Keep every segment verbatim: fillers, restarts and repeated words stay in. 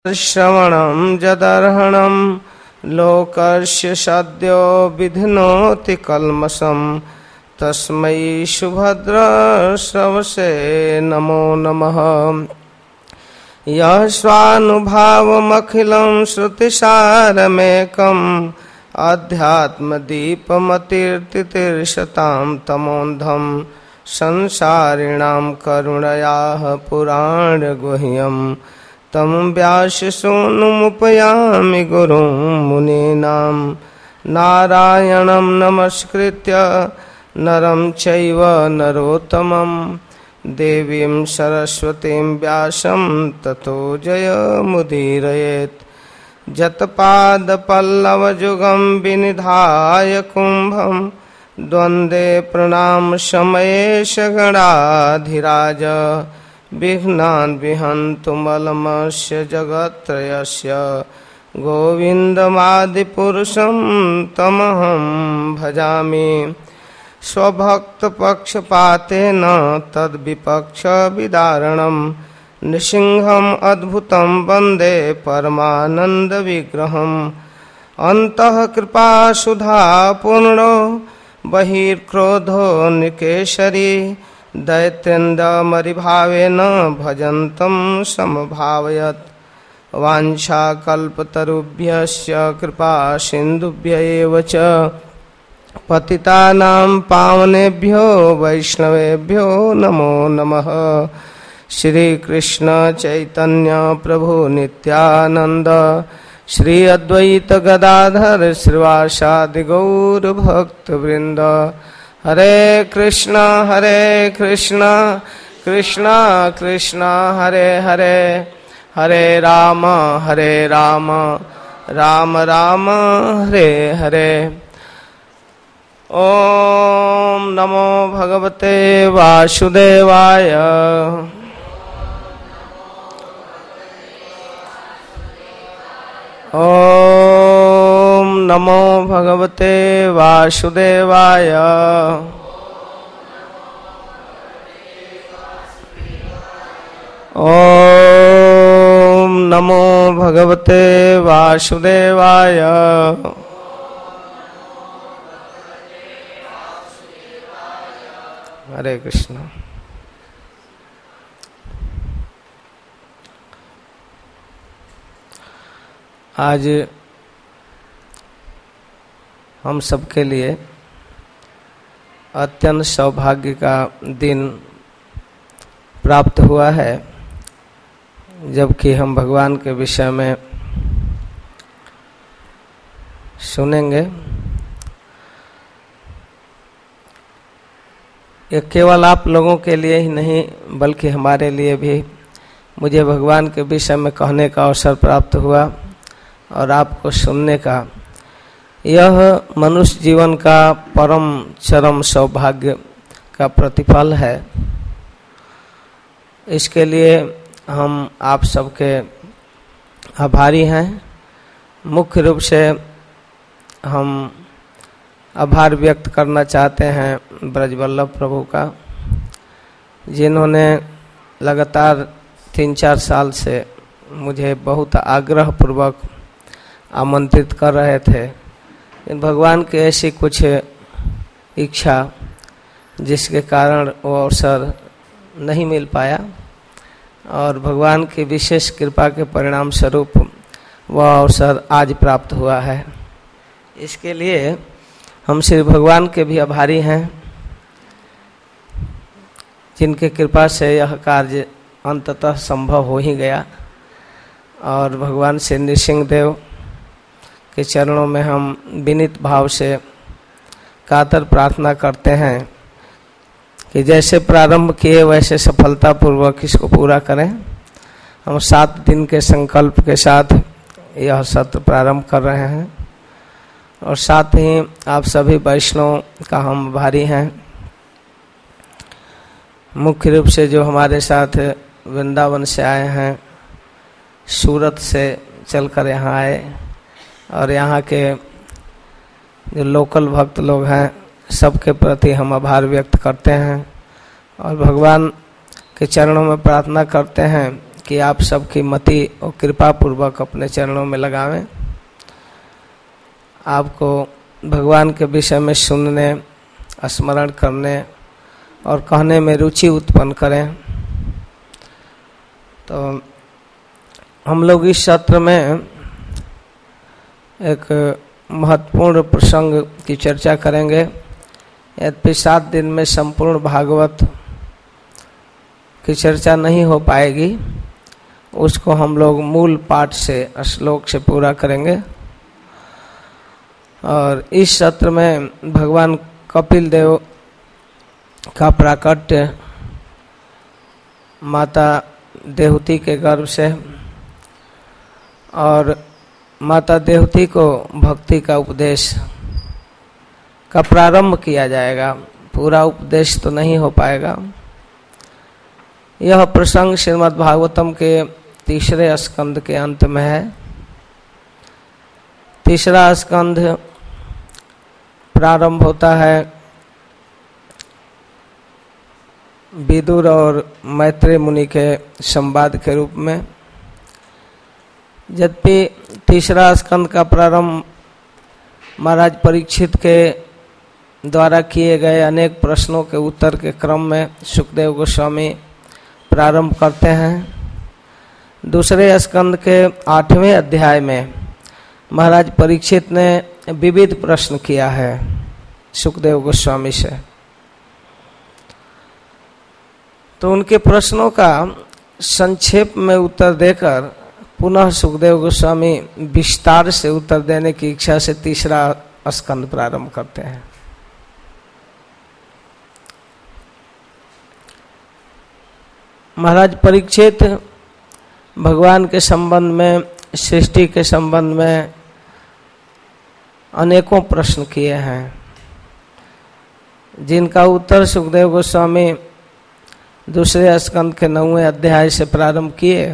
श्रवणं जदर्हणं लोकस्य सद्यो विधिनोति कल्मषं तस्मै सुभद्रश्रवसे नमो नमः। यः स्वानुभावमखिलं श्रुतिसारमेकम् अध्यात्मदीपमतीर्तितीर्षतां तमोन्धं संसारिणां करुणयाः पुराणगुह्यम् तं व्याससूनुमुपयामि गुरुं मुनीनां। नारायणं नमस्कृत्य नरं चैव नरोत्तमं देवीं सरस्वतीं व्यासं ततो जयमुदीरयेत्। जत्पादपल्लवयुगं विनिधाय कुम्भं द्वन्द्वे प्रणामसमये सगणाधिराज। विघ्नान् विहन्तु मलमस्य जगत्त्रयस्य गोविन्दमादिपुरुषं तमहं भजामि। स्वभक्तपक्षपातेन तद्विपक्षविदारणं नृसिंहम् अद्भुतं वन्दे परमानन्दविग्रहम्। अन्तः कृपासुधापूर्णो बहिर्क्रोधो निकेशरी दैत्येन्द्रमरिभावेन भजन्तं समभावयत्। वाञ्छाकल्पतरुभ्यश्च कृपा सिन्धुभ्य एव च पतितानां पावनेभ्यो वैष्णवेभ्यो नमो नमः। श्री कृष्ण चैतन्य प्रभु नित्यानंद श्री अद्वैत गदाधर श्रीवासादि गौर भक्तवृंद। हरे कृष्णा हरे कृष्णा कृष्णा कृष्णा हरे हरे हरे राम हरे राम राम राम हरे हरे। ओम नमो भगवते वासुदेवाय। ओम नमो भगवते वासुदेवाय। ओम नमो भगवते वासुदेवाय। हरे कृष्ण। आज हम सबके लिए अत्यंत सौभाग्य का दिन प्राप्त हुआ है, जबकि हम भगवान के विषय में सुनेंगे। ये केवल आप लोगों के लिए ही नहीं बल्कि हमारे लिए भी मुझे भगवान के विषय में कहने का अवसर प्राप्त हुआ और आपको सुनने का। यह मनुष्य जीवन का परम चरम सौभाग्य का प्रतिफल है। इसके लिए हम आप सबके आभारी हैं। मुख्य रूप से हम आभार व्यक्त करना चाहते हैं ब्रजवल्लभ प्रभु का, जिन्होंने लगातार तीन चार साल से मुझे बहुत आग्रह पूर्वक आमंत्रित कर रहे थे। भगवान की ऐसी कुछ इच्छा जिसके कारण वो अवसर नहीं मिल पाया और भगवान की विशेष कृपा के परिणाम स्वरूप वह अवसर आज प्राप्त हुआ है। इसके लिए हम श्री भगवान के भी आभारी हैं, जिनके कृपा से यह कार्य अंततः संभव हो ही गया। और भगवान श्री नृसिंह देव के चरणों में हम विनीत भाव से कातर प्रार्थना करते हैं कि जैसे प्रारंभ किए वैसे सफलतापूर्वक इसको पूरा करें। हम सात दिन के संकल्प के साथ यह सत्र प्रारंभ कर रहे हैं और साथ ही आप सभी वैष्णव का हम आभारी हैं। मुख्य रूप से जो हमारे साथ वृंदावन से आए हैं, सूरत से चलकर यहाँ आए और यहाँ के जो लोकल भक्त लोग हैं, सबके प्रति हम आभार व्यक्त करते हैं और भगवान के चरणों में प्रार्थना करते हैं कि आप सबकी मति और कृपा पूर्वक अपने चरणों में लगावें। आपको भगवान के विषय में सुनने, स्मरण करने और कहने में रुचि उत्पन्न करें। तो हम लोग इस सत्र में एक महत्वपूर्ण प्रसंग की चर्चा करेंगे। यद्यपि सात दिन में संपूर्ण भागवत की चर्चा नहीं हो पाएगी, उसको हम लोग मूल पाठ से, श्लोक से पूरा करेंगे। और इस सत्र में भगवान कपिल देव का प्राकट्य माता देवहूति के गर्भ से और माता देवहूति को भक्ति का उपदेश का प्रारंभ किया जाएगा। पूरा उपदेश तो नहीं हो पाएगा। यह प्रसंग श्रीमद् भागवतम के तीसरे स्कंद के अंत में है। तीसरा स्कंद प्रारंभ होता है विदुर और मैत्रेय मुनि के संवाद के रूप में। यद्यपि तीसरा स्कंद का प्रारंभ महाराज परीक्षित के द्वारा किए गए अनेक प्रश्नों के उत्तर के क्रम में सुखदेव गोस्वामी प्रारंभ करते हैं। दूसरे स्कंद के आठवें अध्याय में महाराज परीक्षित ने विविध प्रश्न किया है सुखदेव गोस्वामी से। तो उनके प्रश्नों का संक्षेप में उत्तर देकर पुनः सुखदेव गोस्वामी विस्तार से उत्तर देने की इच्छा से तीसरा स्कंद प्रारंभ करते हैं। महाराज परीक्षित भगवान के संबंध में, सृष्टि के संबंध में अनेकों प्रश्न किए हैं, जिनका उत्तर सुखदेव गोस्वामी दूसरे स्कंद के नौवें अध्याय से प्रारंभ किए।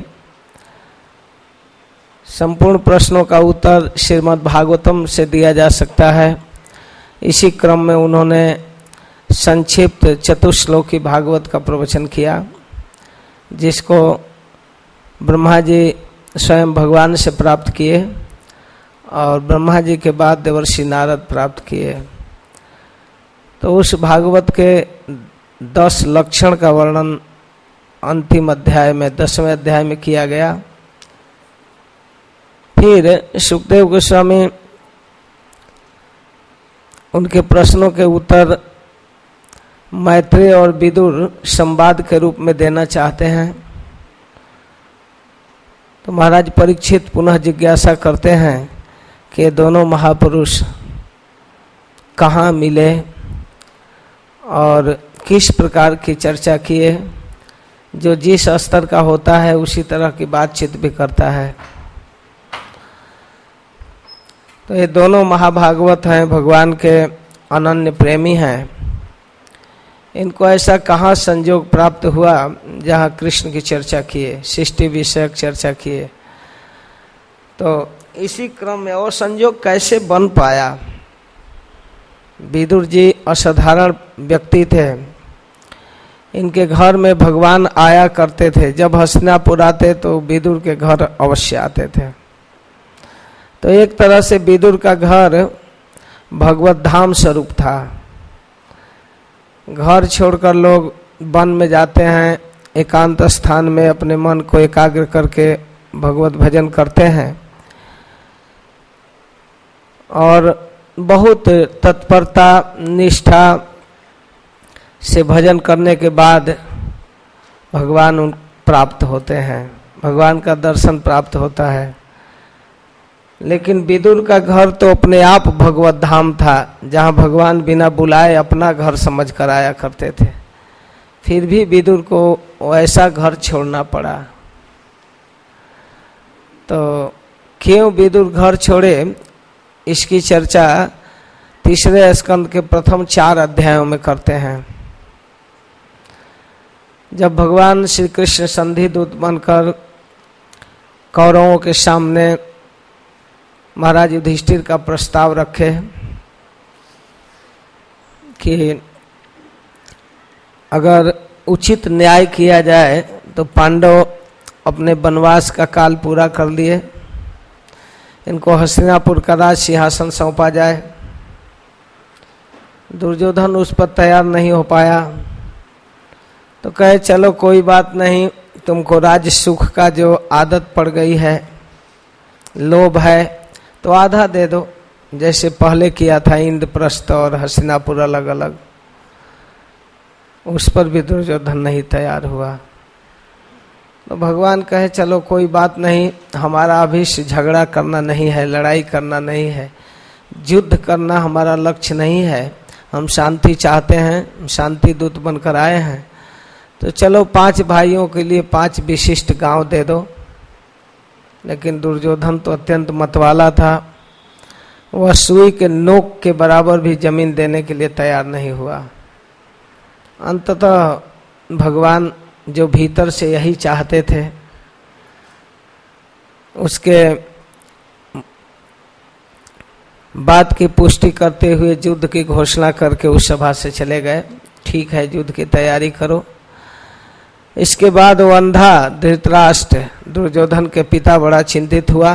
संपूर्ण प्रश्नों का उत्तर श्रीमद् भागवतम से दिया जा सकता है। इसी क्रम में उन्होंने संक्षिप्त चतुश्लोकी भागवत का प्रवचन किया, जिसको ब्रह्मा जी स्वयं भगवान से प्राप्त किए और ब्रह्मा जी के बाद देवर्षि नारद प्राप्त किए। तो उस भागवत के दस लक्षण का वर्णन अंतिम अध्याय में, दसवें अध्याय में किया गया। फिर सुखदेव गोस्वामी उनके प्रश्नों के उत्तर मैत्रेय और विदुर संवाद के रूप में देना चाहते हैं। तो महाराज परीक्षित पुनः जिज्ञासा करते हैं कि दोनों महापुरुष कहाँ मिले और किस प्रकार की चर्चा किए। जो जिस स्तर का होता है उसी तरह की बातचीत भी करता है। तो ये दोनों महाभागवत हैं, भगवान के अनन्य प्रेमी हैं। इनको ऐसा कहाँ संयोग प्राप्त हुआ जहाँ कृष्ण की चर्चा किए, सृष्टि विषयक चर्चा किए। तो इसी क्रम में और संयोग कैसे बन पाया। विदुर जी असाधारण व्यक्ति थे। इनके घर में भगवान आया करते थे। जब हस्तिनापुर आते तो विदुर के घर अवश्य आते थे। तो एक तरह से विदुर का घर भगवत धाम स्वरूप था। घर छोड़कर लोग वन में जाते हैं, एकांत स्थान में अपने मन को एकाग्र करके भगवत भजन करते हैं और बहुत तत्परता निष्ठा से भजन करने के बाद भगवान उन प्राप्त होते हैं, भगवान का दर्शन प्राप्त होता है। लेकिन विदुर का घर तो अपने आप भगवत धाम था, जहाँ भगवान बिना बुलाए अपना घर समझ कर आया करते थे। फिर भी विदुर को ऐसा घर छोड़ना पड़ा। तो क्यों विदुर घर छोड़े, इसकी चर्चा तीसरे स्कंद के प्रथम चार अध्यायों में करते हैं। जब भगवान श्री कृष्ण संधि दूत बनकर कौरवों के सामने महाराज युधिष्ठिर का प्रस्ताव रखे कि अगर उचित न्याय किया जाए तो पांडव अपने वनवास का काल पूरा कर लिए, इनको हस्तिनापुर का राज सिंहासन सौंपा जाए। दुर्योधन उस पर तैयार नहीं हो पाया, तो कहे चलो कोई बात नहीं, तुमको राज सुख का जो आदत पड़ गई है, लोभ है, तो आधा दे दो, जैसे पहले किया था इंद्रप्रस्थ और हस्तिनापुर अलग अलग। उस पर भी दुर्योधन नहीं तैयार हुआ। तो भगवान कहे चलो कोई बात नहीं, हमारा अभी झगड़ा करना नहीं है, लड़ाई करना नहीं है, युद्ध करना हमारा लक्ष्य नहीं है, हम शांति चाहते हैं, शांति दूत बनकर आए हैं। तो चलो पांच भाइयों के लिए पांच विशिष्ट गांव दे दो। लेकिन दुर्योधन तो अत्यंत मतवाला था, वह सुई के नोक के बराबर भी जमीन देने के लिए तैयार नहीं हुआ। अंततः भगवान जो भीतर से यही चाहते थे, उसके बात की पुष्टि करते हुए युद्ध की घोषणा करके उस सभा से चले गए। ठीक है, युद्ध की तैयारी करो। इसके बाद वो अंधा धृतराष्ट्र, दुर्योधन के पिता, बड़ा चिंतित हुआ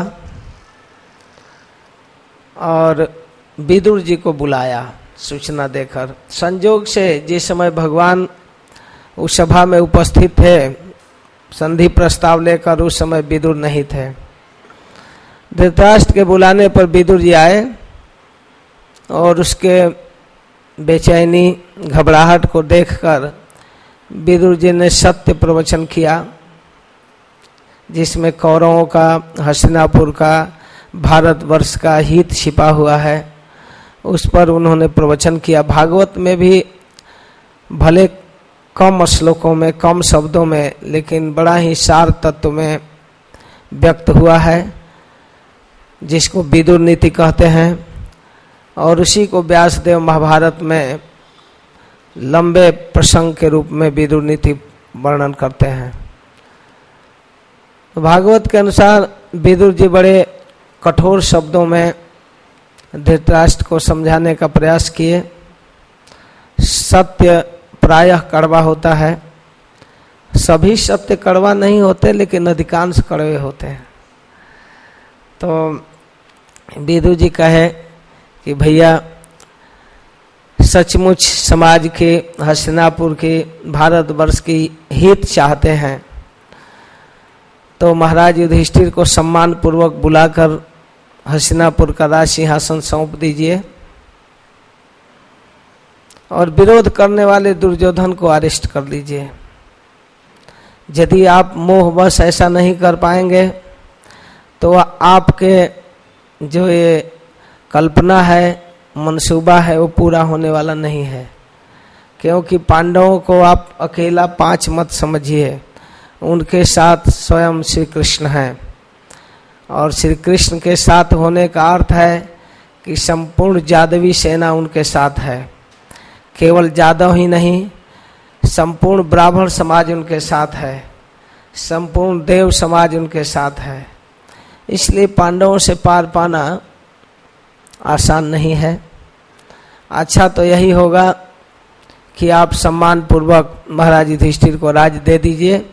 और विदुर जी को बुलाया सूचना देकर। संजोग से जिस समय भगवान उस सभा में उपस्थित थे, संधि प्रस्ताव लेकर, उस समय विदुर नहीं थे। धृतराष्ट्र के बुलाने पर विदुर जी आए और उसके बेचैनी घबराहट को देखकर विदुर जी ने सत्य प्रवचन किया, जिसमें कौरवों का, हस्तिनापुर का, भारतवर्ष का हित छिपा हुआ है। उस पर उन्होंने प्रवचन किया। भागवत में भी भले कम श्लोकों में, कम शब्दों में, लेकिन बड़ा ही सार तत्व में व्यक्त हुआ है, जिसको विदुर नीति कहते हैं। और उसी को व्यासदेव महाभारत में लंबे प्रसंग के रूप में विदुर नीति वर्णन करते हैं। भागवत के अनुसार विदुर जी बड़े कठोर शब्दों में धृतराष्ट्र को समझाने का प्रयास किए। सत्य प्रायः कड़वा होता है, सभी सत्य कड़वा नहीं होते, लेकिन अधिकांश कड़वे होते हैं। तो विदुर जी कहे कि भैया सचमुच समाज के, हस्तिनापुर के, भारतवर्ष की हित चाहते हैं, तो महाराज युधिष्ठिर को सम्मान पूर्वक बुलाकर हस्तिनापुर का राज सिंहासन सौंप दीजिए और विरोध करने वाले दुर्योधन को अरेस्ट कर लीजिए। यदि आप मोहवश ऐसा नहीं कर पाएंगे तो आपके जो ये कल्पना है, मंसूबा है, वो पूरा होने वाला नहीं है। क्योंकि पांडवों को आप अकेला पांच मत समझिए, उनके साथ स्वयं श्री कृष्ण हैं, और श्री कृष्ण के साथ होने का अर्थ है कि संपूर्ण यादवी सेना उनके साथ है। केवल यादव ही नहीं, संपूर्ण ब्राह्मण समाज उनके साथ है, संपूर्ण देव समाज उनके साथ है। इसलिए पांडवों से पार पाना आसान नहीं है। अच्छा तो यही होगा कि आप सम्मान पूर्वक महाराज युधिष्ठिर को राज दे दीजिए।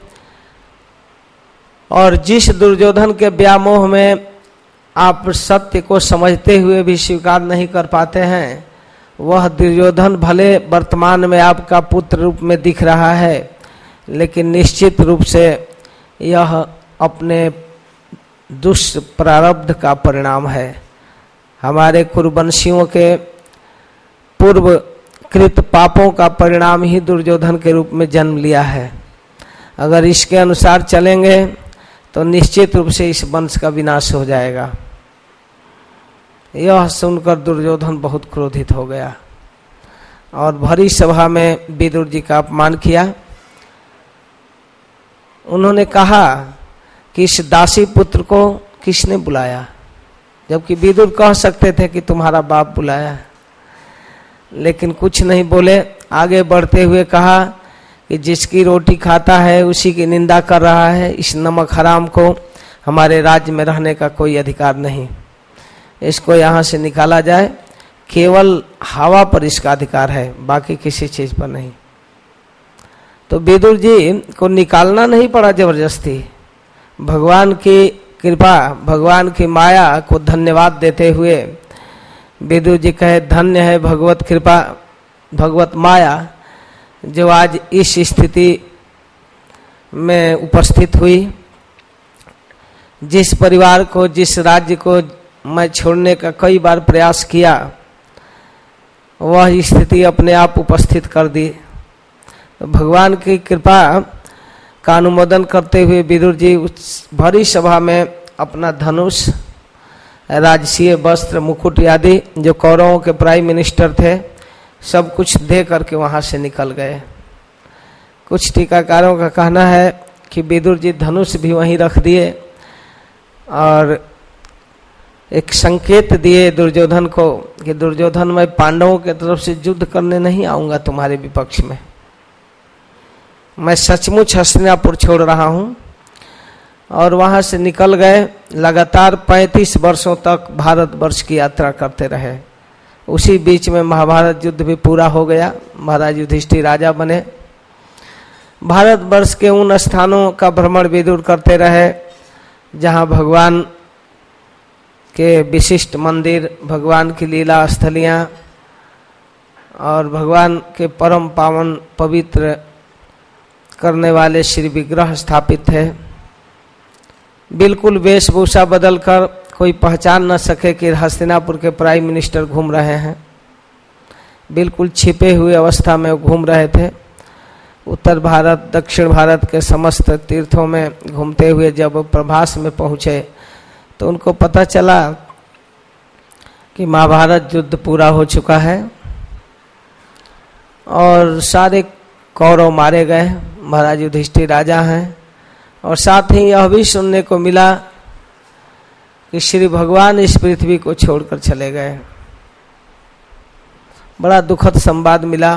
और जिस दुर्योधन के व्यामोह में आप सत्य को समझते हुए भी स्वीकार नहीं कर पाते हैं, वह दुर्योधन भले वर्तमान में आपका पुत्र रूप में दिख रहा है, लेकिन निश्चित रूप से यह अपने दुष्प्रारब्ध का परिणाम है। हमारे कुरुवंशियों के पूर्व कृत पापों का परिणाम ही दुर्योधन के रूप में जन्म लिया है। अगर इसके अनुसार चलेंगे तो निश्चित रूप से इस वंश का विनाश हो जाएगा। यह सुनकर दुर्योधन बहुत क्रोधित हो गया और भरी सभा में विदुर जी का अपमान किया। उन्होंने कहा कि इस दासी पुत्र को किसने बुलाया, जबकि विदुर कह सकते थे कि तुम्हारा बाप बुलाया, लेकिन कुछ नहीं बोले। आगे बढ़ते हुए कहा कि जिसकी रोटी खाता है उसी की निंदा कर रहा है, इस नमक हराम को हमारे राज्य में रहने का कोई अधिकार नहीं, इसको यहाँ से निकाला जाए। केवल हवा पर इसका अधिकार है, बाकी किसी चीज पर नहीं। तो विदुर जी को निकालना नहीं पड़ा जबरदस्ती, भगवान की कृपा, भगवान की माया को धन्यवाद देते हुए विदुर जी कहे, धन्य है भगवत कृपा, भगवत माया जो आज इस स्थिति में उपस्थित हुई। जिस परिवार को, जिस राज्य को मैं छोड़ने का कई बार प्रयास किया, वह स्थिति अपने आप उपस्थित कर दी। तो भगवान की कृपा का अनुमोदन करते हुए विदुर जी उस भरी सभा में अपना धनुष, राजसीय वस्त्र, मुकुट आदि जो कौरवों के प्राइम मिनिस्टर थे, सब कुछ दे करके वहां से निकल गए। कुछ टीकाकारों का कहना है कि विदुर जी धनुष भी वहीं रख दिए और एक संकेत दिए दुर्योधन को कि दुर्योधन, मैं पांडवों के तरफ से युद्ध करने नहीं आऊंगा तुम्हारे विपक्ष में, मैं सचमुच हस्तिनापुर छोड़ रहा हूं। और वहां से निकल गए। लगातार पैंतीस वर्षों तक भारतवर्ष की यात्रा करते रहे। उसी बीच में महाभारत युद्ध भी पूरा हो गया। महाराज युधिष्ठिर राजा बने। भारतवर्ष के उन स्थानों का भ्रमण विदुर करते रहे जहां भगवान के विशिष्ट मंदिर, भगवान की लीला स्थलियां और भगवान के परम पावन पवित्र करने वाले श्री विग्रह स्थापित थे। बिल्कुल वेशभूषा बदलकर कोई पहचान न सके कि हस्तिनापुर के प्राइम मिनिस्टर घूम रहे हैं। बिल्कुल छिपे हुए अवस्था में घूम रहे थे। उत्तर भारत, दक्षिण भारत के समस्त तीर्थों में घूमते हुए जब प्रभास में पहुंचे तो उनको पता चला कि महाभारत युद्ध पूरा हो चुका है और सारे कौरव मारे गए। महाराज युधिष्ठिर राजा हैं और साथ ही यह भी सुनने को मिला कि श्री भगवान इस पृथ्वी को छोड़कर चले गए। बड़ा दुखद संवाद मिला।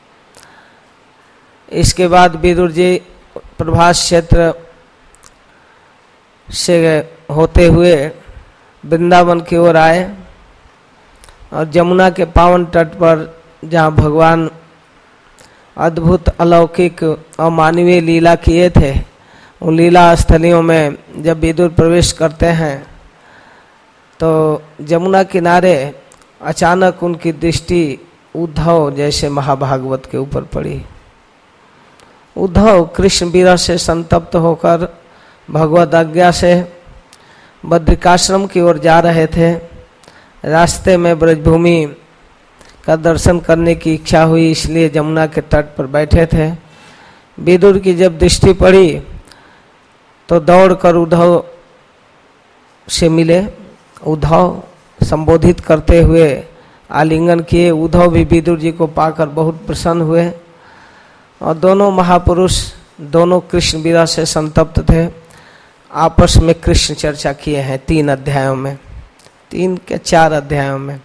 इसके बाद विदुर जी प्रभास क्षेत्र से होते हुए वृंदावन की ओर आए और जमुना के पावन तट पर जहाँ भगवान अद्भुत अलौकिक अमानवीय लीला किए थे, उन लीला स्थलियों में जब विदुर प्रवेश करते हैं तो जमुना किनारे अचानक उनकी दृष्टि उद्धव जैसे महाभागवत के ऊपर पड़ी। उद्धव कृष्ण विरह से संतप्त होकर भगवत आज्ञा से बद्रिकाश्रम की ओर जा रहे थे। रास्ते में ब्रजभूमि का दर्शन करने की इच्छा हुई, इसलिए जमुना के तट पर बैठे थे। विदुर की जब दृष्टि पड़ी तो दौड़कर उद्धव से मिले। उद्धव संबोधित करते हुए आलिंगन किए। उद्धव भी विदुर जी को पाकर बहुत प्रसन्न हुए और दोनों महापुरुष, दोनों कृष्ण विरह से संतप्त थे, आपस में कृष्ण चर्चा किए हैं तीन अध्यायों में, तीन के चार अध्यायों में।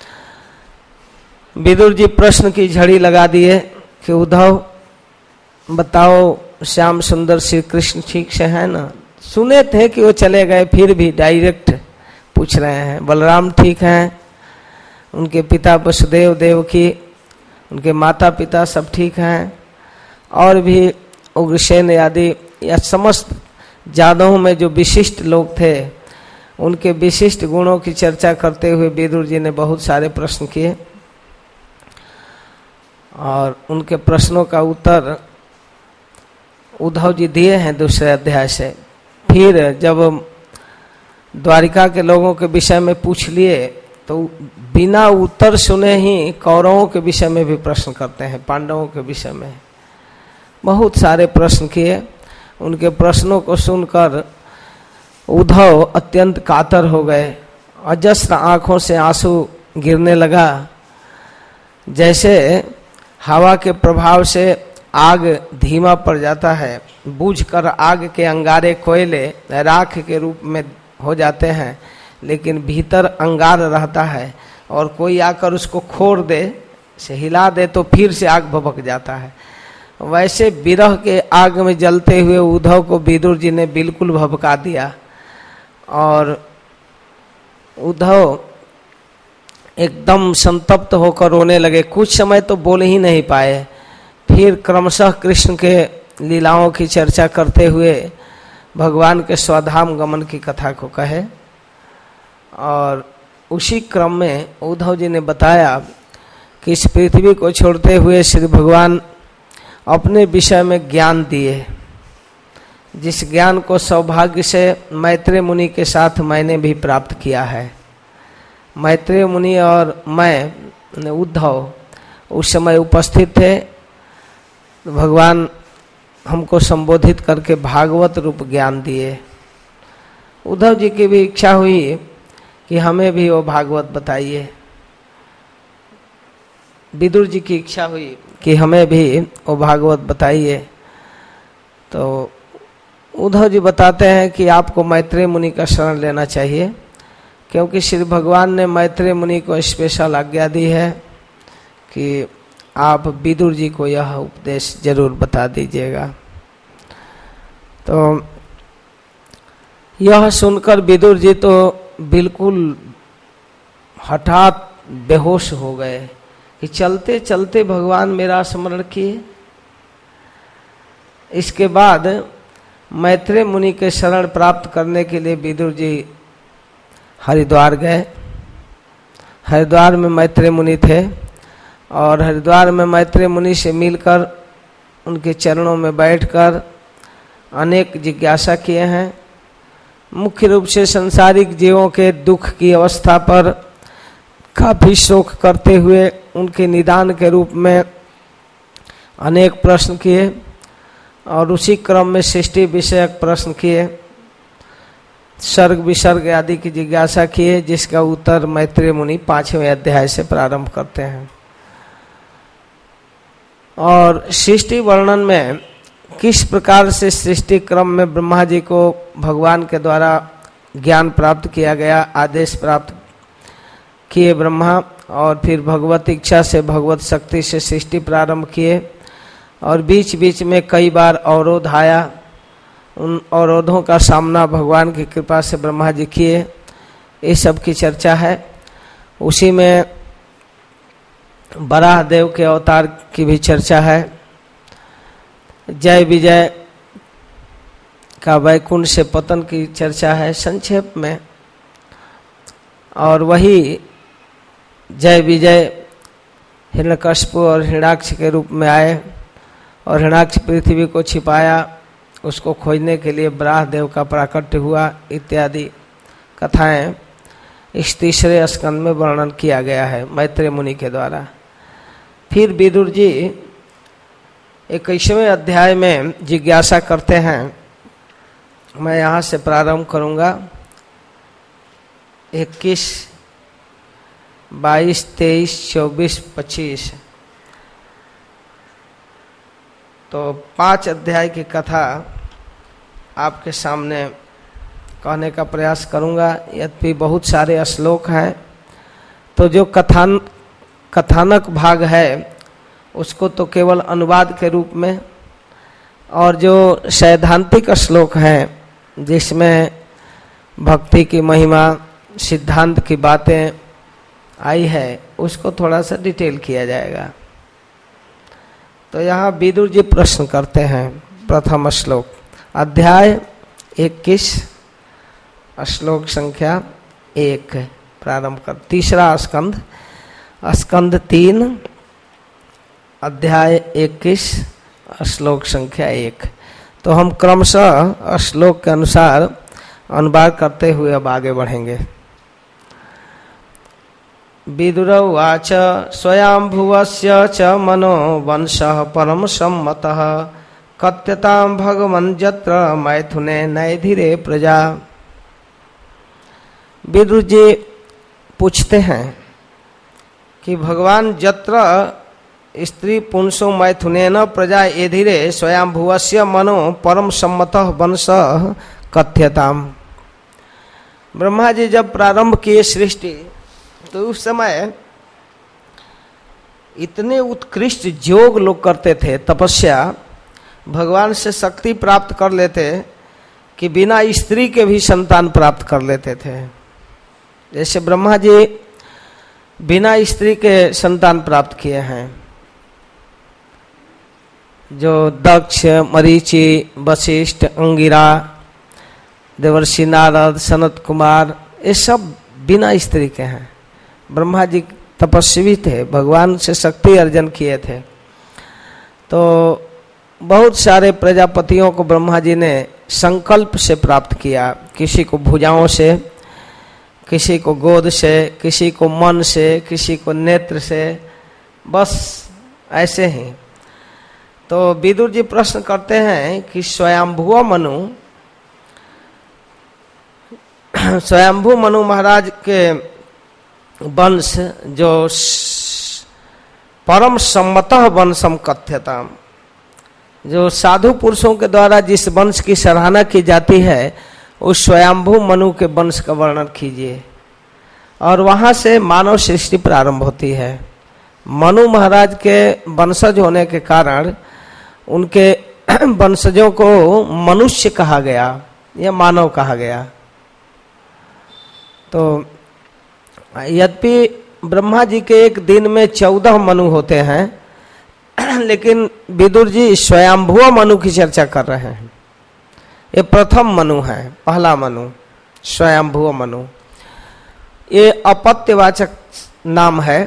विदुर जी प्रश्न की झड़ी लगा दिए कि उद्धव बताओ, श्याम सुंदर श्री कृष्ण ठीक से है ना? सुने थे कि वो चले गए, फिर भी डायरेक्ट पूछ रहे हैं। बलराम ठीक हैं, उनके पिता वसुदेव देवकी, उनके माता पिता सब ठीक हैं, और भी उग्रसेन आदि या समस्त जादवों में जो विशिष्ट लोग थे उनके विशिष्ट गुणों की चर्चा करते हुए विदुर जी ने बहुत सारे प्रश्न किए और उनके प्रश्नों का उत्तर उद्धव जी दिए हैं दूसरे अध्याय से। फिर जब द्वारिका के लोगों के विषय में पूछ लिए तो बिना उत्तर सुने ही कौरवों के विषय में भी प्रश्न करते हैं, पांडवों के विषय में बहुत सारे प्रश्न किए। उनके प्रश्नों को सुनकर उद्धव अत्यंत कातर हो गए। अजस्र आंखों से आंसू गिरने लगा। जैसे हवा के प्रभाव से आग धीमा पड़ जाता है, बूझकर आग के अंगारे कोयले राख के रूप में हो जाते हैं, लेकिन भीतर अंगार रहता है और कोई आकर उसको खोर दे, से हिला दे तो फिर से आग भभक जाता है। वैसे विरह के आग में जलते हुए उद्धव को विदुर जी ने बिल्कुल भभका दिया और उद्धव एकदम संतप्त होकर रोने लगे। कुछ समय तो बोल ही नहीं पाए। फिर क्रमशः कृष्ण के लीलाओं की चर्चा करते हुए भगवान के स्वधाम गमन की कथा को कहे। और उसी क्रम में उद्धव जी ने बताया कि इस पृथ्वी को छोड़ते हुए श्री भगवान अपने विषय में ज्ञान दिए, जिस ज्ञान को सौभाग्य से मैत्रेय मुनि के साथ मैंने भी प्राप्त किया है। मैत्रेय मुनि और मैं उद्धव उस समय उपस्थित थे। भगवान हमको संबोधित करके भागवत रूप ज्ञान दिए। उद्धव जी की भी इच्छा हुई कि हमें भी वो भागवत बताइए। विदुर जी की इच्छा हुई कि हमें भी वो भागवत बताइए। तो उद्धव जी बताते हैं कि आपको मैत्रेय मुनि का शरण लेना चाहिए, क्योंकि श्री भगवान ने मैत्रेय मुनि को स्पेशल आज्ञा दी है कि आप विदुर जी को यह उपदेश जरूर बता दीजिएगा। तो यह सुनकर विदुर जी तो बिल्कुल हठात बेहोश हो गए कि चलते चलते भगवान मेरा स्मरण किए। इसके बाद मैत्रेय मुनि के शरण प्राप्त करने के लिए विदुर जी हरिद्वार गए। हरिद्वार में मैत्रेय मुनि थे और हरिद्वार में मैत्रेय मुनि से मिलकर उनके चरणों में बैठकर अनेक जिज्ञासा किए हैं। मुख्य रूप से संसारिक जीवों के दुख की अवस्था पर काफी शोक करते हुए उनके निदान के रूप में अनेक प्रश्न किए और उसी क्रम में सृष्टि विषयक प्रश्न किए, सर्ग विसर्ग आदि की जिज्ञासा किए, जिसका उत्तर मैत्रेय मुनि पांचवें अध्याय से प्रारंभ करते हैं। और सृष्टि वर्णन में किस प्रकार से सृष्टि क्रम में ब्रह्मा जी को भगवान के द्वारा ज्ञान प्राप्त किया गया, आदेश प्राप्त किए ब्रह्मा, और फिर भगवत इच्छा से भगवत शक्ति से सृष्टि प्रारंभ किए और बीच बीच में कई बार अवरोध आया। उन अवरोधों का सामना भगवान की कृपा से ब्रह्मा जी किए। इस सब की चर्चा है। उसी में वराह देव के अवतार की भी चर्चा है। जय विजय का वैकुंठ से पतन की चर्चा है संक्षेप में। और वही जय विजय हिरण्यकश्यप और हिरण्याक्ष के रूप में आए और हिरण्याक्ष पृथ्वी को छिपाया, उसको खोजने के लिए वराह देव का प्राकट्य हुआ इत्यादि कथाएं इस तीसरे स्कंद में वर्णन किया गया है मैत्रेय मुनि के द्वारा। फिर विदुर जी इक्कीसवें अध्याय में जिज्ञासा करते हैं। मैं यहाँ से प्रारंभ करूँगा। इक्कीस, बाईस, तेईस, चौबीस, पच्चीस, तो पांच अध्याय की कथा आपके सामने कहने का प्रयास करूँगा। यद्यपि बहुत सारे श्लोक हैं, तो जो कथान कथानक भाग है उसको तो केवल अनुवाद के रूप में, और जो सैद्धांतिक श्लोक हैं जिसमें भक्ति की महिमा, सिद्धांत की बातें आई है, उसको थोड़ा सा डिटेल किया जाएगा। तो यहाँ विदुर जी प्रश्न करते हैं। प्रथम श्लोक, अध्याय इक्कीस, श्लोक संख्या एक, प्रारंभ कर। तीसरा स्कंद, स्कंद तीन, अध्याय इक्कीस, श्लोक संख्या एक। तो हम क्रमशः श्लोक के अनुसार अनुवाद करते हुए अब आगे बढ़ेंगे। विदुर उवाच स्वयंभुवस्य च मनो वंशः परम सम्मतः कथ्यतां भगवन् यत्र मैथुने नैधिरे प्रजा। विदुर जी पूछते हैं कि भगवान यत्र स्त्री पुंसो मैथुनेन प्रजा एधिरे स्वयंभुवस्य मनो परम सम्मतः वंशः कथ्यताम्। ब्रह्मा जी जब प्रारंभ किए सृष्टि, तो उस समय इतने उत्कृष्ट योग लोग करते थे, तपस्या, भगवान से शक्ति प्राप्त कर लेते कि बिना स्त्री के भी संतान प्राप्त कर लेते थे। जैसे ब्रह्मा जी बिना स्त्री के संतान प्राप्त किए हैं, जो दक्ष, मरीचि, वशिष्ठ, अंगिरा देवर्षि नारद, सनत कुमार, ये सब बिना स्त्री के हैं। ब्रह्मा जी तपस्वी थे, भगवान से शक्ति अर्जन किए थे। तो बहुत सारे प्रजापतियों को ब्रह्मा जी ने संकल्प से प्राप्त किया, किसी को भुजाओं से, किसी को गोद से, किसी को मन से, किसी को नेत्र से, बस ऐसे ही। तो विदुर जी प्रश्न करते हैं कि स्वयंभुव मनु, स्वयंभू मनु महाराज के वंश जो परम सम्मतः वंशम कथ्यता, जो साधु पुरुषों के द्वारा जिस वंश की सराहना की जाती है उस स्वयंभू मनु के वंश का वर्णन कीजिए। और वहां से मानव सृष्टि प्रारंभ होती है। मनु महाराज के वंशज होने के कारण उनके वंशजों को मनुष्य कहा गया या मानव कहा गया। तो यद्यपि ब्रह्मा जी के एक दिन में चौदह मनु होते हैं, लेकिन विदुर जी स्वयंभुव मनु की चर्चा कर रहे हैं। ये प्रथम मनु है, पहला मनु स्वयंभुव मनु। ये अपत्यवाचक नाम है,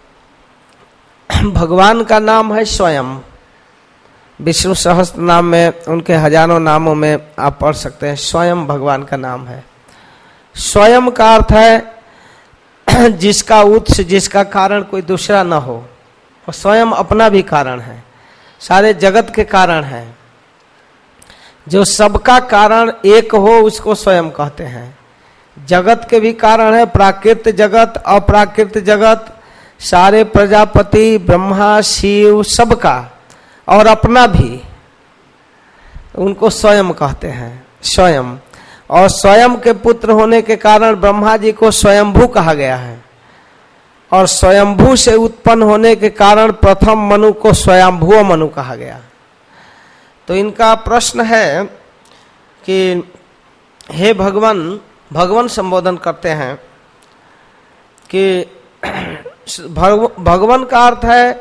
भगवान का नाम है स्वयं। विष्णु सहस्त्र नाम में, उनके हजारों नामों में आप पढ़ सकते हैं, स्वयं भगवान का नाम है। स्वयं का अर्थ है जिसका उत्स, जिसका कारण कोई दूसरा न हो, और स्वयं अपना भी कारण है, सारे जगत के कारण है। जो सबका कारण एक हो उसको स्वयं कहते हैं। जगत के भी कारण है, प्राकृत जगत, अप्राकृत जगत, सारे प्रजापति, ब्रह्मा, शिव, सबका, और अपना भी, उनको स्वयं कहते हैं, स्वयं। और स्वयं के पुत्र होने के कारण ब्रह्मा जी को स्वयंभू कहा गया है, और स्वयंभू से उत्पन्न होने के कारण प्रथम मनु को स्वयंभुव मनु कहा गया। तो इनका प्रश्न है कि हे भगवान, भगवान संबोधन करते हैं कि भगवान का अर्थ है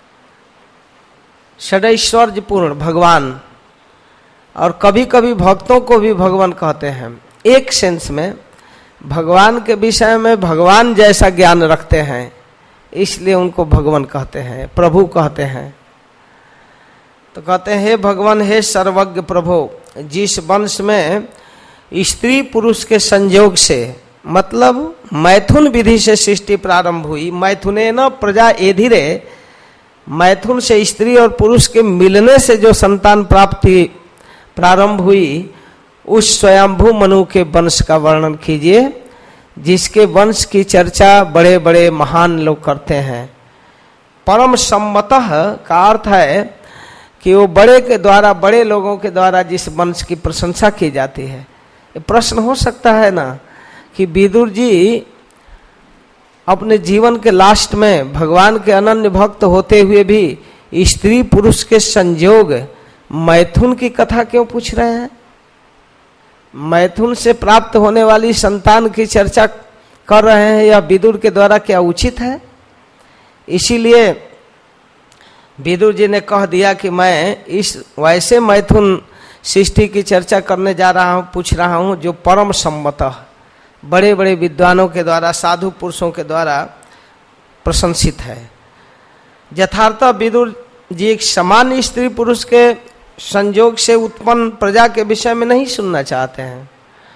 षडैश्वर्य पूर्ण भगवान, और कभी कभी भक्तों को भी भगवान कहते हैं। एक सेंस में भगवान के विषय में भगवान जैसा ज्ञान रखते हैं, इसलिए उनको भगवान कहते हैं, प्रभु कहते हैं। तो कहते हैं हे भगवान, हे सर्वज्ञ प्रभु, जिस वंश में स्त्री पुरुष के संयोग से, मतलब मैथुन विधि से सृष्टि प्रारंभ हुई, मैथुनेन प्रजा एधिरे, मैथुन से स्त्री और पुरुष के मिलने से जो संतान प्राप्ति प्रारंभ हुई, उस स्वयंभू मनु के वंश का वर्णन कीजिए, जिसके वंश की चर्चा बड़े बड़े महान लोग करते हैं। परम सम्मतः का अर्थ है कि वो बड़े के द्वारा, बड़े लोगों के द्वारा जिस वंश की प्रशंसा की जाती है। ये प्रश्न हो सकता है ना कि विदुर जी अपने जीवन के लास्ट में भगवान के अनन्य भक्त होते हुए भी स्त्री पुरुष के संयोग मैथुन की कथा क्यों पूछ रहे हैं? मैथुन से प्राप्त होने वाली संतान की चर्चा कर रहे हैं, या विदुर के द्वारा क्या उचित है? इसीलिए विदुर जी ने कह दिया कि मैं इस वैसे मैथुन सृष्टि की चर्चा करने जा रहा हूं, पूछ रहा हूं जो परम सम्मतः, बड़े बड़े विद्वानों के द्वारा, साधु पुरुषों के द्वारा प्रशंसित है। यथार्थ विदुर जी एक समान स्त्री पुरुष के संयोग से उत्पन्न प्रजा के विषय में नहीं सुनना चाहते हैं,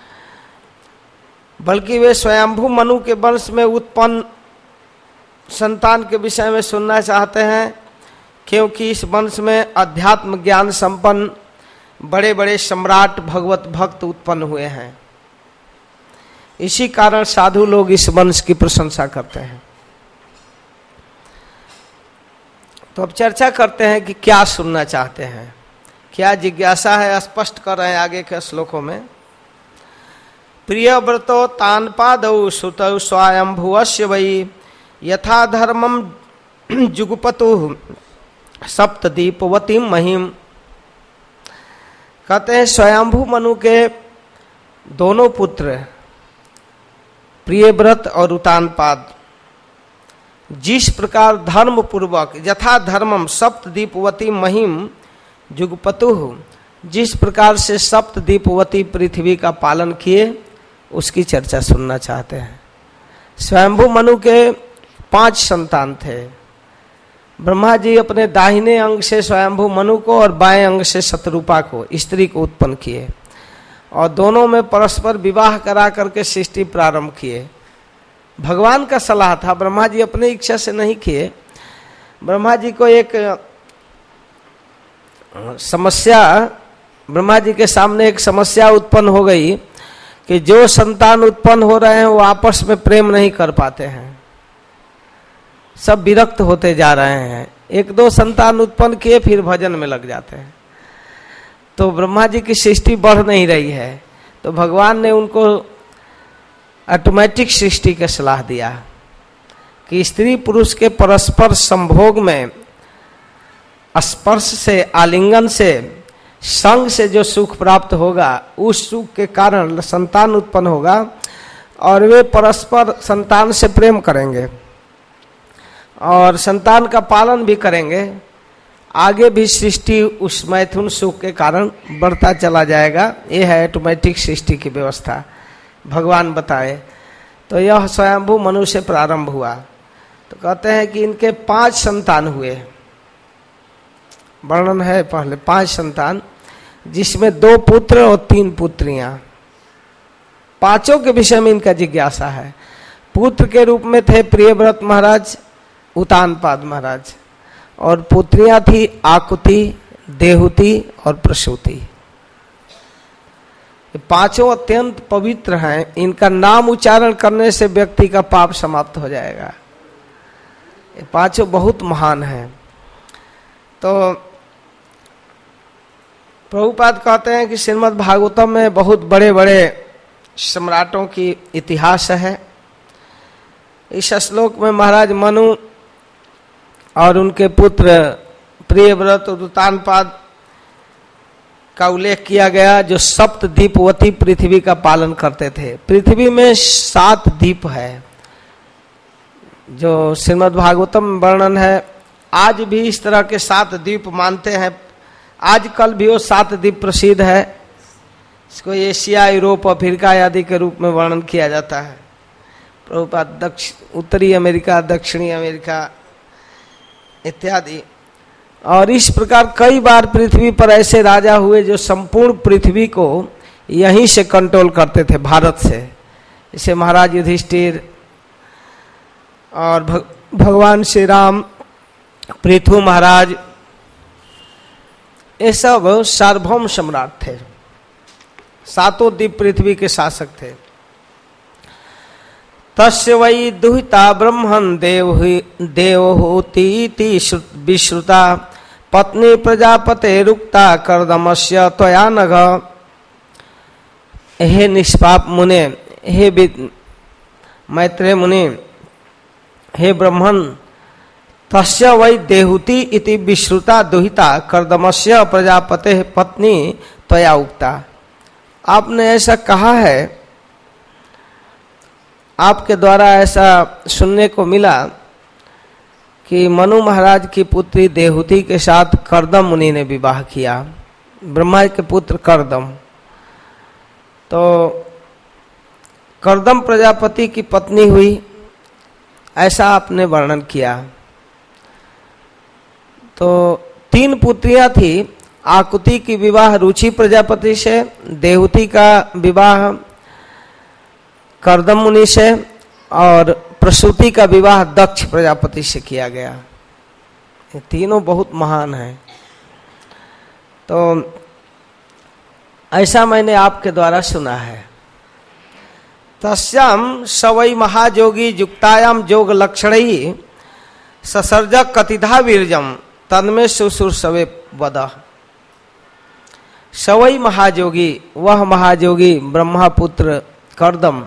बल्कि वे स्वयंभू मनु के वंश में उत्पन्न संतान के विषय में सुनना चाहते हैं, क्योंकि इस वंश में अध्यात्म ज्ञान संपन्न बड़े बड़े सम्राट भगवत भक्त उत्पन्न हुए हैं। इसी कारण साधु लोग इस वंश की प्रशंसा करते हैं। तो अब चर्चा करते हैं कि क्या सुनना चाहते हैं, क्या जिज्ञासा है, स्पष्ट कर रहे हैं आगे के श्लोकों में। प्रियव्रतो तान पादौ सुतौ स्वयंभुवस्य वै यथा धर्मम जुगपतु सप्तदीपवती महिम। कहते हैं स्वयंभू मनु के दोनों पुत्र प्रियव्रत और उतानपाद जिस प्रकार धर्म पूर्वक, यथा धर्मम सप्तदीपवती महिम जुगपतु, जिस प्रकार से सप्तद्वीपवती पृथ्वी का पालन किए उसकी चर्चा सुनना चाहते हैं। स्वयंभू मनु के पांच संतान थे। ब्रह्मा जी अपने दाहिने अंग से स्वयंभू मनु को और बाएं अंग से शतरूपा को, स्त्री को उत्पन्न किए और दोनों में परस्पर विवाह करा करके सृष्टि प्रारंभ किए। भगवान का सलाह था, ब्रह्मा जी अपनी इच्छा से नहीं किए। ब्रह्मा जी को एक समस्या, ब्रह्मा जी के सामने एक समस्या उत्पन्न हो गई कि जो संतान उत्पन्न हो रहे हैं वो आपस में प्रेम नहीं कर पाते हैं, सब विरक्त होते जा रहे हैं। एक दो संतान उत्पन्न किए फिर भजन में लग जाते हैं, तो ब्रह्मा जी की सृष्टि बढ़ नहीं रही है। तो भगवान ने उनको ऑटोमेटिक सृष्टि की सलाह दिया कि स्त्री पुरुष के परस्पर संभोग में स्पर्श से, आलिंगन से, संग से जो सुख प्राप्त होगा उस सुख के कारण संतान उत्पन्न होगा और वे परस्पर संतान से प्रेम करेंगे और संतान का पालन भी करेंगे। आगे भी सृष्टि उस मैथुन सुख के कारण बढ़ता चला जाएगा। ये है ऑटोमेटिक सृष्टि की व्यवस्था, भगवान बताए। तो यह स्वयंभू मनु से प्रारंभ हुआ। तो कहते हैं कि इनके पांच संतान हुए, वर्णन है पहले पांच संतान, जिसमें दो पुत्र और तीन पुत्रियां। पांचों के विषय में इनका जिज्ञासा है। पुत्र के रूप में थे प्रियव्रत महाराज, उतानपाद महाराज, और पुत्रियां थी आकुति, देहुति और प्रसूति। पांचों अत्यंत पवित्र हैं। इनका नाम उच्चारण करने से व्यक्ति का पाप समाप्त हो जाएगा। ये पांचों बहुत महान हैं। तो प्रभुपाद कहते हैं कि श्रीमद् भागवतम में बहुत बड़े बड़े सम्राटों की इतिहास है। इस श्लोक में महाराज मनु और उनके पुत्र प्रियव्रत और उतानपाद का उल्लेख किया गया, जो सप्तद्वीपवती पृथ्वी का पालन करते थे। पृथ्वी में सात द्वीप है, जो श्रीमद् भागवतम में वर्णन है। आज भी इस तरह के सात द्वीप मानते हैं। आजकल भी वो सात द्वीप प्रसिद्ध है। इसको एशिया, यूरोप, अफ्रीका आदि के रूप में वर्णन किया जाता है। प्रभुपाद दक्षिण उत्तरी अमेरिका, दक्षिणी अमेरिका इत्यादि। और इस प्रकार कई बार पृथ्वी पर ऐसे राजा हुए जो संपूर्ण पृथ्वी को यहीं से कंट्रोल करते थे, भारत से। जैसे महाराज युधिष्ठिर और भग, भगवान श्री राम, पृथु महाराज, ये सब सार्वभौम सम्राट थे, सातों द्वीप पृथ्वी के शासक थे। तस्य वै दुहिता ब्रह्मन् देवहूति विश्रुता पत्नी प्रजापते रुक्ता कर्दमस्य त्वया नघ। हे निष्पाप मुने, हे मैत्रेय मुनि, हे ब्रह्मन्, तस्य वै देहुति इति विश्रुता दुहिता कर्दमस्य प्रजापते पत्नी त्वया उक्ता। आपने ऐसा कहा है, आपके द्वारा ऐसा सुनने को मिला कि मनु महाराज की पुत्री देहुति के साथ कर्दम मुनि ने विवाह किया, ब्रह्मा के पुत्र कर्दम। तो कर्दम प्रजापति की पत्नी हुई, ऐसा आपने वर्णन किया। तो तीन पुत्रियां थी। आकुति की विवाह रुचि प्रजापति से, देहुति का विवाह कर्दम मुनि से और प्रसूति का विवाह दक्ष प्रजापति से किया गया। ये तीनों बहुत महान हैं। तो ऐसा मैंने आपके द्वारा सुना है। तस्याम सवै महाजोगी युक्तायाम जोग लक्षणैः ससर्ज कतिधा वीर्यम तन्मे सुसुर सवे वद। सवै महाजोगी, वह महाजोगी ब्रह्मापुत्र कर्दम,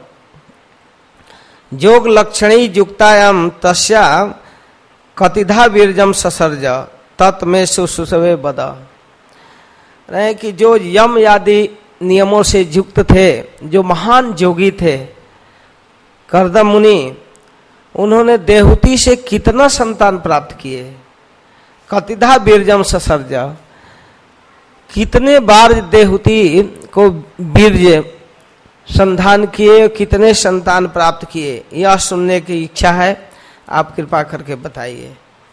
जोग लक्षणी युक्तायाम तस्या कतिधा वीर्यम ससर्ज तत्मे सुसुसवे वद। रहे कि जो यम आदि नियमों से युक्त थे, जो महान जोगी थे कर्दम मुनि, उन्होंने देहुति से कितना संतान प्राप्त किए। कतिधा वीर्यम ससर्ज, कितने बार देहूति को वीर्य संधान किए, कितने संतान प्राप्त किए, यह सुनने की इच्छा है, आप कृपा करके बताइए।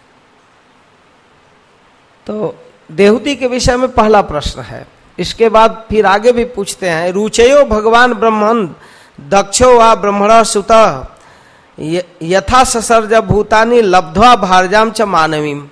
तो देहूति के विषय में पहला प्रश्न है। इसके बाद फिर आगे भी पूछते हैं, रुचयो भगवान ब्रह्मन दक्षो वा ब्रह्मण सुत यथा ससर्ज भूतानि लब्ध्वा भारजाम च मानवीम।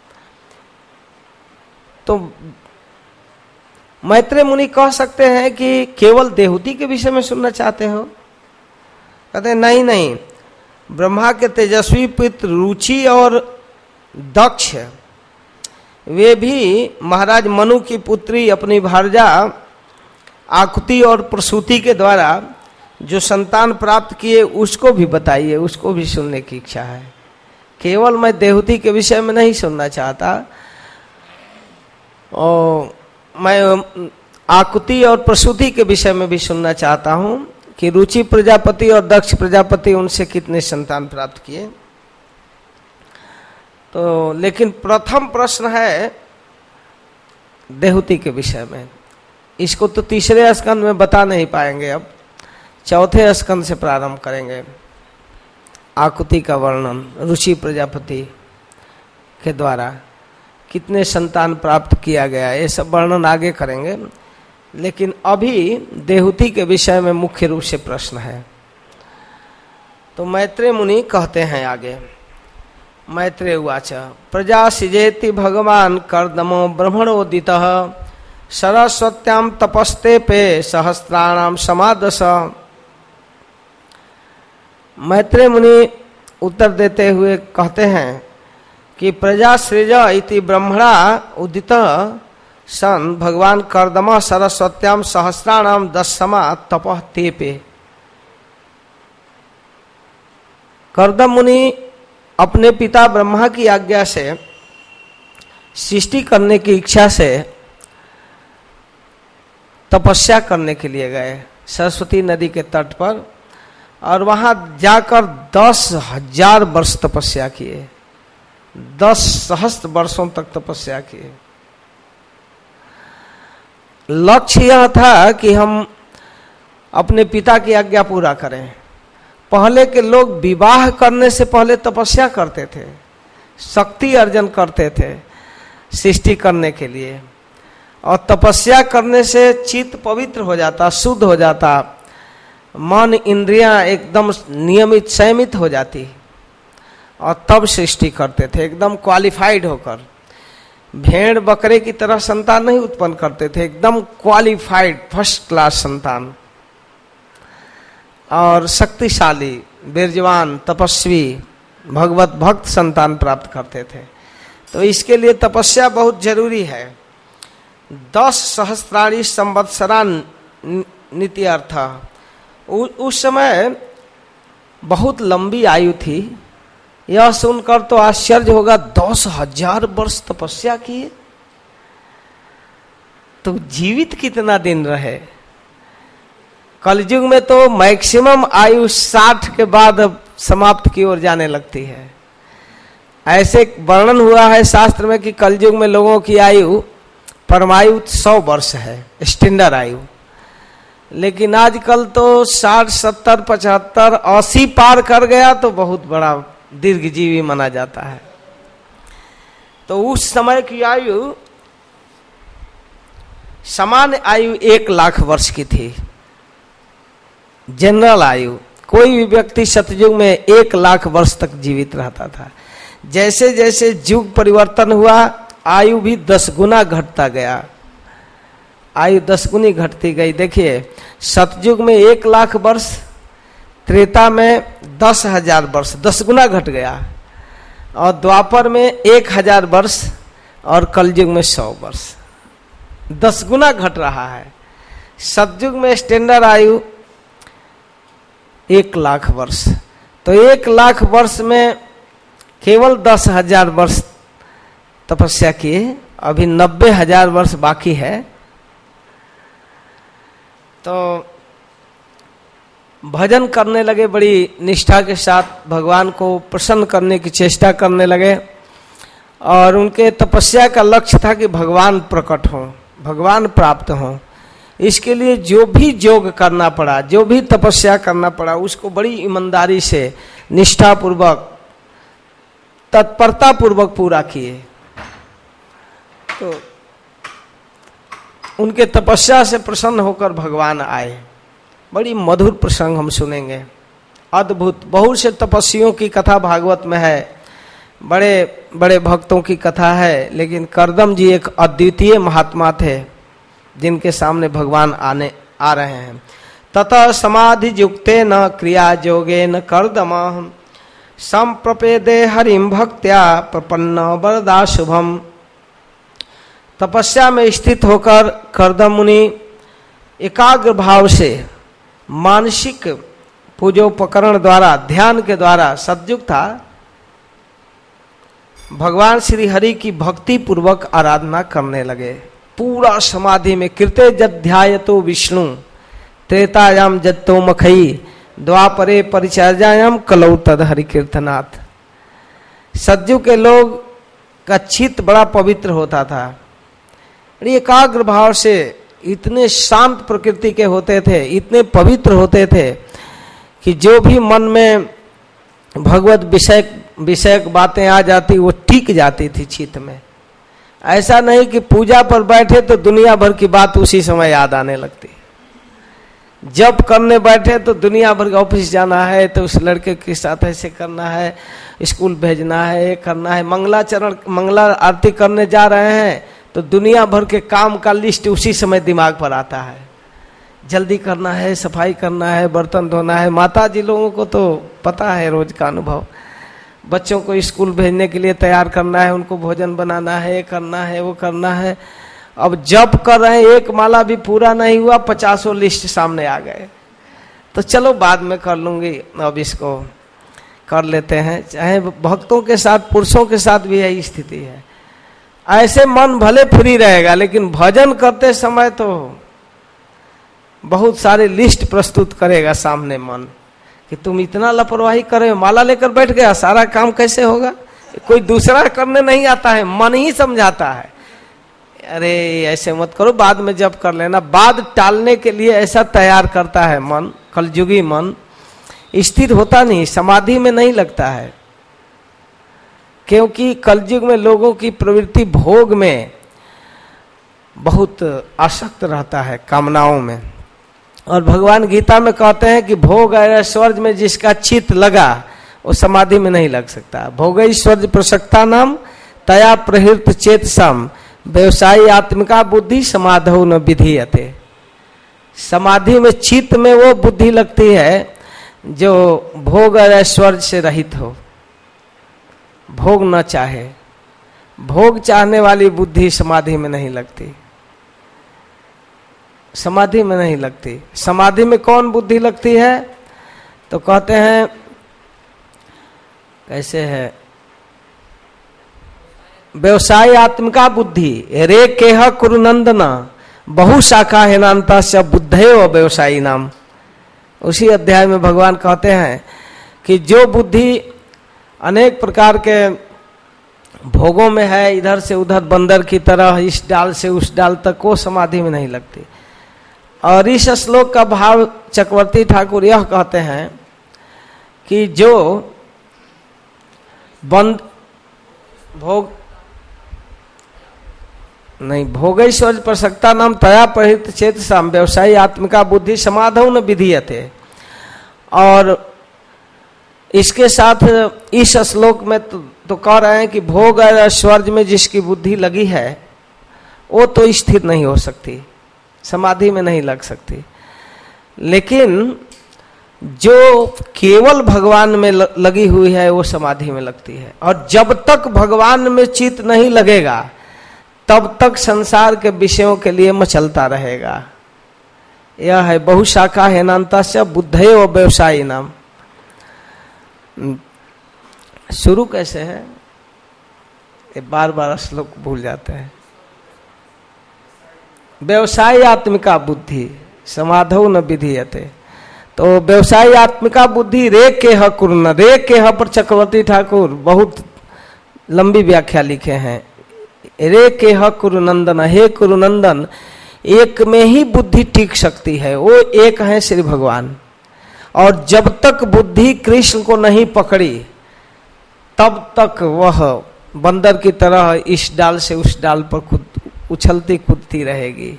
तो मैत्रेय मुनि कह सकते हैं कि केवल देहूति के विषय में सुनना चाहते हो? कहते हैं नहीं नहीं, ब्रह्मा के तेजस्वी पुत्र रुचि और दक्ष वे भी महाराज मनु की पुत्री अपनी भारजा आकुति और प्रसूति के द्वारा जो संतान प्राप्त किए उसको भी बताइए, उसको भी सुनने की इच्छा है। केवल मैं देहूति के विषय में नहीं सुनना चाहता, और मैं आकुति और प्रसूति के विषय में भी सुनना चाहता हूं कि रुचि प्रजापति और दक्ष प्रजापति उनसे कितने संतान प्राप्त किए। तो लेकिन प्रथम प्रश्न है देहूति के विषय में। इसको तो तीसरे स्कंद में बता नहीं पाएंगे, अब चौथे स्कंद से प्रारंभ करेंगे। आकुति का वर्णन रुचि प्रजापति के द्वारा कितने संतान प्राप्त किया गया, ये सब वर्णन आगे करेंगे। लेकिन अभी देहूति के विषय में मुख्य रूप से प्रश्न है। तो मैत्रेय मुनि कहते हैं आगे, मैत्रेय उवाच प्रजा सिजेति भगवान कर्दमो ब्रह्मणोदितः सरस्वत्याम तपस्ते पे सहस्राणाम समादश। मैत्रेय मुनि उत्तर देते हुए कहते हैं कि प्रजा सृज इति ब्रह्मणा उदित सन भगवान कर्दम सरस्वत्याम सहस्राणाम दशमा तपः ते पे। कर्दम मुनि अपने पिता ब्रह्मा की आज्ञा से सृष्टि करने की इच्छा से तपस्या करने के लिए गए सरस्वती नदी के तट पर, और वहां जाकर दस हजार वर्ष तपस्या किए, दस सहस्त्र वर्षों तक तपस्या किए। लक्ष्य यह था कि हम अपने पिता की आज्ञा पूरा करें। पहले के लोग विवाह करने से पहले तपस्या करते थे, शक्ति अर्जन करते थे सृष्टि करने के लिए, और तपस्या करने से चित्त पवित्र हो जाता, शुद्ध हो जाता, मन इंद्रियां एकदम नियमित संयमित हो जाती, और तब सृष्टि करते थे एकदम क्वालिफाइड होकर। भेड़ बकरे की तरह संतान नहीं उत्पन्न करते थे, एकदम क्वालिफाइड फर्स्ट क्लास संतान और शक्तिशाली वीरजवान तपस्वी भगवत भक्त संतान प्राप्त करते थे। तो इसके लिए तपस्या बहुत जरूरी है। दस सहस्त्राणी संवत्सरा नीति अर्थ, उस समय बहुत लंबी आयु थी। यह सुनकर तो आश्चर्य होगा, दस हजार वर्ष तपस्या किए तो जीवित कितना दिन रहे। कलयुग में तो मैक्सिमम आयु साठ के बाद समाप्त की ओर जाने लगती है। ऐसे वर्णन हुआ है शास्त्र में कि कलयुग में लोगों की आयु परमायु सौ वर्ष है, स्टैंडर्ड आयु। लेकिन आजकल तो साठ सत्तर पचहत्तर अस्सी पार कर गया तो बहुत बड़ा दीर्घजीवी माना जाता है। तो उस समय की आयु सामान्य आयु एक लाख वर्ष की थी, जनरल आयु। कोई भी व्यक्ति सतयुग में एक लाख वर्ष तक जीवित रहता था। जैसे जैसे युग परिवर्तन हुआ आयु भी दस गुना घटता गया, आयु दस गुनी घटती गई। देखिए सतयुग में एक लाख वर्ष, त्रेता में दस हजार वर्ष, दस गुना घट गया, और द्वापर में एक हजार वर्ष, और कलयुग में सौ वर्ष, दस गुना घट रहा है। सतयुग में स्टैंडर्ड आयु एक लाख वर्ष, तो एक लाख वर्ष में केवल दस हजार वर्ष तपस्या किए, अभी नब्बे हजार वर्ष बाकी है। तो भजन करने लगे, बड़ी निष्ठा के साथ भगवान को प्रसन्न करने की चेष्टा करने लगे, और उनके तपस्या का लक्ष्य था कि भगवान प्रकट हो, भगवान प्राप्त हों। इसके लिए जो भी योग करना पड़ा, जो भी तपस्या करना पड़ा, उसको बड़ी ईमानदारी से, निष्ठा पूर्वक, तत्परता पूर्वक पूरा किए। तो उनके तपस्या से प्रसन्न होकर भगवान आए। बड़ी मधुर प्रसंग हम सुनेंगे, अद्भुत। बहुत से तपस्वियों की कथा भागवत में है, बड़े बड़े भक्तों की कथा है, लेकिन करदम जी एक अद्वितीय महात्मा थे जिनके सामने भगवान आने आ रहे हैं। ततः समाधि युक्ते न क्रिया योगे न कर्दम संप्रपेदे हरिम भक्त्या प्रपन्न वरदा शुभम। तपस्या में स्थित होकर कर्दम मुनि एकाग्र भाव से मानसिक पूजोपकरण द्वारा, ध्यान के द्वारा, सद्युक्त था, भगवान श्री हरि की भक्ति पूर्वक आराधना करने लगे। पूरा समाधि में। कृते जध्यायतो विष्णु त्रेतायाम जत्तो मखई द्वापरे परिचर्यायाम कलौ तद हरि कीर्तनाथ। सज्जु के लोग का चित्त बड़ा पवित्र होता था, एकाग्र भाव से, इतने शांत प्रकृति के होते थे, इतने पवित्र होते थे कि जो भी मन में भगवत विषय विषयक बातें आ जाती वो टिक जाती थी चित्त में। ऐसा नहीं कि पूजा पर बैठे तो दुनिया भर की बात उसी समय याद आने लगती। जब करने बैठे तो दुनिया भर का, ऑफिस जाना है तो उस लड़के के साथ ऐसे करना है, स्कूल भेजना है, करना है, मंगलाचरण मंगला आरती करने जा रहे हैं तो दुनिया भर के काम का लिस्ट उसी समय दिमाग पर आता है। जल्दी करना है, सफाई करना है, बर्तन धोना है। माता जी लोगों को तो पता है रोज का अनुभव, बच्चों को स्कूल भेजने के लिए तैयार करना है, उनको भोजन बनाना है, करना है, वो करना है। अब जब कर रहे हैं, एक माला भी पूरा नहीं हुआ, पचासों लिस्ट सामने आ गए, तो चलो बाद में कर लूंगी, अब इसको कर लेते हैं। चाहे भक्तों के साथ, पुरुषों के साथ भी यही स्थिति है। ऐसे मन भले फ्री रहेगा, लेकिन भजन करते समय तो बहुत सारे लिस्ट प्रस्तुत करेगा सामने मन, कि तुम इतना लापरवाही करे, माला लेकर बैठ गया, सारा काम कैसे होगा? कोई दूसरा करने नहीं आता है, मन ही समझाता है, अरे ऐसे मत करो, बाद में जब कर लेना। बाद टालने के लिए ऐसा तैयार करता है मन। कलयुगी मन स्थिर होता नहीं, समाधि में नहीं लगता है, क्योंकि कलयुग में लोगों की प्रवृत्ति भोग में बहुत आसक्त रहता है, कामनाओं में। और भगवान गीता में कहते हैं कि भोग ऐश्वर्य में जिसका चित्त लगा वो समाधि में नहीं लग सकता। भोग ऐश्वर्य प्रसक्ता नाम तया प्रहृत चेत सम व्यवसायी आत्मिका बुद्धि समाधौ न विधीयते। समाधि में चित्त में वो बुद्धि लगती है जो भोग और ऐश्वर्य से रहित हो, भोग न चाहे। भोग चाहने वाली बुद्धि समाधि में नहीं लगती, समाधि में नहीं लगती। समाधि में कौन बुद्धि लगती है? तो कहते हैं, कैसे है, व्यवसाय आत्मिका बुद्धि रे केह कुरुनंदना बहु शाखा हेनांता स बुद्धयो व्यवसायी नाम। उसी अध्याय में भगवान कहते हैं कि जो बुद्धि अनेक प्रकार के भोगों में है, इधर से उधर बंदर की तरह, इस डाल से उस डाल तक, वो समाधि में नहीं लगती। और इस श्लोक का भाव चक्रवर्ती ठाकुर यह कहते हैं कि जो बंद भोग नहीं, भोगैश्वर्य प्रसक्ता नाम तया प्रहित चेत साम व्यवसायी आत्मिका बुद्धि समाधौ न विधीयते। और इसके साथ इस श्लोक में तो, तो कह रहे हैं कि भोग और ऐश्वर्य में जिसकी बुद्धि लगी है वो तो स्थिर नहीं हो सकती, समाधि में नहीं लग सकती। लेकिन जो केवल भगवान में लगी हुई है वो समाधि में लगती है। और जब तक भगवान में चित्त नहीं लगेगा तब तक संसार के विषयों के लिए मचलता रहेगा। यह है बहुशाखा हेनांता से बुद्धय व व्यवसायी नाम। शुरू कैसे है, ये बार बार श्लोक भूल जाते हैं। व्यवसायी आत्मिका बुद्धि समाधौ न विधीयते। तो व्यवसायी आत्मिका बुद्धि रे के ह कुर्न, रे के ह पर चक्रवर्ती ठाकुर बहुत लंबी व्याख्या लिखे हैं। रे केह कुरुनंदन, हे कुरुनंदन, एक में ही बुद्धि टिक सकती है, वो एक है श्री भगवान। और जब तक बुद्धि कृष्ण को नहीं पकड़ी तब तक वह बंदर की तरह इस डाल से उस डाल पर खुद उछलती कूदती रहेगी।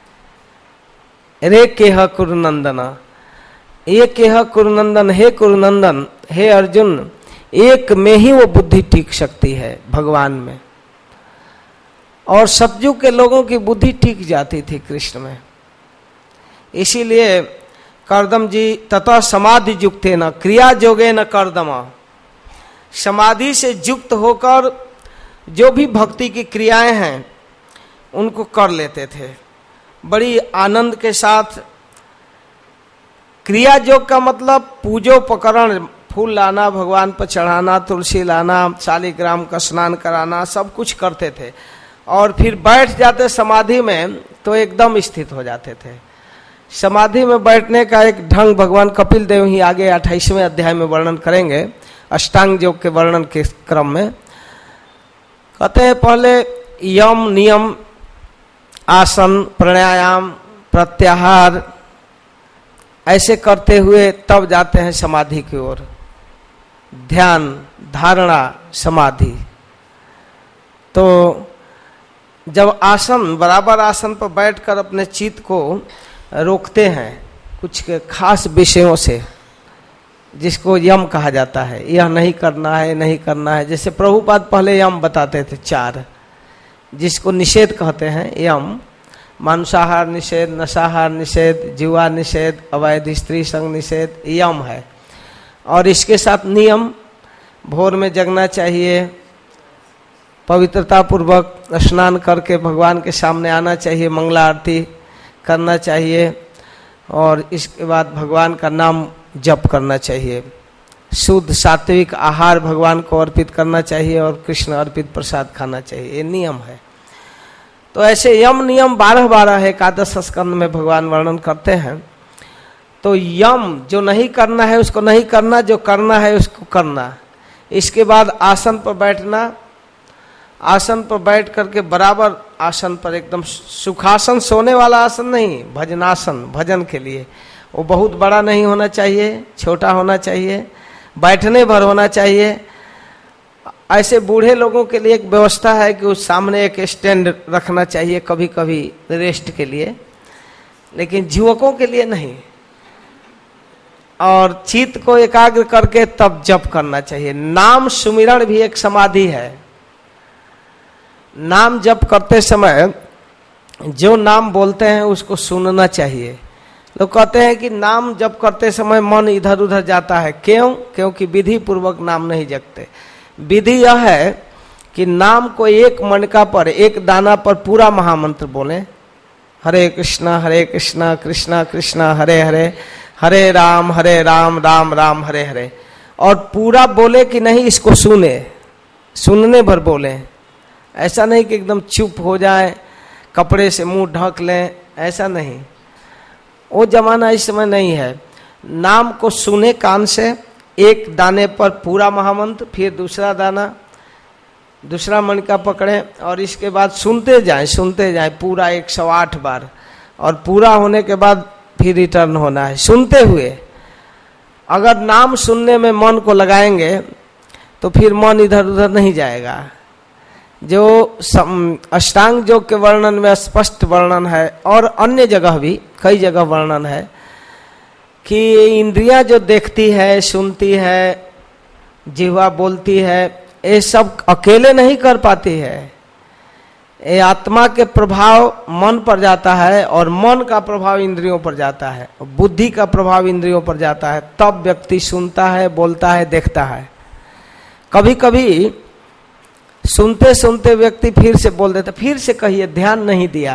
रे केह कुरुनंदन, एक केह कुरुनंदन, हे कुरुनंदन, हे अर्जुन, एक में ही वो बुद्धि टिक सकती है भगवान में। और सतयुग के लोगों की बुद्धि टिक जाती थी कृष्ण में। इसीलिए कर्दम जी तथा समाधि युक्ते न क्रिया जोगे न कर्दम, समाधि से युक्त होकर जो भी भक्ति की क्रियाएं हैं उनको कर लेते थे बड़ी आनंद के साथ। क्रिया योग का मतलब पूजोपकरण, फूल लाना, भगवान पर चढ़ाना, तुलसी लाना, शालिग्राम का स्नान कराना, सब कुछ करते थे। और फिर बैठ जाते समाधि में तो एकदम स्थित हो जाते थे। समाधि में बैठने का एक ढंग भगवान कपिल देव ही आगे अट्ठाईसवें अध्याय में वर्णन करेंगे, अष्टांग योग के वर्णन के क्रम में। कहते हैं पहले यम नियम, आसन, प्राणायाम, प्रत्याहार ऐसे करते हुए तब जाते हैं समाधि की ओर। ध्यान, धारणा, समाधि। तो जब आसन, बराबर आसन पर बैठकर अपने चित्त को रोकते हैं कुछ खास विषयों से, जिसको यम कहा जाता है, यह नहीं करना है, नहीं करना है। जैसे प्रभुपाद पहले यम बताते थे चार, जिसको निषेध कहते हैं। यम मांसाहार निषेध, नशाहार निषेध, जुआ निषेध, अवैध स्त्री संग निषेध, यम है। और इसके साथ नियम, भोर में जगना चाहिए, पवित्रता पूर्वक स्नान करके भगवान के सामने आना चाहिए, मंगला आरती करना चाहिए, और इसके बाद भगवान का नाम जप करना चाहिए। शुद्ध सात्विक आहार भगवान को अर्पित करना चाहिए और कृष्ण अर्पित प्रसाद खाना चाहिए, ये नियम है। तो ऐसे यम नियम बारह बारह है, एकादश स्कंद में भगवान वर्णन करते हैं। तो यम जो नहीं करना है उसको नहीं करना, जो करना है उसको करना। इसके बाद आसन पर बैठना, आसन पर बैठ करके बराबर आसन पर एकदम सुखासन, सोने वाला आसन नहीं, भजनासन, भजन के लिए। वो बहुत बड़ा नहीं होना चाहिए, छोटा होना चाहिए, बैठने भर होना चाहिए। ऐसे बूढ़े लोगों के लिए एक व्यवस्था है कि उस सामने एक स्टैंड रखना चाहिए कभी कभी रेस्ट के लिए, लेकिन युवकों के लिए नहीं। और चित्त को एकाग्र करके तब जप करना चाहिए। नाम सुमिरण भी एक समाधि है। नाम जप करते समय जो नाम बोलते हैं उसको सुनना चाहिए। लोग कहते हैं कि नाम जप करते समय मन इधर उधर जाता है, क्यों? क्योंकि विधि पूर्वक नाम नहीं जपते। विधि यह है कि नाम को एक मणका पर, एक दाना पर पूरा महामंत्र बोलें, हरे कृष्णा हरे कृष्णा कृष्णा कृष्णा हरे हरे, हरे राम हरे राम राम राम हरे हरे। और पूरा बोले कि नहीं, इसको सुने, सुनने भर बोले। ऐसा नहीं कि एकदम चुप हो जाए, कपड़े से मुंह ढक लें, ऐसा नहीं, वो जमाना इस समय नहीं है। नाम को सुने कान से, एक दाने पर पूरा महामंत्र, फिर दूसरा दाना, दूसरा मणका पकड़े और इसके बाद सुनते जाएं, सुनते जाएं पूरा एक सौ आठ बार। और पूरा होने के बाद फिर रिटर्न होना है सुनते हुए। अगर नाम सुनने में मन को लगाएंगे तो फिर मन इधर उधर नहीं जाएगा। जो अष्टांग योग के वर्णन में स्पष्ट वर्णन है, और अन्य जगह भी कई जगह वर्णन है कि इंद्रियां जो देखती है, सुनती है, जिह्वा बोलती है, ये सब अकेले नहीं कर पाती है। ये आत्मा के प्रभाव मन पर जाता है और मन का प्रभाव इंद्रियों पर जाता है, बुद्धि का प्रभाव इंद्रियों पर जाता है, तब व्यक्ति सुनता है, बोलता है, देखता है। कभी कभी सुनते सुनते व्यक्ति फिर से बोल देता, फिर से कहिए, ध्यान नहीं दिया।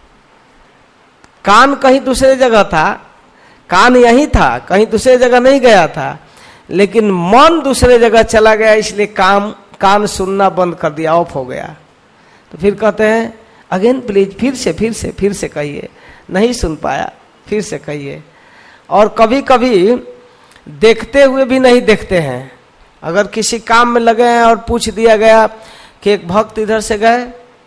कान कहीं दूसरे जगह था, कान यही था, कहीं दूसरे जगह नहीं गया था, लेकिन मन दूसरे जगह चला गया, इसलिए काम कान सुनना बंद कर दिया, ऑफ हो गया। तो फिर कहते हैं अगेन प्लीज, फिर से फिर से फिर से कहिए, नहीं सुन पाया, फिर से कहिए। और कभी कभी देखते हुए भी नहीं देखते हैं। अगर किसी काम में लगे हैं और पूछ दिया गया कि एक भक्त इधर से गए,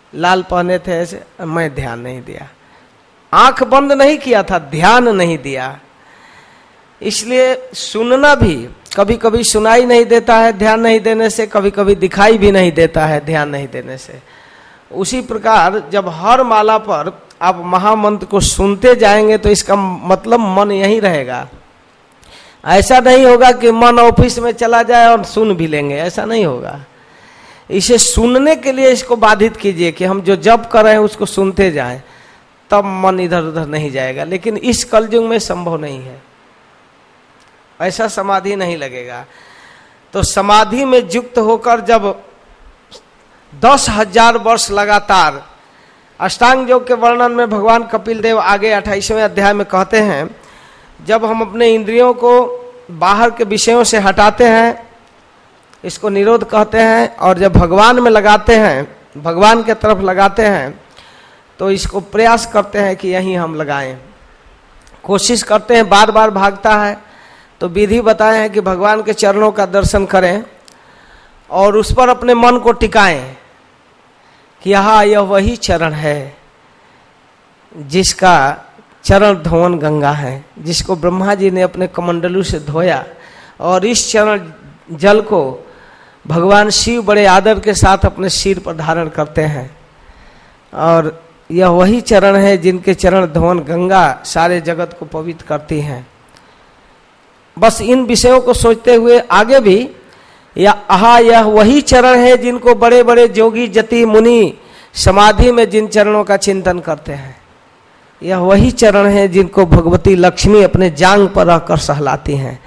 लाल पहने थे ऐसे, मैं ध्यान नहीं दिया, आंख बंद नहीं किया था, ध्यान नहीं दिया। इसलिए सुनना भी कभी कभी सुनाई नहीं देता है ध्यान नहीं देने से, कभी कभी दिखाई भी नहीं देता है ध्यान नहीं देने से। उसी प्रकार जब हर माला पर आप महामंत्र को सुनते जाएंगे तो इसका मतलब मन यही रहेगा। ऐसा नहीं होगा कि मन ऑफिस में चला जाए और सुन भी लेंगे, ऐसा नहीं होगा। इसे सुनने के लिए इसको बाधित कीजिए कि हम जो जप कर रहे हैं उसको सुनते जाएं, तब मन इधर उधर नहीं जाएगा। लेकिन इस कलयुग में संभव नहीं है, ऐसा समाधि नहीं लगेगा। तो समाधि में युक्त होकर जब दस हजार वर्ष लगातार, अष्टांग योग के वर्णन में भगवान कपिल देव आगे अट्ठाईसवें अध्याय में कहते हैं, जब हम अपने इंद्रियों को बाहर के विषयों से हटाते हैं, इसको निरोध कहते हैं, और जब भगवान में लगाते हैं, भगवान के तरफ लगाते हैं, तो इसको प्रयास करते हैं कि यहीं हम लगाएं, कोशिश करते हैं, बार बार भागता है। तो विधि बताए हैं कि भगवान के चरणों का दर्शन करें और उस पर अपने मन को टिकाएं कि यहाँ यह वही चरण है जिसका चरण धोवन गंगा है, जिसको ब्रह्मा जी ने अपने कमंडलू से धोया, और इस चरण जल को भगवान शिव बड़े आदर के साथ अपने सिर पर धारण करते हैं। और यह वही चरण है जिनके चरण धोवन गंगा सारे जगत को पवित्र करती हैं। बस इन विषयों को सोचते हुए आगे भी, या आहा यह वही चरण है जिनको बड़े बड़े जोगी जति मुनि समाधि में जिन चरणों का चिंतन करते हैं, यह वही चरण है जिनको भगवती लक्ष्मी अपने जांग पर रहकर सहलाती हैं।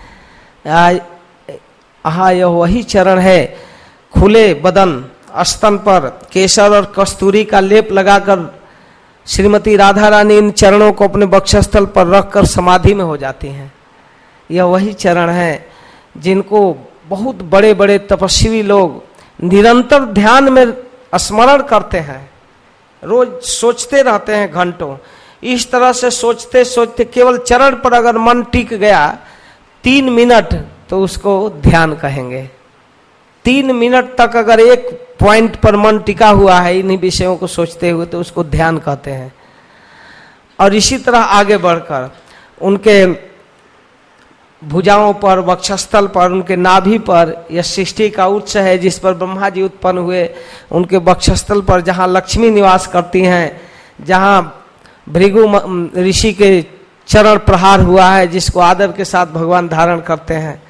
आहा यह वही चरण है, खुले बदन स्तन पर केसर और कस्तूरी का लेप लगाकर श्रीमती राधा रानी इन चरणों को अपने वक्षस्थल पर रखकर समाधि में हो जाती हैं। यह वही चरण है जिनको बहुत बड़े बड़े तपस्वी लोग निरंतर ध्यान में स्मरण करते हैं, रोज सोचते रहते हैं घंटों। इस तरह से सोचते सोचते केवल चरण पर अगर मन टिक गया तीन मिनट, तो उसको ध्यान कहेंगे। तीन मिनट तक अगर एक पॉइंट पर मन टिका हुआ है इन्हीं विषयों को सोचते हुए, तो उसको ध्यान कहते हैं। और इसी तरह आगे बढ़कर उनके भुजाओं पर, वक्षस्थल पर, उनके नाभि पर यह सृष्टि का उत्स है जिस पर ब्रह्मा जी उत्पन्न हुए, उनके वक्षस्थल पर जहाँ लक्ष्मी निवास करती हैं, जहाँ भृगु ऋषि के चरण प्रहार हुआ है जिसको आदर के साथ भगवान धारण करते हैं,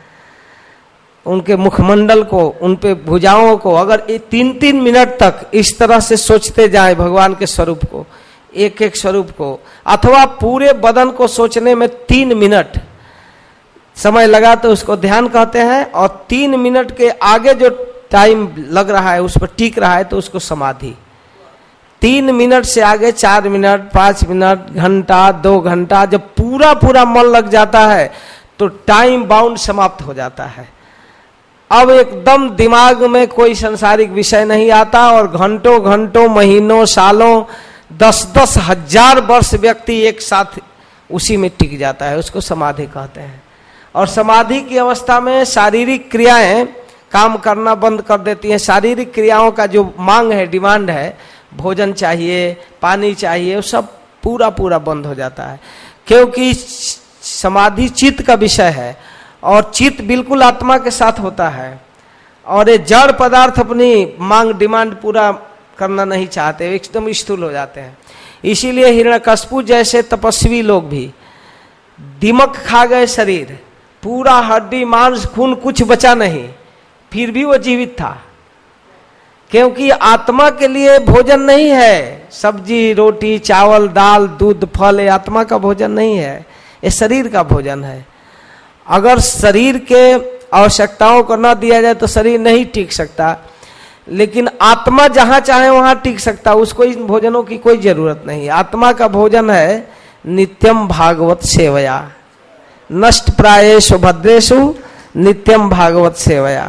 उनके मुखमंडल को, उन पे भुजाओं को अगर तीन तीन मिनट तक इस तरह से सोचते जाएं भगवान के स्वरूप को, एक एक स्वरूप को, अथवा पूरे बदन को सोचने में तीन मिनट समय लगा तो उसको ध्यान कहते हैं। और तीन मिनट के आगे जो टाइम लग रहा है उस पर टिक रहा है तो उसको समाधि। तीन मिनट से आगे चार मिनट, पांच मिनट, घंटा, दो घंटा, जब पूरा पूरा मन लग जाता है तो टाइम बाउंड समाप्त हो जाता है। अब एकदम दिमाग में कोई सांसारिक विषय नहीं आता और घंटों घंटों, महीनों, सालों, दस दस हजार वर्ष व्यक्ति एक साथ उसी में टिक जाता है, उसको समाधि कहते हैं। और समाधि की अवस्था में शारीरिक क्रियाएं काम करना बंद कर देती हैं। शारीरिक क्रियाओं का जो मांग है, डिमांड है, भोजन चाहिए, पानी चाहिए, वो सब पूरा पूरा बंद हो जाता है, क्योंकि समाधि चित्त का विषय है और चित्त बिल्कुल आत्मा के साथ होता है। और ये जड़ पदार्थ अपनी मांग डिमांड पूरा करना नहीं चाहते, एकदम स्थूल हो जाते हैं। इसीलिए हिरण्यकशिपु जैसे तपस्वी लोग भी दिमक खा गए, शरीर पूरा हड्डी मांस खून कुछ बचा नहीं, फिर भी वो जीवित था, क्योंकि आत्मा के लिए भोजन नहीं है सब्जी, रोटी, चावल, दाल, दूध, फल, ये आत्मा का भोजन नहीं है, ये शरीर का भोजन है। अगर शरीर के आवश्यकताओं को न दिया जाए तो शरीर नहीं टिक सकता, लेकिन आत्मा जहां चाहे वहां टिक सकता, उसको इन भोजनों की कोई जरूरत नहीं। आत्मा का भोजन है नित्यम भागवत सेवया, नष्ट प्रायेषु भद्रेषु नित्यम भागवत सेवया,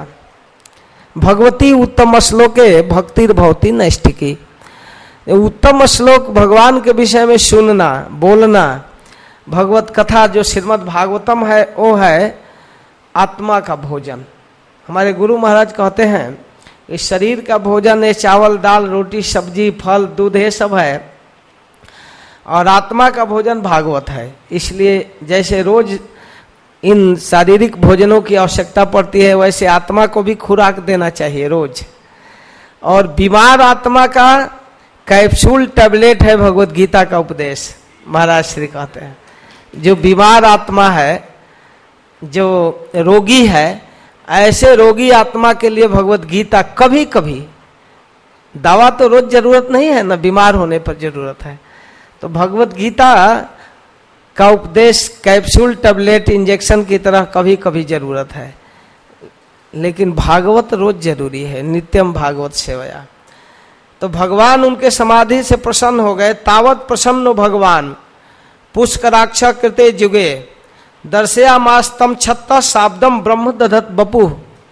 भगवती उत्तम श्लोके भक्तिर भवती नैष्टिकी। उत्तम श्लोक भगवान के विषय में सुनना, बोलना, भगवत कथा जो श्रीमद् भागवतम है वो है आत्मा का भोजन। हमारे गुरु महाराज कहते हैं इस शरीर का भोजन है चावल दाल रोटी सब्जी फल दूध ये सब है, और आत्मा का भोजन भागवत है। इसलिए जैसे रोज इन शारीरिक भोजनों की आवश्यकता पड़ती है, वैसे आत्मा को भी खुराक देना चाहिए रोज। और बीमार आत्मा का कैप्सूल टैबलेट है भगवत गीता का उपदेश। महाराज श्री कहते हैं जो बीमार आत्मा है, जो रोगी है, ऐसे रोगी आत्मा के लिए भगवत गीता कभी कभी, दवा तो रोज जरूरत नहीं है ना, बीमार होने पर जरूरत है, तो भगवत गीता का उपदेश कैप्सूल टैबलेट इंजेक्शन की तरह कभी कभी जरूरत है, लेकिन भागवत रोज जरूरी है। नित्यम भागवत सेवया। तो भगवान उनके समाधि से प्रसन्न हो गए। तावत प्रसन्न भगवान पुष्कराक्ष कृते जुगे दर्शयामास्तम छत्ता शाब्दम ब्रह्म दधत बपु।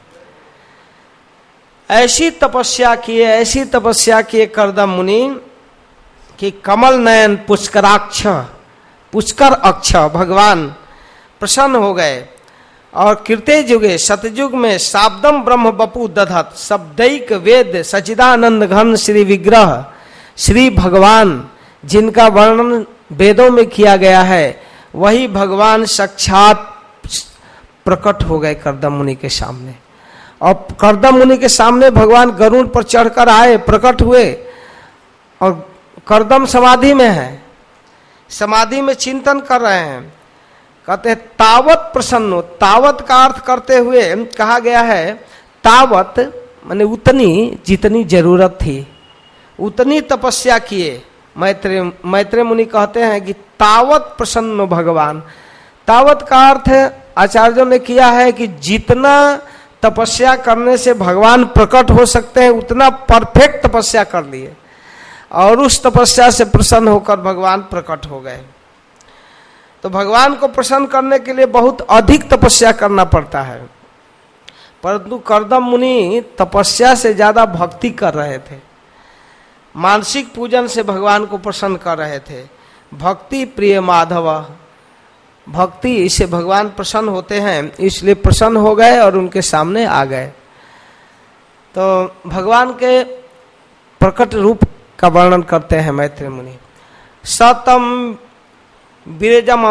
ऐसी तपस्या किए ऐसी तपस्या किए करदम मुनि कि कमल नयन पुष्कराक्ष पुष्कर अक्ष भगवान प्रसन्न हो गए। और कृते युगे सतयुग में शाब्दम ब्रह्म बपु दधत। शब्दैक वेद सचिदानंद घन श्री विग्रह श्री भगवान जिनका वर्णन वेदों में किया गया है, वही भगवान साक्षात प्रकट हो गए करदम मुनि के सामने। और करदम मुनि के सामने भगवान गरुड़ पर चढ़कर आए, प्रकट हुए, और करदम समाधि में है, समाधि में चिंतन कर रहे हैं। कहते हैं तावत प्रसन्न। तावत का अर्थ करते हुए कहा गया है तावत माने उतनी जितनी जरूरत थी उतनी तपस्या किए। मैत्रेय मैत्रेय मुनि कहते हैं कि तावत प्रसन्न भगवान। तावत का अर्थ आचार्यों ने किया है कि जितना तपस्या करने से भगवान प्रकट हो सकते हैं उतना परफेक्ट तपस्या कर लिए, और उस तपस्या से प्रसन्न होकर भगवान प्रकट हो गए। तो भगवान को प्रसन्न करने के लिए बहुत अधिक तपस्या करना पड़ता है, परंतु करदम मुनि तपस्या से ज्यादा भक्ति कर रहे थे। मानसिक पूजन से भगवान को प्रसन्न कर रहे थे। भक्ति प्रिय माधव, भक्ति से भगवान प्रसन्न होते हैं, इसलिए प्रसन्न हो गए और उनके सामने आ गए। तो भगवान के प्रकट रूप का वर्णन करते हैं मैत्रेय मुनि। सतम बीरजम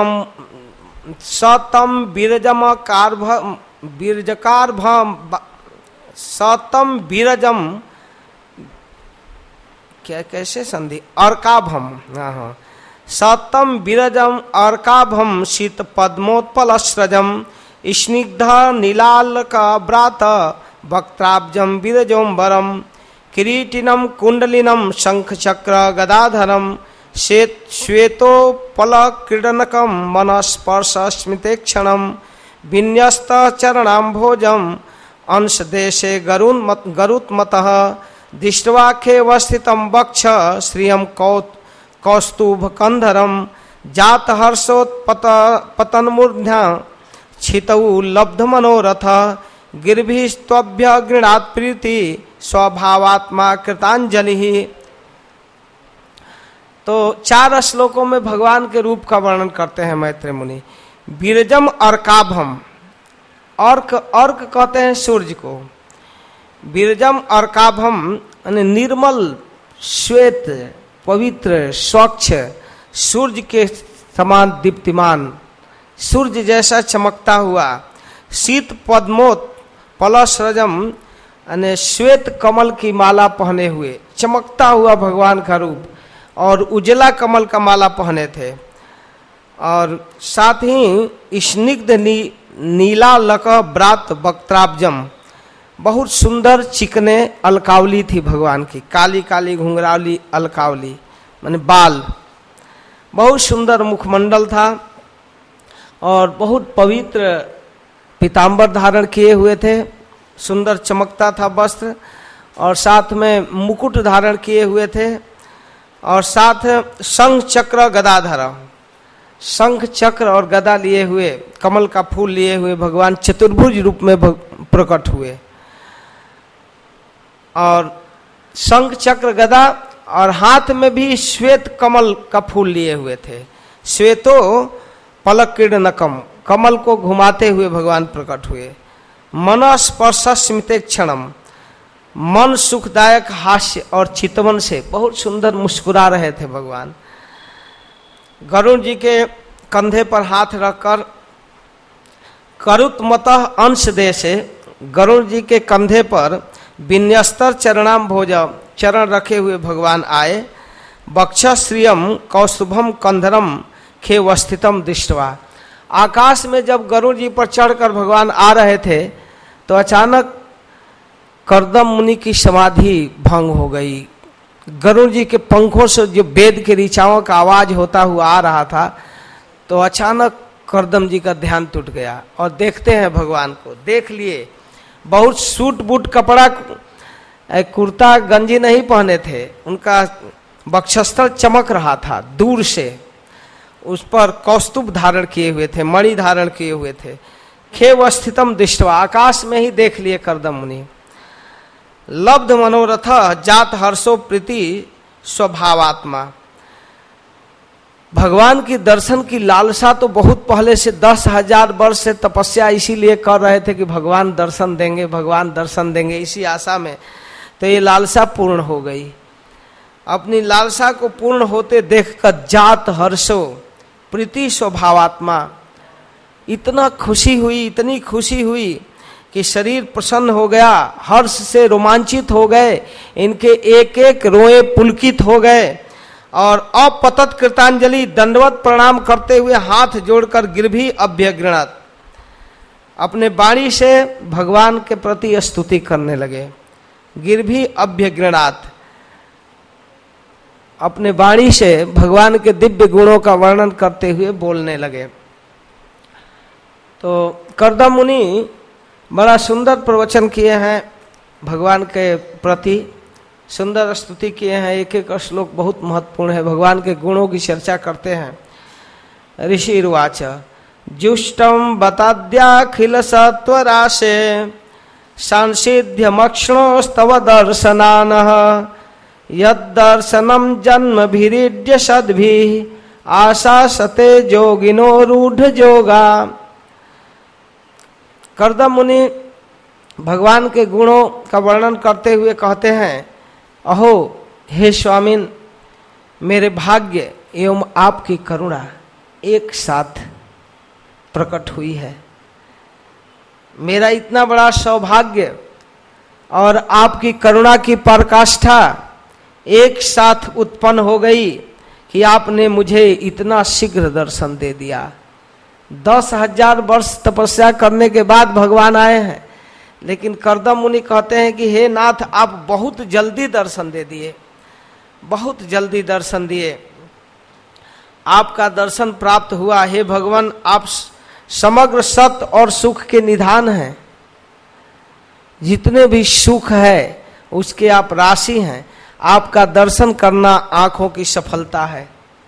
सतम बीरजम कार्भ बीरजकार सतम बीरजम क्या कैसे संधि अर्काभम। हाँ हाँ सतम बीरजम अर्काभम शीत पद्मोत्पल स्रजम स्निग्ध नीलाल का व्रात वक्त्राब्जम बीरजोम वरम किरीटिनम कुंडलिनम शंख चक्र गदाधरम श्वेतोपल क्रीडनकम मनस्पर्श स्मिते क्षणम विन्यस्त चरणाम्भोजम अंश देशे गरुण मत गरुत्मतः दृष्ट्वाखे वस्थितम वक्ष श्रियम कौत कौस्तुभ कंधरम जात हर्षोत्पत पतनमूर्ध्या छितौ लब्ध मनोरथ गिरभिस्त्वभ्य गृणात् प्रीति स्वभावात्मा कृतांजलि। तो चार श्लोकों में भगवान के रूप का वर्णन करते हैं मैत्रेय मुनि। बीरजम अर्काभम, अर्क अर्क कहते हैं सूर्य को। बीरजम अर्काभम यानी निर्मल श्वेत पवित्र स्वच्छ सूर्य के समान दीप्तिमान, सूर्य जैसा चमकता हुआ। शीत पद्मोत पलसरजम यानी श्वेत कमल की माला पहने हुए, चमकता हुआ भगवान का रूप, और उजला कमल का माला पहने थे। और साथ ही स्निग्ध नी, नीला लक ब्रात वक्त्राब्जम, बहुत सुंदर चिकने अलकावली थी भगवान की, काली काली घुंघरावली अलकावली माने बाल। बहुत सुंदर मुखमंडल था और बहुत पवित्र पीताम्बर धारण किए हुए थे, सुंदर चमकता था वस्त्र, और साथ में मुकुट धारण किए हुए थे, और साथ शंख चक्र गदाधर, शंख चक्र और गदा लिए हुए, कमल का फूल लिए हुए भगवान चतुर्भुज रूप में प्रकट हुए। और शंख चक्र गदा और हाथ में भी श्वेत कमल का फूल लिए हुए थे। श्वेतो पलक क्रीडनकम, कमल को घुमाते हुए भगवान प्रकट हुए। मन स्पर्श स्मिते क्षणम, मन सुखदायक हास्य और चितवन से बहुत सुंदर मुस्कुरा रहे थे भगवान। गरुड़ जी के कंधे पर हाथ रखकर करुतमतः अंश दे से गरुड़ जी के कंधे पर विन्यस्तर चरणाम भोज चरण रखे हुए भगवान आए। वक्षश्रियम कौस्तुभम कंधरम खेवस्थितम दृष्टवा। आकाश में जब गरुड़ जी पर चढ़कर भगवान आ रहे थे तो अचानक कर्दम मुनि की समाधि भंग हो गई। गरुड़ जी के पंखों से जो वेद के ऋचाओं का आवाज होता हुआ आ रहा था, तो अचानक कर्दम जी का ध्यान टूट गया और देखते हैं भगवान को। देख लिए, बहुत सूट बूट कपड़ा कुर्ता गंजी नहीं पहने थे, उनका वक्षस्थल चमक रहा था दूर से, उस पर कौस्तुभ धारण किए हुए थे, मणि धारण किए हुए थे। खेव स्थितम दृष्टवा, आकाश में ही देख लिए कर्दम मुनि। लब्ध मनोरथ जात हर्षो प्रीति स्वभावात्मा। भगवान की दर्शन की लालसा तो बहुत पहले से दस हजार वर्ष से तपस्या इसीलिए कर रहे थे कि भगवान दर्शन देंगे, भगवान दर्शन देंगे, इसी आशा में। तो ये लालसा पूर्ण हो गई। अपनी लालसा को पूर्ण होते देखकर जात हर्षो प्रीति स्वभावात्मा, इतना खुशी हुई, इतनी खुशी हुई कि शरीर प्रसन्न हो गया, हर्ष से रोमांचित हो गए, इनके एक एक रोए पुलकित हो गए और अपतत कृतांजलि दंडवत प्रणाम करते हुए हाथ जोड़कर गिरभी अभ्यगृणत, अपने वाणी से भगवान के प्रति स्तुति करने लगे। गिरभी अभ्यगृणात, अपने वाणी से भगवान के दिव्य गुणों का वर्णन करते हुए बोलने लगे। तो कर्दम मुनि बड़ा सुंदर प्रवचन किए हैं भगवान के प्रति, सुंदर स्तुति किए हैं। एक एक श्लोक बहुत महत्वपूर्ण है, भगवान के गुणों की चर्चा करते हैं। ऋषि रुवाच जुष्टम बताद्याखिल सत्वराशे सांसिध्यमक्ष्णोस्तव दर्शनानः यद्दर्शनम जन्म भीरिड्य सद्भिः आशा सते जोगिनो रूढ़ जोगा। कर्दम मुनि भगवान के गुणों का वर्णन करते हुए कहते हैं, अहो हे स्वामिन, मेरे भाग्य एवं आपकी करुणा एक साथ प्रकट हुई है। मेरा इतना बड़ा सौभाग्य और आपकी करुणा की पराकाष्ठा एक साथ उत्पन्न हो गई कि आपने मुझे इतना शीघ्र दर्शन दे दिया। दस हजार वर्ष तपस्या करने के बाद भगवान आए हैं, लेकिन कर्दम मुनि कहते हैं कि हे नाथ, आप बहुत जल्दी दर्शन दे दिए, बहुत जल्दी दर्शन दिए। आपका दर्शन प्राप्त हुआ। हे भगवान, आप समग्र सत्य और सुख के निधान हैं। जितने भी सुख है उसके आप राशि हैं। आपका दर्शन करना आंखों की सफलता है।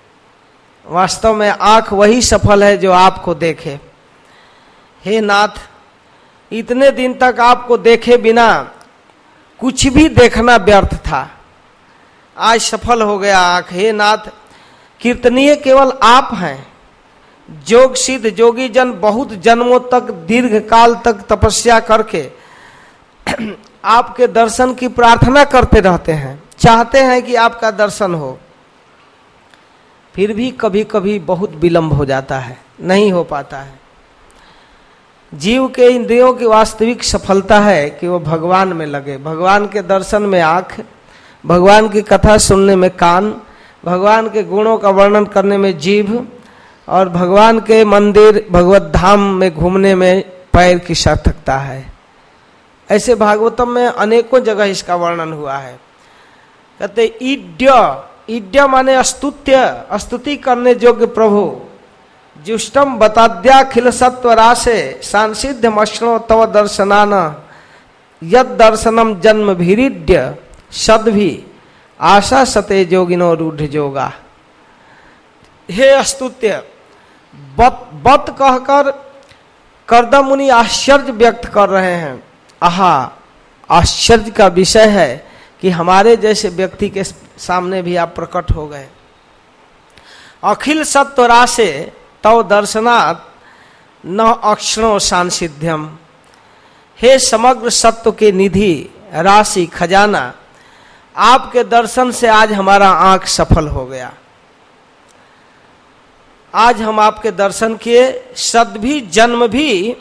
वास्तव में आंख वही सफल है जो आपको देखे। हे नाथ, इतने दिन तक आपको देखे बिना कुछ भी देखना व्यर्थ था, आज सफल हो गया आंख। हे नाथ, कीर्तनीय केवल आप हैं। जोग सिद्ध जोगी जन बहुत जन्मों तक, दीर्घ काल तक तपस्या करके आपके दर्शन की प्रार्थना करते रहते हैं, चाहते हैं कि आपका दर्शन हो, फिर भी कभी कभी बहुत विलंब हो जाता है, नहीं हो पाता है। जीव के इंद्रियों की वास्तविक सफलता है कि वो भगवान में लगे। भगवान के दर्शन में आंख, भगवान की कथा सुनने में कान, भगवान के गुणों का वर्णन करने में जीभ और भगवान के मंदिर भगवत धाम में घूमने में पैर की सार्थकता है। ऐसे भागवतम में अनेकों जगह इसका वर्णन हुआ है। कहते ईड्य, ईड्य माने स्तुत्य, स्तुति करने योग्य प्रभु। जुष्टम बताद्याखिल सत्वराशे सांसिध्य मष्णो तव दर्शनान यद दर्शनम जन्म भीरिड्य सद्भि आशा सते जोगिनो रूढ़ जोगा। हे स्तुत्य, बत बत कहकर कर्दम मुनि आश्चर्य व्यक्त कर रहे हैं। आहा, आश्चर्य का विषय है कि हमारे जैसे व्यक्ति के सामने भी आप प्रकट हो गए। अखिल सत्वराशे तव दर्शनात् न अक्षणो सांसिध्यम। हे समग्र सत्व के निधि, राशि, खजाना, आपके दर्शन से आज हमारा आंख सफल हो गया। आज हम आपके दर्शन किए, सद भी जन्म भी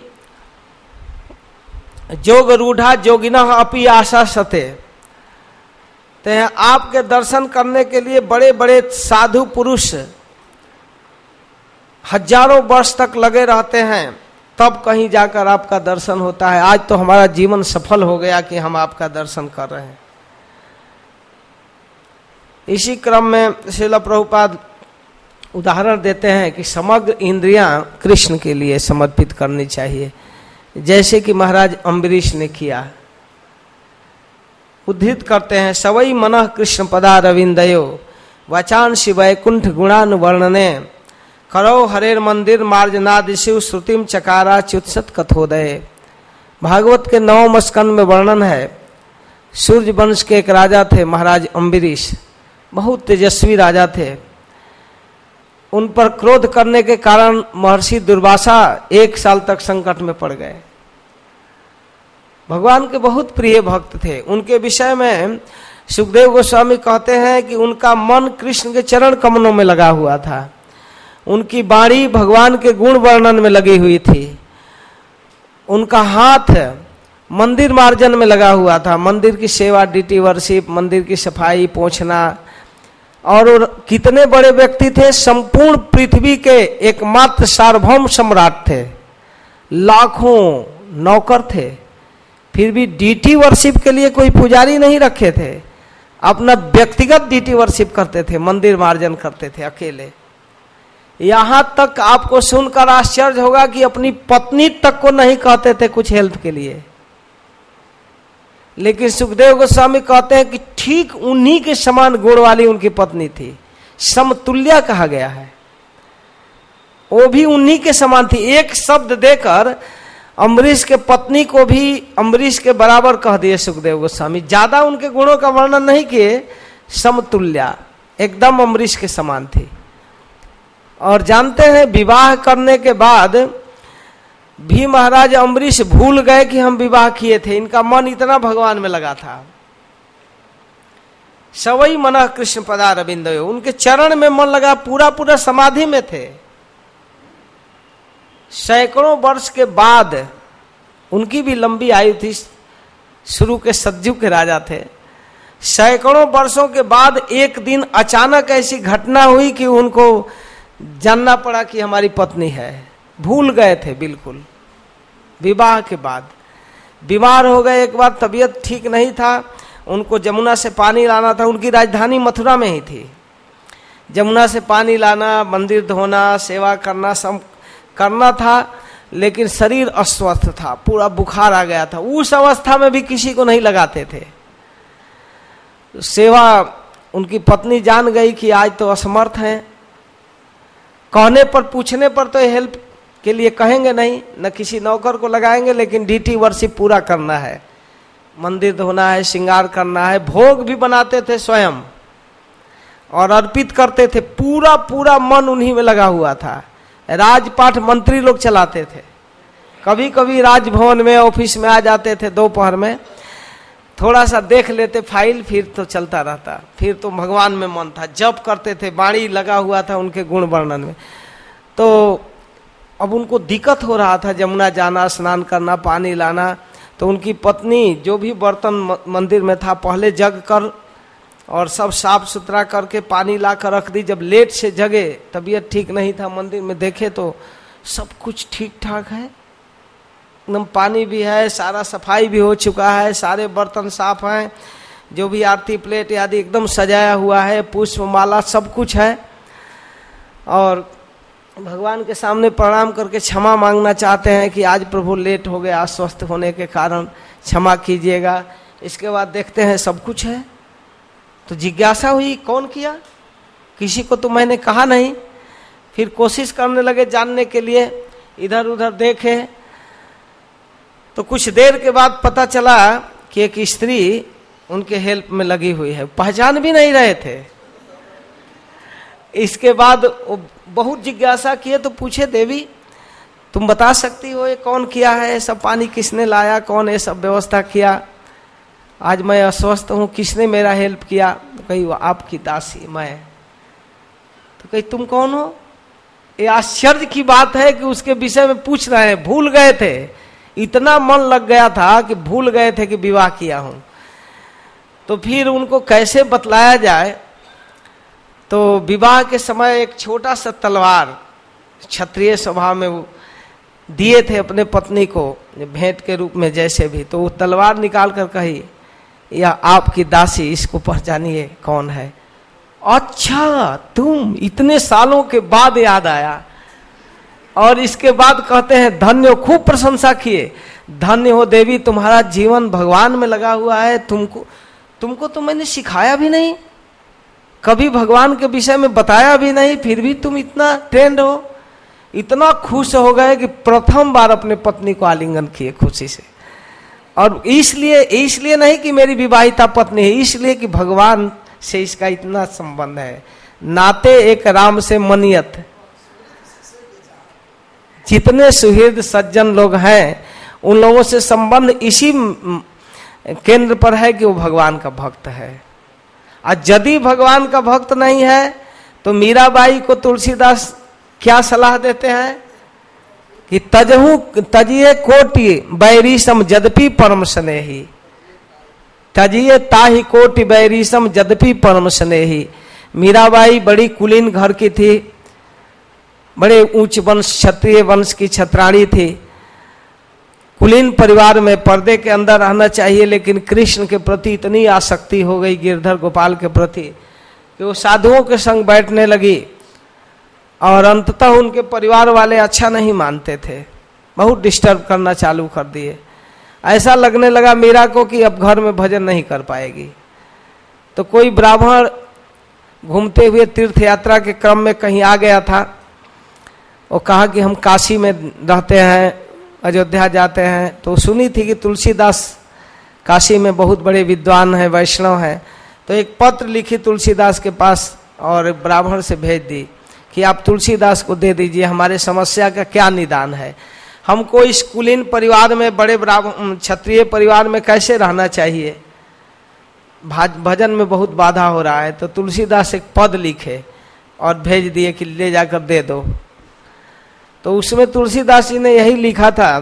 जोग रूढ़ा जोगिनः अपि आशा सते। तो आपके दर्शन करने के लिए बड़े बड़े साधु पुरुष हजारों वर्ष तक लगे रहते हैं, तब कहीं जाकर आपका दर्शन होता है। आज तो हमारा जीवन सफल हो गया कि हम आपका दर्शन कर रहे हैं। इसी क्रम में श्रील प्रभुपाद उदाहरण देते हैं कि समग्र इंद्रियां कृष्ण के लिए समर्पित करनी चाहिए, जैसे कि महाराज अम्बरीश ने किया। उद्धृत करते हैं, सवई मनः कृष्ण पदा रविंदयो वचांसि वैकुंठ गुणानुवर्णने करो हरेर मंदिर मार्जनादिशु श्रुतिम चकारा च्युत्सत कथोदय। भागवत के नवम स्कंद में वर्णन है, सूर्य वंश के एक राजा थे महाराज अम्बरीश, बहुत तेजस्वी राजा थे। उन पर क्रोध करने के कारण महर्षि दुर्वासा एक साल तक संकट में पड़ गए। भगवान के बहुत प्रिय भक्त थे। उनके विषय में सुखदेव गोस्वामी कहते हैं कि उनका मन कृष्ण के चरण कमलों में लगा हुआ था, उनकी वाणी भगवान के गुण वर्णन में लगी हुई थी, उनका हाथ मंदिर मार्जन में लगा हुआ था, मंदिर की सेवा, ड्यूटी वर्शिप, मंदिर की सफाई पोंछना। और कितने बड़े व्यक्ति थे, संपूर्ण पृथ्वी के एकमात्र सार्वभौम सम्राट थे, लाखों नौकर थे, फिर भी ड्यूटी वर्शिप के लिए कोई पुजारी नहीं रखे थे, अपना व्यक्तिगत ड्यूटी वर्शिप करते थे, मंदिर मार्जन करते थे अकेले। यहां तक आपको सुनकर आश्चर्य होगा कि अपनी पत्नी तक को नहीं कहते थे कुछ हेल्प के लिए। लेकिन सुखदेव गोस्वामी कहते हैं कि ठीक उन्हीं के समान गुण वाली उनकी पत्नी थी, समतुल्य कहा गया है, वो भी उन्हीं के समान थी। एक शब्द देकर अम्बरीश के पत्नी को भी अम्बरीश के बराबर कह दिए सुखदेव गोस्वामी। ज्यादा उनके गुणों का वर्णन नहीं किए, समतुल्य, एकदम अम्बरीश के समान थी। और जानते हैं, विवाह करने के बाद भी महाराज अम्बरीश भूल गए कि हम विवाह किए थे, इनका मन इतना भगवान में लगा था। सवई मनः कृष्ण पदा रविंदयो, उनके चरण में मन लगा, पूरा पूरा समाधि में थे। सैकड़ों वर्ष के बाद, उनकी भी लंबी आयु थी, शुरू के सतयुग के राजा थे। सैकड़ों वर्षों के बाद एक दिन अचानक ऐसी घटना हुई कि उनको जानना पड़ा कि हमारी पत्नी है। भूल गए थे बिल्कुल। विवाह के बाद बीमार हो गए, एक बार तबीयत ठीक नहीं था, उनको जमुना से पानी लाना था, उनकी राजधानी मथुरा में ही थी। जमुना से पानी लाना, मंदिर धोना, सेवा करना, सब करना था, लेकिन शरीर अस्वस्थ था, पूरा बुखार आ गया था। उस अवस्था में भी किसी को नहीं लगाते थे सेवा। उनकी पत्नी जान गई कि आज तो असमर्थ हैं, कहने पर, पूछने पर तो हेल्प के लिए कहेंगे नहीं, न किसी नौकर को लगाएंगे, लेकिन ड्यूटी वर्शिप पूरा करना है, मंदिर धोना है, श्रृंगार करना है, भोग भी बनाते थे स्वयं और अर्पित करते थे। पूरा पूरा मन उन्हीं में लगा हुआ था। राजपाट मंत्री लोग चलाते थे, कभी कभी राजभवन में ऑफिस में आ जाते थे दोपहर में, थोड़ा सा देख लेते फाइल, फिर तो चलता रहता। फिर तो भगवान में मन था, जप करते थे, वाणी लगा हुआ था उनके गुण वर्णन में। तो अब उनको दिक्कत हो रहा था, जमुना जाना, स्नान करना, पानी लाना। तो उनकी पत्नी जो भी बर्तन मंदिर में था पहले जग कर और सब साफ सुथरा करके पानी ला कर रख दी। जब लेट से जगे, तबीयत ठीक नहीं था, मंदिर में देखे तो सब कुछ ठीक ठाक है, एकदम पानी भी है, सारा सफाई भी हो चुका है, सारे बर्तन साफ हैं, जो भी आरती प्लेट आदि एकदम सजाया हुआ है, पुष्प माला सब कुछ है। और भगवान के सामने प्रणाम करके क्षमा मांगना चाहते हैं कि आज प्रभु लेट हो गया अस्वस्थ होने के कारण, क्षमा कीजिएगा। इसके बाद देखते हैं सब कुछ है। तो जिज्ञासा हुई, कौन किया? किसी को तो मैंने कहा नहीं। फिर कोशिश करने लगे जानने के लिए, इधर उधर देखे तो कुछ देर के बाद पता चला कि एक स्त्री उनके हेल्प में लगी हुई है, पहचान भी नहीं रहे थे। इसके बाद वो बहुत जिज्ञासा किए तो पूछे, देवी तुम बता सकती हो ये कौन किया है, सब पानी किसने लाया, कौन ये सब व्यवस्था किया? आज मैं अस्वस्थ हूँ, किसने मेरा हेल्प किया? तो कही वो आपकी दासी मैं। तो कही तुम कौन हो? ये आश्चर्य की बात है कि उसके विषय में पूछ रहे हैं। भूल गए थे, इतना मन लग गया था कि भूल गए थे कि विवाह किया हूं। तो फिर उनको कैसे बतलाया जाए? तो विवाह के समय एक छोटा सा तलवार क्षत्रिय स्वभाव में वो दिए थे अपने पत्नी को भेंट के रूप में जैसे भी। तो वो तलवार निकाल कर कही या आपकी दासी, इसको पहचानिए कौन है। अच्छा तुम, इतने सालों के बाद याद आया। और इसके बाद कहते हैं धन्य हो, खूब प्रशंसा किए, धन्य हो देवी, तुम्हारा जीवन भगवान में लगा हुआ है। तुमको तुमको तो मैंने सिखाया भी नहीं, कभी भगवान के विषय में बताया भी नहीं, फिर भी तुम इतना ट्रेंड हो। इतना खुश हो गए कि प्रथम बार अपने पत्नी को आलिंगन किए खुशी से। और इसलिए इसलिए नहीं कि मेरी विवाहिता पत्नी है, इसलिए कि भगवान से इसका इतना संबंध है। नाते एक राम से मनियत, जितने सुहृद सज्जन लोग हैं उन लोगों से संबंध इसी केंद्र पर है कि वो भगवान का भक्त है। और यदि भगवान का भक्त नहीं है तो मीराबाई को तुलसीदास क्या सलाह देते हैं कि तजहु तजिए कोटि बैरीसम यद्यपि परम स्नेही, तजिए ताहि कोटि बैरीसम यद्यपि परम स्नेही। मीराबाई बड़ी कुलीन घर की थी, बड़े उच्च वंश क्षत्रिय वंश की छत्राणी थी। कुलीन परिवार में पर्दे के अंदर रहना चाहिए, लेकिन कृष्ण के प्रति इतनी आसक्ति हो गई, गिरधर गोपाल के प्रति, कि वो साधुओं के संग बैठने लगी। और अंततः उनके परिवार वाले अच्छा नहीं मानते थे, बहुत डिस्टर्ब करना चालू कर दिए। ऐसा लगने लगा मीरा को कि अब घर में भजन नहीं कर पाएगी। तो कोई ब्राह्मण घूमते हुए तीर्थ यात्रा के क्रम में कहीं आ गया था। वो कहा कि हम काशी में रहते हैं, अयोध्या जाते हैं। तो सुनी थी कि तुलसीदास काशी में बहुत बड़े विद्वान हैं, वैष्णव हैं। तो एक पत्र लिखी तुलसीदास के पास और ब्राह्मण से भेज दी कि आप तुलसीदास को दे दीजिए, हमारे समस्या का क्या निदान है, हमको इस कुलीन परिवार में, बड़े ब्राह्मण क्षत्रिय परिवार में कैसे रहना चाहिए, भजन में बहुत बाधा हो रहा है। तो तुलसीदास एक पद लिखे और भेज दिए कि ले जाकर दे दो। तो उसमें तुलसीदास जी ने यही लिखा था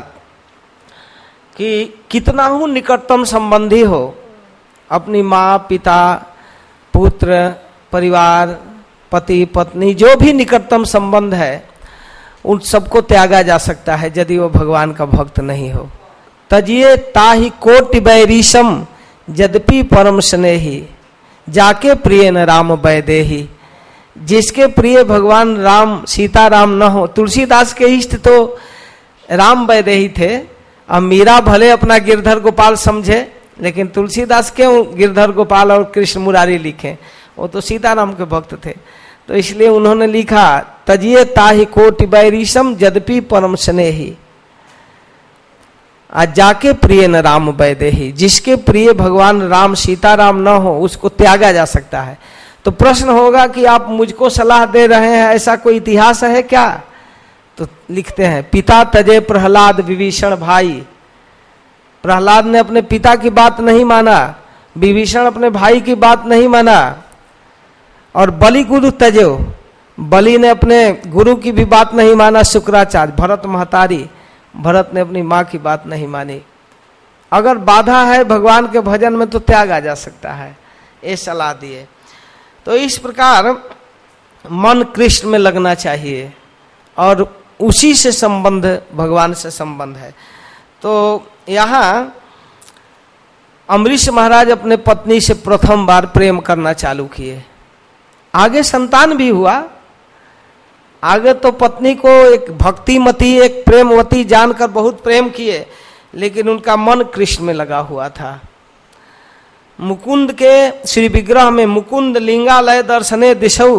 कि कितना हूँ निकटतम संबंधी हो, अपनी माँ पिता पुत्र परिवार पति पत्नी जो भी निकटतम संबंध है उन सबको त्यागा जा सकता है यदि वो भगवान का भक्त नहीं हो। तजिए ताहि कोटि बैरीसम यद्यपि परम स्नेही, जाके प्रिय न राम वैदेही। जिसके प्रिय भगवान राम सीता राम न हो। तुलसीदास के इष्ट तो राम वैदेही थे। अब मीरा भले अपना गिरधर गोपाल समझे, लेकिन तुलसीदास क्यों गिरधर गोपाल और कृष्ण मुरारी लिखे, वो तो सीताराम के भक्त थे। तो इसलिए उन्होंने लिखा तजिए ताहि कोटि बैरीसम यद्यपि परम स्नेही, आज जाके प्रिय न राम वैदेही। जिसके प्रिय भगवान राम सीताराम न हो उसको त्यागा जा सकता है। तो प्रश्न होगा कि आप मुझको सलाह दे रहे हैं, ऐसा कोई इतिहास है क्या? तो लिखते हैं पिता तजे प्रहलाद विभीषण भाई। प्रहलाद ने अपने पिता की बात नहीं माना, विभीषण अपने भाई की बात नहीं माना। और बलि गुरु तजो, बलि ने अपने गुरु की भी बात नहीं माना। शुक्राचार्य भरत महतारी, भरत ने अपनी माँ की बात नहीं मानी। अगर बाधा है भगवान के भजन में तो त्यागा जा सकता है, ये सलाह दिए। तो इस प्रकार मन कृष्ण में लगना चाहिए और उसी से संबंध, भगवान से संबंध है। तो यहाँ अम्बरीश महाराज अपने पत्नी से प्रथम बार प्रेम करना चालू किए। आगे संतान भी हुआ, आगे तो पत्नी को एक भक्तिमती, एक प्रेमवती जानकर बहुत प्रेम किए, लेकिन उनका मन कृष्ण में लगा हुआ था। मुकुंद के श्री विग्रह में मुकुंद लिंगालय दर्शने दिशौ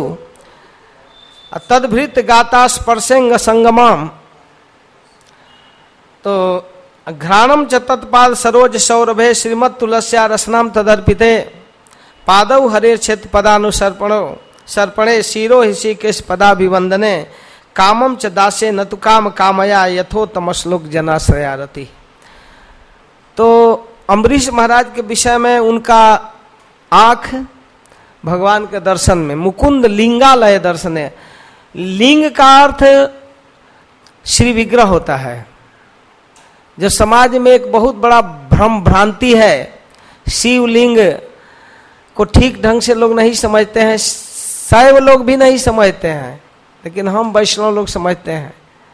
तदभृत गाता स्पर्शेंग संगमम। तो घ्राणम च तत्पाद सरोज सौरभे श्रीमद तुलस्या रसनाम तदर्पिते पादौ हरे क्षेत्र पदानुसर्पणो सर्पणे शिरो ऋषिकेश पदाभिवंदने कामम च दासे नतु काम कामया यथो तमश्लोक जनाश्रयारति। तो अम्बरीश महाराज के विषय में उनका आंख भगवान के दर्शन में, मुकुंद लिंगालय दर्शन है। लिंग का अर्थ श्री विग्रह होता है। जो समाज में एक बहुत बड़ा भ्रम भ्रांति है, शिवलिंग को ठीक ढंग से लोग नहीं समझते हैं, शैव लोग भी नहीं समझते हैं, लेकिन हम वैष्णव लोग समझते हैं।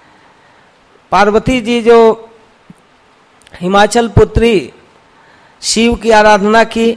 पार्वती जी जो हिमाचल पुत्री शिव की आराधना की,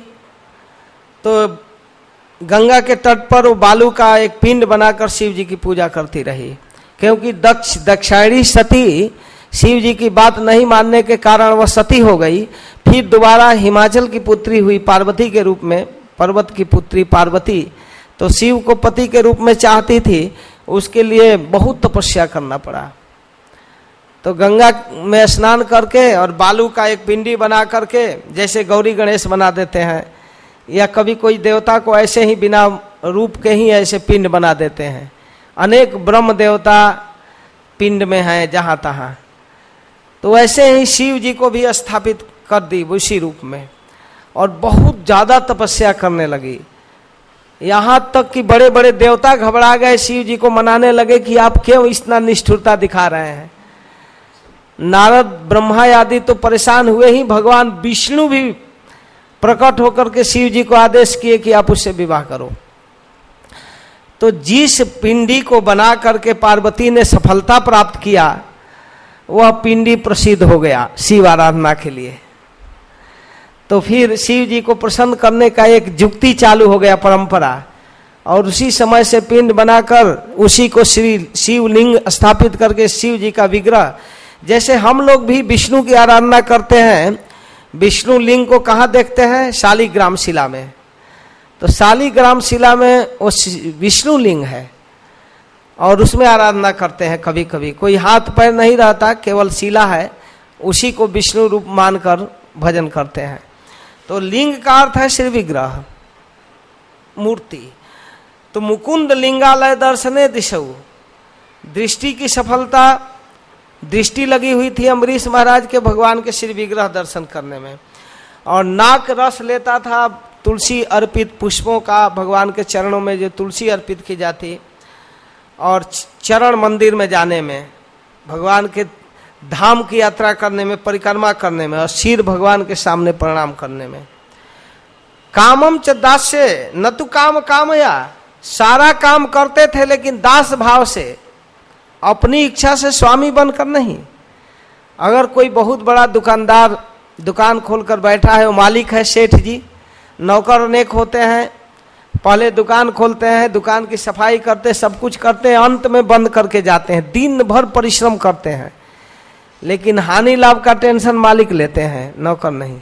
तो गंगा के तट पर वो बालू का एक पिंड बनाकर शिव जी की पूजा करती रही, क्योंकि दक्ष दक्षायणी सती शिव जी की बात नहीं मानने के कारण वह सती हो गई। फिर दोबारा हिमाचल की पुत्री हुई पार्वती के रूप में, पर्वत की पुत्री पार्वती, तो शिव को पति के रूप में चाहती थी, उसके लिए बहुत तपस्या करना पड़ा। तो गंगा में स्नान करके और बालू का एक पिंडी बना करके, जैसे गौरी गणेश बना देते हैं, या कभी कोई देवता को ऐसे ही बिना रूप के ही ऐसे पिंड बना देते हैं। अनेक ब्रह्म देवता पिंड में हैं जहां तहां, तो ऐसे ही शिव जी को भी स्थापित कर दी उसी रूप में, और बहुत ज्यादा तपस्या करने लगी। यहां तक कि बड़े बड़े देवता घबरा गए, शिव जी को मनाने लगे कि आप क्यों इतना निष्ठुरता दिखा रहे हैं। नारद ब्रह्मा आदि तो परेशान हुए ही, भगवान विष्णु भी प्रकट होकर के शिव जी को आदेश किए कि आप उससे विवाह करो। तो जिस पिंडी को बना करके पार्वती ने सफलता प्राप्त किया, वह पिंडी प्रसिद्ध हो गया शिव आराधना के लिए। तो फिर शिव जी को प्रसन्न करने का एक जुक्ति चालू हो गया, परंपरा, और उसी समय से पिंड बनाकर उसी को श्री शिवलिंग स्थापित करके शिव जी का विग्रह, जैसे हम लोग भी विष्णु की आराधना करते हैं, विष्णु लिंग को कहाँ देखते हैं? शालिग्राम शिला में। तो शालिग्राम शिला में वो विष्णु लिंग है और उसमें आराधना करते हैं। कभी कभी कोई हाथ पैर नहीं रहता, केवल शिला है, उसी को विष्णु रूप मानकर भजन करते हैं। तो लिंग का अर्थ है श्री विग्रह, मूर्ति। तो मुकुंद लिंगालय दर्शने दिशऊ, दृष्टि की सफलता, दृष्टि लगी हुई थी अम्बरीश महाराज के भगवान के श्री विग्रह दर्शन करने में। और नाक रस लेता था तुलसी अर्पित पुष्पों का, भगवान के चरणों में जो तुलसी अर्पित की जाती, और चरण मंदिर में जाने में, भगवान के धाम की यात्रा करने में, परिक्रमा करने में, और सिर भगवान के सामने प्रणाम करने में। कामम च दास्य न तु काम कामया, सारा काम करते थे लेकिन दास भाव से, अपनी इच्छा से स्वामी बनकर नहीं। अगर कोई बहुत बड़ा दुकानदार दुकान खोलकर बैठा है, वो मालिक है, सेठ जी, नौकर अनेक होते हैं, पहले दुकान खोलते हैं, दुकान की सफाई करते, सब कुछ करते हैं, अंत में बंद करके जाते हैं, दिन भर परिश्रम करते हैं, लेकिन हानि लाभ का टेंशन मालिक लेते हैं, नौकर नहीं।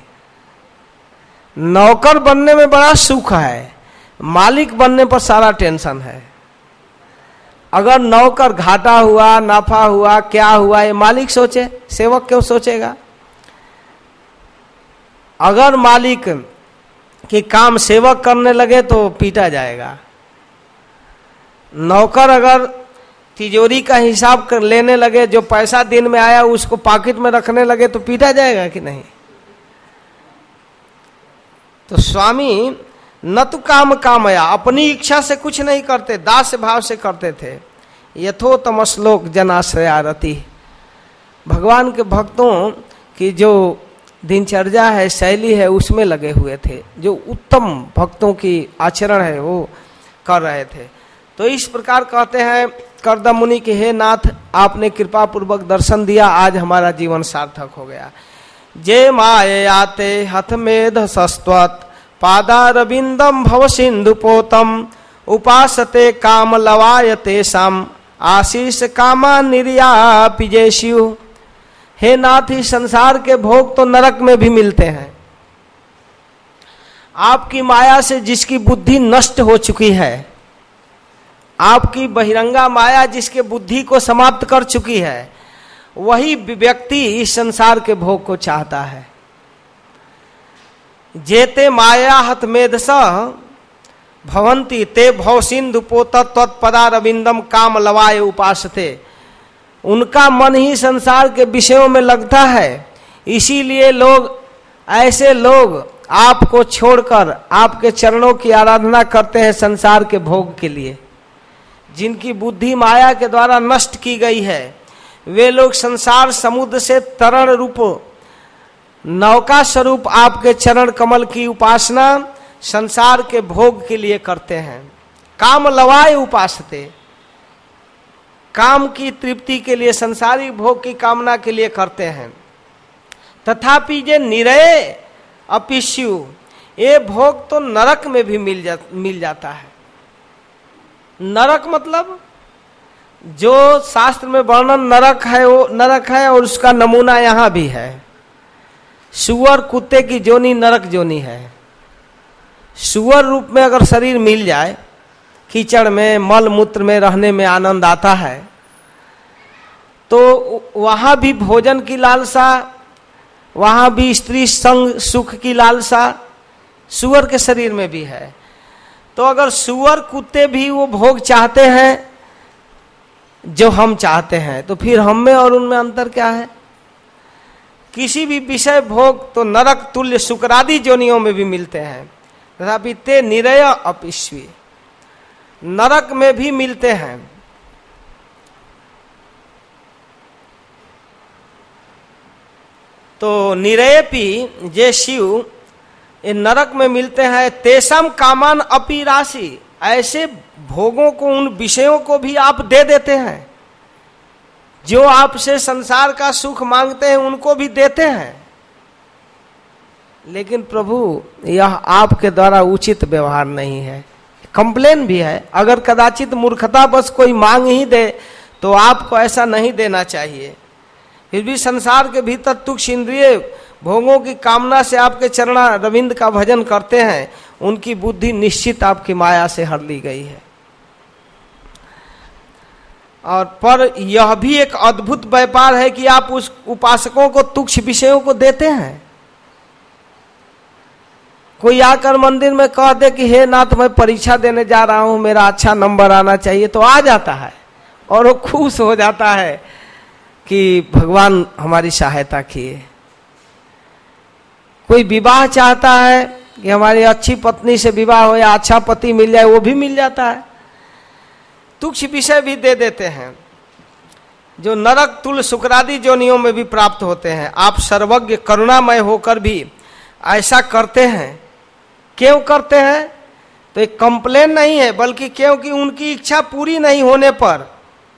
नौकर बनने में बड़ा सुख है, मालिक बनने पर सारा टेंशन है। अगर नौकर घाटा हुआ, नाफा हुआ, क्या हुआ, ये मालिक सोचे, सेवक क्यों सोचेगा? अगर मालिक के काम सेवक करने लगे तो पीटा जाएगा। नौकर अगर तिजोरी का हिसाब कर लेने लगे, जो पैसा दिन में आया उसको पॉकेट में रखने लगे तो पीटा जाएगा कि नहीं? तो स्वामी न तो काम कामया, अपनी इच्छा से कुछ नहीं करते, दास भाव से करते थे। यथो तमश्लोक जनाश्रया रति, भगवान के भक्तों की जो दिनचर्या है, शैली है, उसमें लगे हुए थे, जो उत्तम भक्तों की आचरण है वो कर रहे थे। तो इस प्रकार कहते हैं करदम मुनि के, हे नाथ, आपने कृपा पूर्वक दर्शन दिया, आज हमारा जीवन सार्थक हो गया। जे माययाते हथमेध सस्त्वत पादारविंदम भव सिंधु पोतम उपासते काम लवायते साम आशीष कामा निर्यापि जय शिव। हे नाथ, इस संसार के भोग तो नरक में भी मिलते हैं। आपकी माया से जिसकी बुद्धि नष्ट हो चुकी है, आपकी बहिरंगा माया जिसके बुद्धि को समाप्त कर चुकी है, वही व्यक्ति इस संसार के भोग को चाहता है। जेते माया हतमेधस भवंती ते भव सिंधु पोत तत्पदारविंदम काम लवाय उपासते, उनका मन ही संसार के विषयों में लगता है, इसीलिए लोग ऐसे लोग आपको छोड़कर आपके चरणों की आराधना करते हैं संसार के भोग के लिए। जिनकी बुद्धि माया के द्वारा नष्ट की गई है, वे लोग संसार समुद्र से तरण रूप नौका स्वरूप आपके चरण कमल की उपासना संसार के भोग के लिए करते हैं। काम लवाए उपासते, काम की तृप्ति के लिए, संसारिक भोग की कामना के लिए करते हैं। तथापि जे निरय अपिष्यु, ये भोग तो नरक में भी मिल जा मिल जाता है। नरक मतलब जो शास्त्र में वर्णन नरक है वो नरक है, और उसका नमूना यहाँ भी है। सुअर कुत्ते की जोनी नरक जोनी है। सुअर रूप में अगर शरीर मिल जाए, कीचड़ में मल मूत्र में रहने में आनंद आता है, तो वहां भी भोजन की लालसा, वहां भी स्त्री संग सुख की लालसा सुअर के शरीर में भी है। तो अगर सुअर कुत्ते भी वो भोग चाहते हैं जो हम चाहते हैं, तो फिर हम में और उनमें अंतर क्या है? किसी भी विषय भोग तो नरक तुल्य शुक्रादि जोनियों में भी मिलते हैं, तथापि ते निरय अपिष्वी, नरक में भी मिलते हैं। तो निरयपि जे शिव ये नरक में मिलते हैं। तेसम कामान अपि राशि, ऐसे भोगों को, उन विषयों को भी आप दे देते हैं। जो आपसे संसार का सुख मांगते हैं उनको भी देते हैं। लेकिन प्रभु यह आपके द्वारा उचित व्यवहार नहीं है। कंप्लेन भी है, अगर कदाचित मूर्खता बस कोई मांग ही दे तो आपको ऐसा नहीं देना चाहिए। फिर भी संसार के भीतर तुक्ष इंद्रिय भोगों की कामना से आपके चरणा रविंद का भजन करते हैं, उनकी बुद्धि निश्चित आपकी माया से हर ली गई है। और पर यह भी एक अद्भुत व्यापार है कि आप उस उपासकों को तुक्ष विषयों को देते हैं। कोई आकर मंदिर में कह दे कि हे नाथ मैं परीक्षा देने जा रहा हूं, मेरा अच्छा नंबर आना चाहिए, तो आ जाता है और वो खुश हो जाता है कि भगवान हमारी सहायता किए। कोई विवाह चाहता है कि हमारी अच्छी पत्नी से विवाह हो या अच्छा पति मिल जाए, वो भी मिल जाता है। तुक्ष विषय भी दे देते हैं जो नरक तुल्य शुक्रादि जोनियों में भी प्राप्त होते हैं। आप सर्वज्ञ करुणामय होकर भी ऐसा करते हैं। क्यों करते हैं? तो एक कंप्लेन नहीं है, बल्कि क्योंकि उनकी इच्छा पूरी नहीं होने पर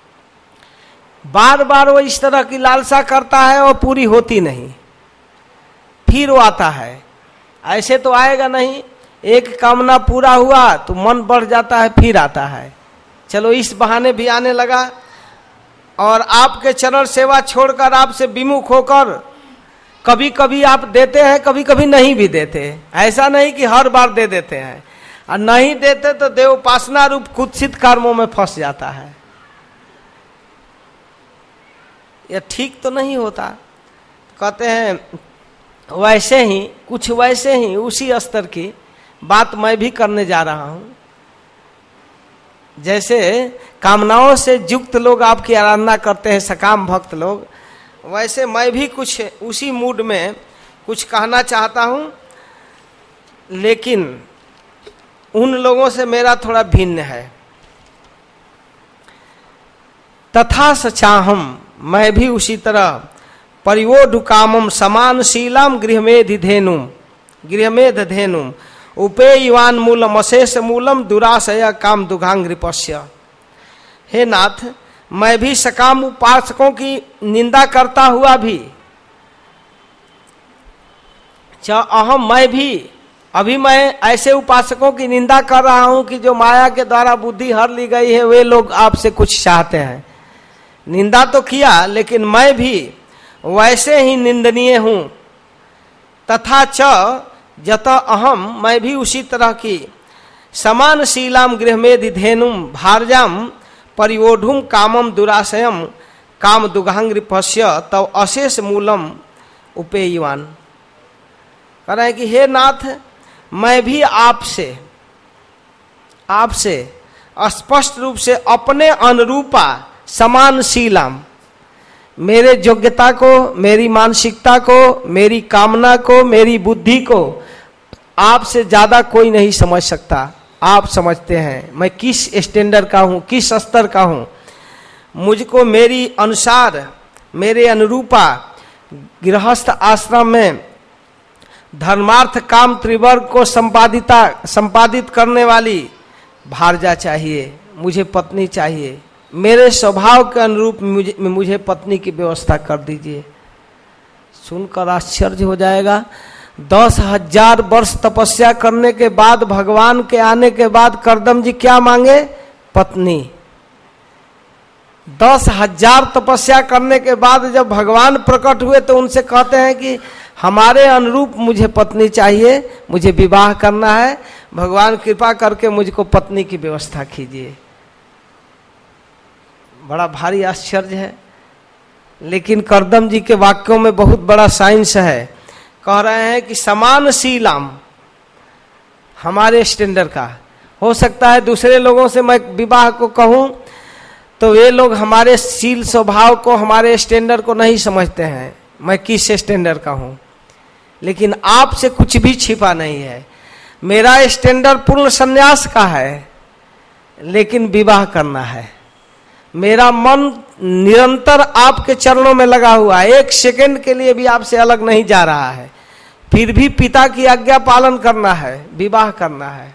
बार बार वो इस तरह की लालसा करता है और पूरी होती नहीं, फिर वो आता है। ऐसे तो आएगा नहीं, एक कामना पूरा हुआ तो मन बढ़ जाता है, फिर आता है। चलो इस बहाने भी आने लगा, और आपके चरण सेवा छोड़कर आपसे विमुख होकर कभी कभी आप देते हैं, कभी कभी नहीं भी देते। ऐसा नहीं कि हर बार दे देते हैं, और नहीं देते तो देव उपासना रूप कुत्सित कर्मों में फंस जाता है। यह ठीक तो नहीं होता। कहते हैं वैसे ही, कुछ वैसे ही उसी स्तर की बात मैं भी करने जा रहा हूं। जैसे कामनाओं से युक्त लोग आपकी आराधना करते हैं, सकाम भक्त लोग, वैसे मैं भी कुछ उसी मूड में कुछ कहना चाहता हूं, लेकिन उन लोगों से मेरा थोड़ा भिन्न है। तथा सचाहम, मैं भी उसी तरह परिवोढु कामम समान शीलम गृहमेधिधेनुम गृहमेधेनुम उपेयवान मूलम अशेष मूलम दुराशय काम दुघांग्रिपस्य। हे नाथ, मैं भी सकाम उपासकों की निंदा करता हुआ भी च अहम, मैं भी अभी मैं ऐसे उपासकों की निंदा कर रहा हूं कि जो माया के द्वारा बुद्धि हर ली गई है, वे लोग आपसे कुछ चाहते हैं। निंदा तो किया, लेकिन मैं भी वैसे ही निंदनीय हूं। तथा च जत अहम, मैं भी उसी तरह की समान शीलाम गृहमेधिधेनुम भारजाम परिवोढुम कामम दुराशयम काम दुघांग्रिपस्य तव अशेष मूलम उपेयवान। कह रहे हैं कि हे नाथ, मैं भी आपसे आपसे स्पष्ट रूप से अपने अनुरूपा समान शीलाम, मेरे योग्यता को, मेरी मानसिकता को, मेरी कामना को, मेरी बुद्धि को आपसे ज्यादा कोई नहीं समझ सकता। आप समझते हैं मैं किस स्टैंडर्ड का हूं, किस स्तर का हूं। मुझको मेरी अनुसार, मेरे अनुरूपा गृहस्थ आश्रम में धर्मार्थ काम त्रिवर्ग को संपादिता संपादित करने वाली भारजा चाहिए, मुझे पत्नी चाहिए। मेरे स्वभाव के अनुरूप मुझे मुझे पत्नी की व्यवस्था कर दीजिए। सुनकर आश्चर्य हो जाएगा। दस हजार वर्ष तपस्या करने के बाद, भगवान के आने के बाद करदम जी क्या मांगे? पत्नी। दस हजार तपस्या करने के बाद जब भगवान प्रकट हुए तो उनसे कहते हैं कि हमारे अनुरूप मुझे पत्नी चाहिए, मुझे विवाह करना है, भगवान कृपा करके मुझको पत्नी की व्यवस्था कीजिए। बड़ा भारी आश्चर्य है, लेकिन करदम जी के वाक्यों में बहुत बड़ा साइंस है। कह रहे हैं कि समान शीलम, हमारे स्टैंडर्ड का। हो सकता है दूसरे लोगों से मैं विवाह को कहूं तो वे लोग हमारे शील स्वभाव को, हमारे स्टैंडर्ड को नहीं समझते हैं, मैं किस स्टैंडर्ड का हूं। लेकिन आपसे कुछ भी छिपा नहीं है। मेरा स्टैंडर्ड पूर्ण संन्यास का है, लेकिन विवाह करना है। मेरा मन निरंतर आपके चरणों में लगा हुआ है, एक सेकंड के लिए भी आपसे अलग नहीं जा रहा है। फिर भी पिता की आज्ञा पालन करना है, विवाह करना है।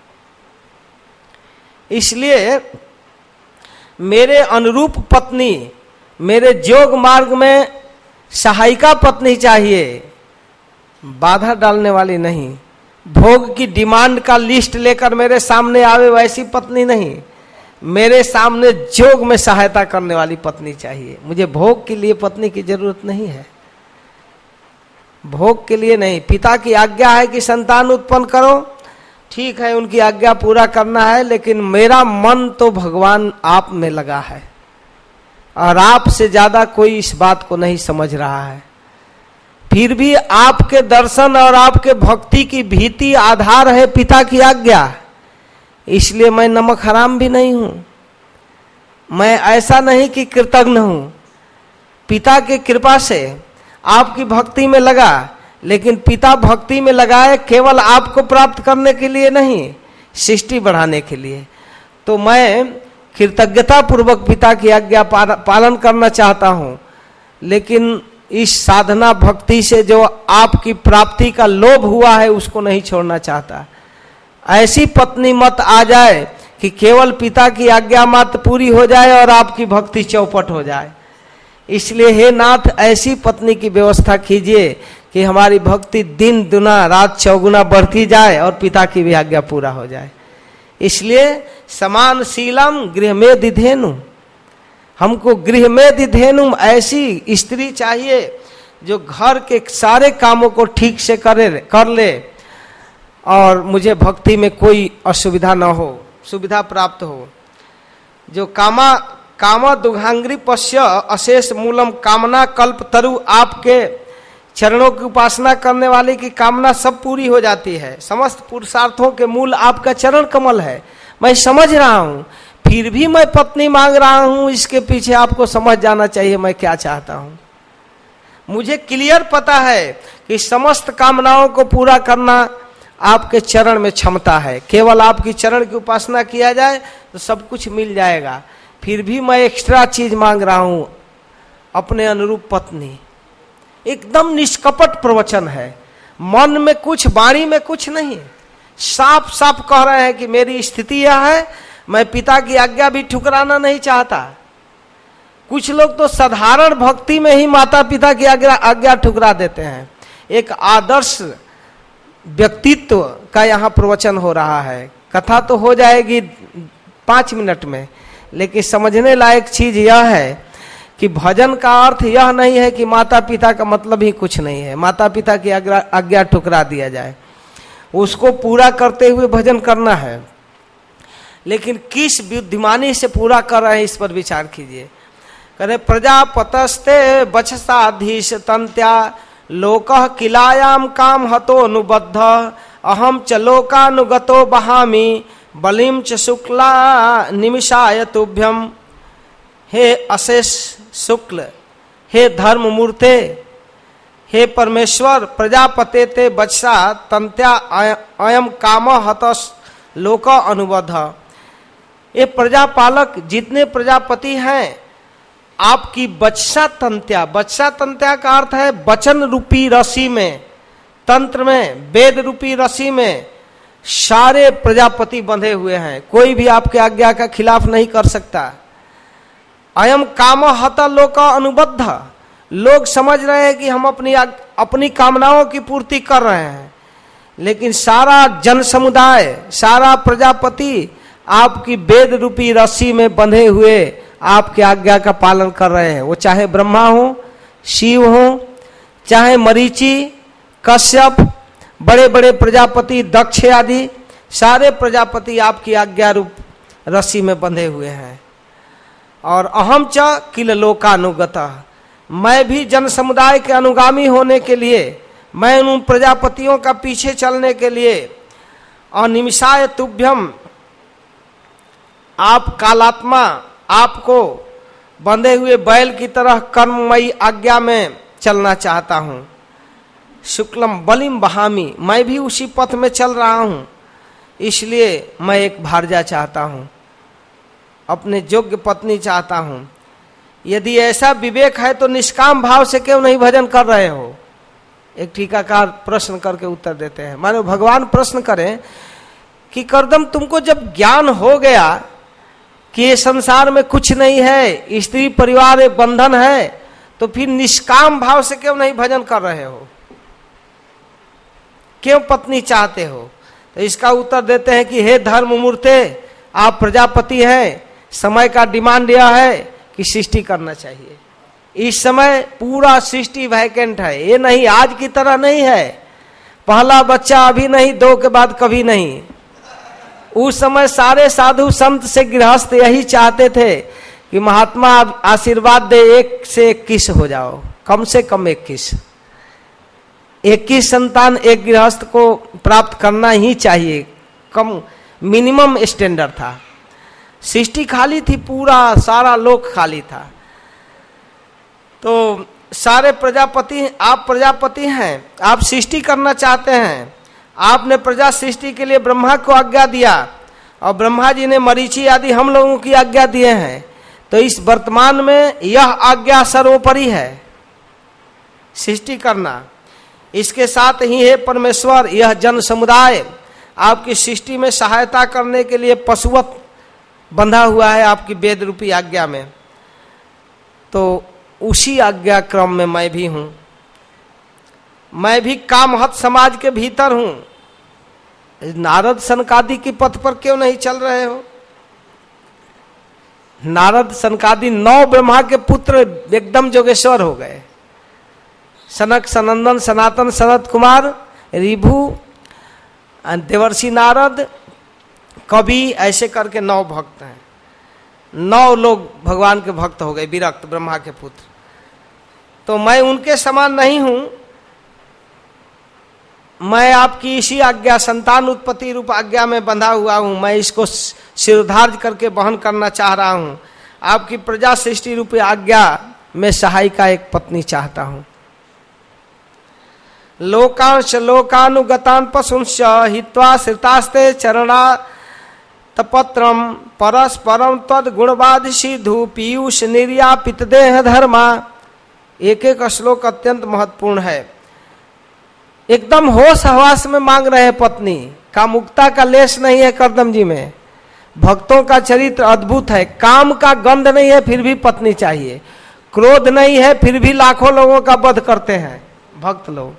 इसलिए मेरे अनुरूप पत्नी, मेरे योग मार्ग में सहायिका पत्नी चाहिए, बाधा डालने वाली नहीं। भोग की डिमांड का लिस्ट लेकर मेरे सामने आवे वैसी पत्नी नहीं, मेरे सामने योग में सहायता करने वाली पत्नी चाहिए। मुझे भोग के लिए पत्नी की जरूरत नहीं है, भोग के लिए नहीं। पिता की आज्ञा है कि संतान उत्पन्न करो, ठीक है, उनकी आज्ञा पूरा करना है, लेकिन मेरा मन तो भगवान आप में लगा है और आपसे ज्यादा कोई इस बात को नहीं समझ रहा है। फिर भी आपके दर्शन और आपके भक्ति की भीति आधार है पिता की आज्ञा। इसलिए मैं नमक हराम भी नहीं हूं, मैं ऐसा नहीं कि कृतज्ञ हूं। पिता की कृपा से आपकी भक्ति में लगा, लेकिन पिता भक्ति में लगाए केवल आपको प्राप्त करने के लिए नहीं, सृष्टि बढ़ाने के लिए। तो मैं कृतज्ञता पूर्वक पिता की आज्ञा पालन करना चाहता हूं, लेकिन इस साधना भक्ति से जो आपकी प्राप्ति का लोभ हुआ है उसको नहीं छोड़ना चाहता। ऐसी पत्नी मत आ जाए कि केवल पिता की आज्ञा मात्र पूरी हो जाए और आपकी भक्ति चौपट हो जाए। इसलिए हे नाथ, ऐसी पत्नी की व्यवस्था कीजिए कि हमारी भक्ति दिन दुना रात चौगुना बढ़ती जाए और पिता की भी आज्ञा पूरा हो जाए। इसलिए समान शीलम गृह में दिधेनु, हमको गृह में दिधेनु ऐसी स्त्री चाहिए जो घर के सारे कामों को ठीक से करे कर ले और मुझे भक्ति में कोई असुविधा न हो, सुविधा प्राप्त हो। जो कामा कामा दुघांग्री पश्य अशेष मूलम, कामना कल्प तरु, आपके चरणों की उपासना करने वाले की कामना सब पूरी हो जाती है। समस्त पुरुषार्थों के मूल आपका चरण कमल है। मैं समझ रहा हूं, फिर भी मैं पत्नी मांग रहा हूं। इसके पीछे आपको समझ जाना चाहिए मैं क्या चाहता हूं। मुझे क्लियर पता है कि समस्त कामनाओं को पूरा करना आपके चरण में क्षमता है। केवल आपकी चरण की उपासना किया जाए तो सब कुछ मिल जाएगा। फिर भी मैं एक्स्ट्रा चीज मांग रहा हूं, अपने अनुरूप पत्नी। एकदम निष्कपट प्रवचन है, मन में कुछ, वाणी में कुछ नहीं। साफ साफ कह रहे हैं कि मेरी स्थिति यह है, मैं पिता की आज्ञा भी ठुकराना नहीं चाहता। कुछ लोग तो साधारण भक्ति में ही माता पिता की आज्ञा आज्ञा ठुकरा देते हैं। एक आदर्श व्यक्तित्व का यहाँ प्रवचन हो रहा है। कथा तो हो जाएगी पांच मिनट में, लेकिन समझने लायक चीज यह है कि भजन का अर्थ यह नहीं है कि माता पिता का मतलब ही कुछ नहीं है, माता पिता की आज्ञा ठुकरा दिया जाए। उसको पूरा करते हुए भजन करना है, लेकिन किस बुद्धिमानी से पूरा कर रहे हैं इस पर विचार कीजिए। करे प्रजापतस्ते बचसाधीश तंत्या लोकः किलायाम काम हतो अनुबद्ध, अहम च लोकानुगतो बहामि बलिम च शुक्ला निमिषाय तुभ्यम। हे अशेष शुक्ल, हे धर्म मूर्ते, हे परमेश्वर, प्रजापते ते बत्सा तंत्या अयम काम हतस लोक अनुबद्ध। ये प्रजापालक जितने प्रजापति हैं, आपकी बत्सा तंत्या, बत्सा तंत्या का अर्थ है वचन रूपी रस्सी में, तंत्र में, वेद रूपी रस्सी में सारे प्रजापति बंधे हुए हैं। कोई भी आपके आज्ञा का खिलाफ नहीं कर सकता। अयम काम हत लोक अनुबद्ध, लोग समझ रहे हैं कि हम अपनी अपनी कामनाओं की पूर्ति कर रहे हैं, लेकिन सारा जन समुदाय, सारा प्रजापति आपकी वेद रूपी रस्सी में बंधे हुए आपकी आज्ञा का पालन कर रहे हैं। वो चाहे ब्रह्मा हो, शिव हो, चाहे मरीचि, कश्यप, बड़े बड़े प्रजापति, दक्ष आदि, सारे प्रजापति आपकी आज्ञा रूप रस्सी में बंधे हुए हैं। और अहम च किल लोकानुगता, मैं भी जन समुदाय के अनुगामी होने के लिए, मैं उन प्रजापतियों का पीछे चलने के लिए, अनिमिषाय तुभ्यम, आप कालात्मा, आपको बंधे हुए बैल की तरह कर्ममयी आज्ञा में चलना चाहता हूं। शुक्लम बलिम बहामी, मैं भी उसी पथ में चल रहा हूं, इसलिए मैं एक भारजा चाहता हूं, अपने योग्य पत्नी चाहता हूं। यदि ऐसा विवेक है तो निष्काम भाव से क्यों नहीं भजन कर रहे हो? एक टीकाकार प्रश्न करके उत्तर देते हैं। मानो भगवान प्रश्न करें कि कर्दम, तुमको जब ज्ञान हो गया कि ये संसार में कुछ नहीं है, स्त्री परिवार एक बंधन है, तो फिर निष्काम भाव से क्यों नहीं भजन कर रहे हो? क्यों पत्नी चाहते हो? तो इसका उत्तर देते हैं कि हे धर्म मूर्ते, आप प्रजापति हैं, समय का डिमांड यह है कि सृष्टि करना चाहिए। इस समय पूरा सृष्टि वैकेंट है, ये नहीं आज की तरह नहीं है, पहला बच्चा अभी नहीं, दो के बाद कभी नहीं। उस समय सारे साधु संत से गृहस्थ यही चाहते थे कि महात्मा आशीर्वाद दे, एक से इक्कीस हो जाओ, कम से कम इक्कीस इक्कीस संतान एक गृहस्थ को प्राप्त करना ही चाहिए, कम मिनिमम स्टैंडर्ड था। सृष्टि खाली थी, पूरा सारा लोक खाली था। तो सारे प्रजापति, आप प्रजापति हैं, आप सृष्टि करना चाहते हैं, आपने प्रजा सृष्टि के लिए ब्रह्मा को आज्ञा दिया और ब्रह्मा जी ने मरीचि आदि हम लोगों की आज्ञा दिए हैं। तो इस वर्तमान में यह आज्ञा सर्वोपरि है, सृष्टि करना। इसके साथ ही हे परमेश्वर, यह जन समुदाय आपकी सृष्टि में सहायता करने के लिए पशुवत बंधा हुआ है आपकी वेद रूपी आज्ञा में। तो उसी आज्ञा क्रम में मैं भी हूं, मैं भी कामहत समाज के भीतर हूं। नारद सनकादि की पथ पर क्यों नहीं चल रहे हो? नारद सनकादि नौ ब्रह्मा के पुत्र एकदम जोगेश्वर हो गए। सनक, सनंदन, सनातन, सनत कुमार, रिभु, देवर्षि नारद, कवि, ऐसे करके नौ भक्त हैं। नौ लोग भगवान के भक्त हो गए, विरक्त ब्रह्मा के पुत्र। तो मैं उनके समान नहीं हूं, मैं आपकी इसी आज्ञा, संतान उत्पत्ति रूप आज्ञा में बंधा हुआ हूं। मैं इसको सिरधार्य करके वहन करना चाह रहा हूं। आपकी प्रजा सृष्टि रूपी आज्ञा में सहायिका एक पत्नी चाहता हूं। लोकांश लोकानुगतान पशुंश हित्वा श्रितास्ते चरणा तपत्रम परस्परम तद गुणवाद सिद्धु पीयूष निर्यापित देह धर्मा। एक एक श्लोक अत्यंत महत्वपूर्ण है। एकदम होश हवास में मांग रहे हैं पत्नी, कामुकता का लेश नहीं है कर्दम जी में। भक्तों का चरित्र अद्भुत है, काम का गंध नहीं है फिर भी पत्नी चाहिए, क्रोध नहीं है फिर भी लाखों लोगों का वध करते हैं भक्त लोग।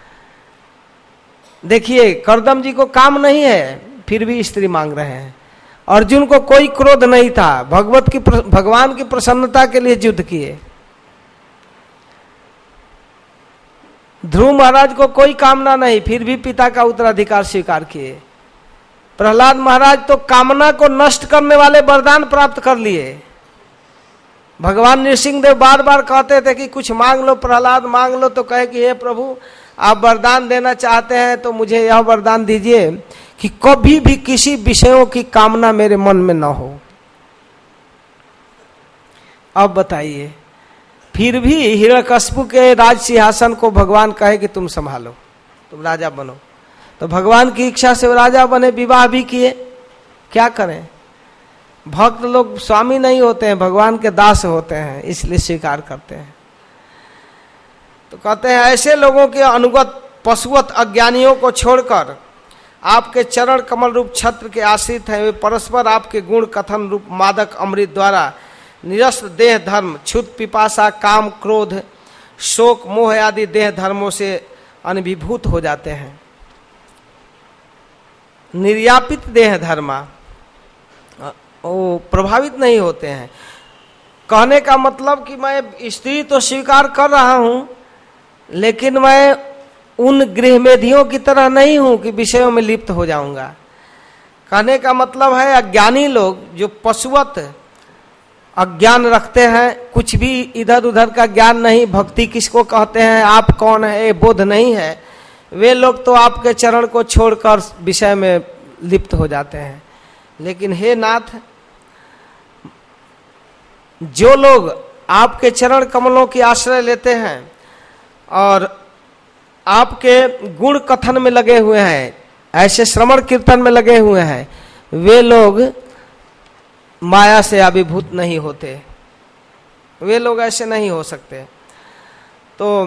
देखिए कर्दम जी को काम नहीं है फिर भी स्त्री मांग रहे हैं। अर्जुन को कोई क्रोध नहीं था, भगवत की भगवान की प्रसन्नता के लिए युद्ध किए। ध्रुव महाराज को कोई कामना नहीं फिर भी पिता का उत्तराधिकार स्वीकार किए। प्रहलाद महाराज तो कामना को नष्ट करने वाले वरदान प्राप्त कर लिए। भगवान नृसिंह देव बार बार कहते थे कि कुछ मांग लो प्रहलाद, मांग लो, तो कहे कि हे प्रभु आप वरदान देना चाहते हैं तो मुझे यह वरदान दीजिए कि कभी भी किसी विषयों की कामना मेरे मन में न हो। अब बताइए फिर भी हिरण्यकशिपु के राज सिंहासन को भगवान कहे कि तुम संभालो, तुम राजा बनो। तो भगवान की इच्छा से वो राजा बने, विवाह भी किए। क्या करें, भक्त लोग स्वामी नहीं होते हैं, भगवान के दास होते हैं, इसलिए स्वीकार करते हैं। तो कहते हैं ऐसे लोगों के अनुगत पशुवत अज्ञानियों को छोड़कर आपके चरण कमल रूप छत्र के आश्रित हैं। वे परस्पर आपके गुण कथन रूप मादक अमृत द्वारा निरस्त देह धर्म, क्षुत पिपासा, काम, क्रोध, शोक, मोह आदि देह धर्मों से अनभिभूत हो जाते हैं। निर्यापित देह धर्मा वो प्रभावित नहीं होते हैं। कहने का मतलब कि मैं स्त्री तो स्वीकार कर रहा हूं, लेकिन मैं उन गृहमेधियों की तरह नहीं हूं कि विषयों में लिप्त हो जाऊंगा। कहने का मतलब है अज्ञानी लोग जो पशुवत अज्ञान रखते हैं, कुछ भी इधर उधर का ज्ञान नहीं, भक्ति किसको कहते हैं, आप कौन है, ये बोध नहीं है, वे लोग तो आपके चरण को छोड़कर विषय में लिप्त हो जाते हैं। लेकिन हे नाथ, जो लोग आपके चरण कमलों की आश्रय लेते हैं और आपके गुण कथन में लगे हुए हैं, ऐसे श्रवण कीर्तन में लगे हुए हैं, वे लोग माया से अभिभूत नहीं होते, वे लोग ऐसे नहीं हो सकते। तो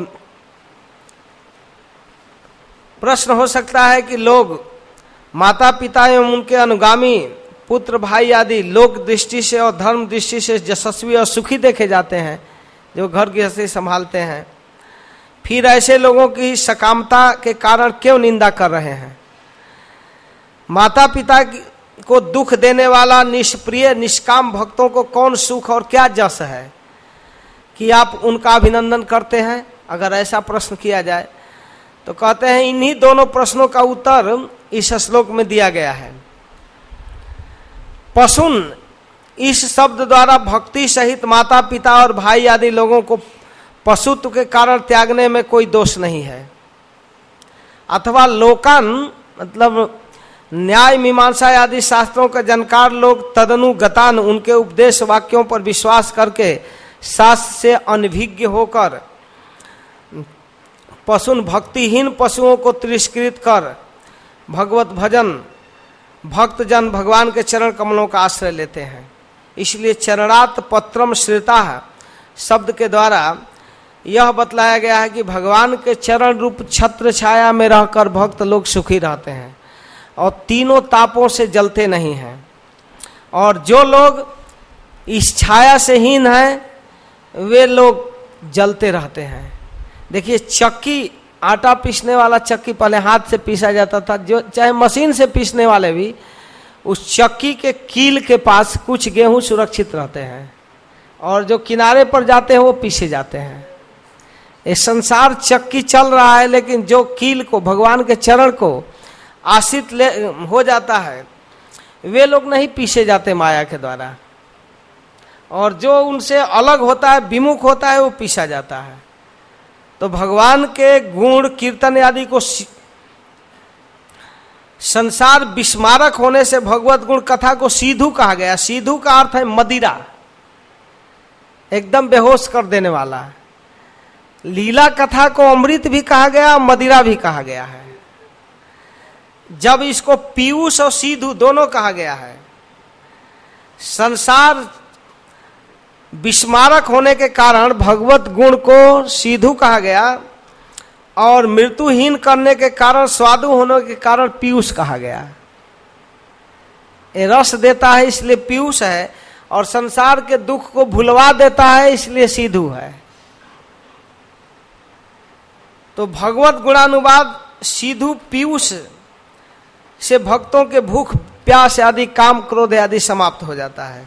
प्रश्न हो सकता है कि लोग माता पिता एवं उनके अनुगामी पुत्र भाई आदि लोक दृष्टि से और धर्म दृष्टि से यशस्वी और सुखी देखे जाते हैं, जो घर गृहस्थी संभालते हैं, फिर ऐसे लोगों की सकामता के कारण क्यों निंदा कर रहे हैं? माता पिता को दुख देने वाला निष्प्रिय निष्काम भक्तों को कौन सुख और क्या जस है कि आप उनका अभिनंदन करते हैं? अगर ऐसा प्रश्न किया जाए तो कहते हैं इन्हीं दोनों प्रश्नों का उत्तर इस श्लोक में दिया गया है। पशुन इस शब्द द्वारा भक्ति सहित माता पिता और भाई आदि लोगों को पशुत्व के कारण त्यागने में कोई दोष नहीं है। अथवा लोकान मतलब न्याय मीमांसा आदि शास्त्रों के जानकार लोग तदनुगतान उनके उपदेश वाक्यों पर विश्वास करके शास्त्र से अनभिज्ञ होकर पशुन भक्तिहीन पशुओं को तिरस्कृत कर भगवत भजन भक्त जन भगवान के चरण कमलों का आश्रय लेते हैं। इसलिए चरणात पत्रम श्रिता शब्द के द्वारा यह बतलाया गया है कि भगवान के चरण रूप छत्र छाया में रहकर भक्त लोग सुखी रहते हैं और तीनों तापों से जलते नहीं हैं। और जो लोग इस छाया से हीन हैं वे लोग जलते रहते हैं। देखिए, चक्की, आटा पीसने वाला चक्की पहले हाथ से पीसा जाता था, जो चाहे मशीन से पीसने वाले भी उस चक्की के कील के पास कुछ गेहूं सुरक्षित रहते हैं और जो किनारे पर जाते हैं वो पीसे जाते हैं। ये संसार चक्की चल रहा है, लेकिन जो कील को भगवान के चरण को आश्रित ले हो जाता है वे लोग नहीं पीसे जाते माया के द्वारा, और जो उनसे अलग होता है, विमुख होता है, वो पीसा जाता है। तो भगवान के गुण कीर्तन आदि को संसार विस्मारक होने से भगवत गुण कथा को सीधु कहा गया। सीधु का अर्थ है मदिरा, एकदम बेहोश कर देने वाला। लीला कथा को अमृत भी कहा गया, मदिरा भी कहा गया है। जब इसको पीयूष और सीधु दोनों कहा गया है, संसार विस्मारक होने के कारण भगवत गुण को सीधु कहा गया और मृत्युहीन करने के कारण, स्वादु होने के कारण पीयूष कहा गया। ये रस देता है इसलिए पीयूष है, और संसार के दुख को भुलवा देता है इसलिए सीधु है। तो भगवत गुणानुवाद सीधु पीयूष से भक्तों के भूख प्यास आदि काम क्रोध आदि समाप्त हो जाता है।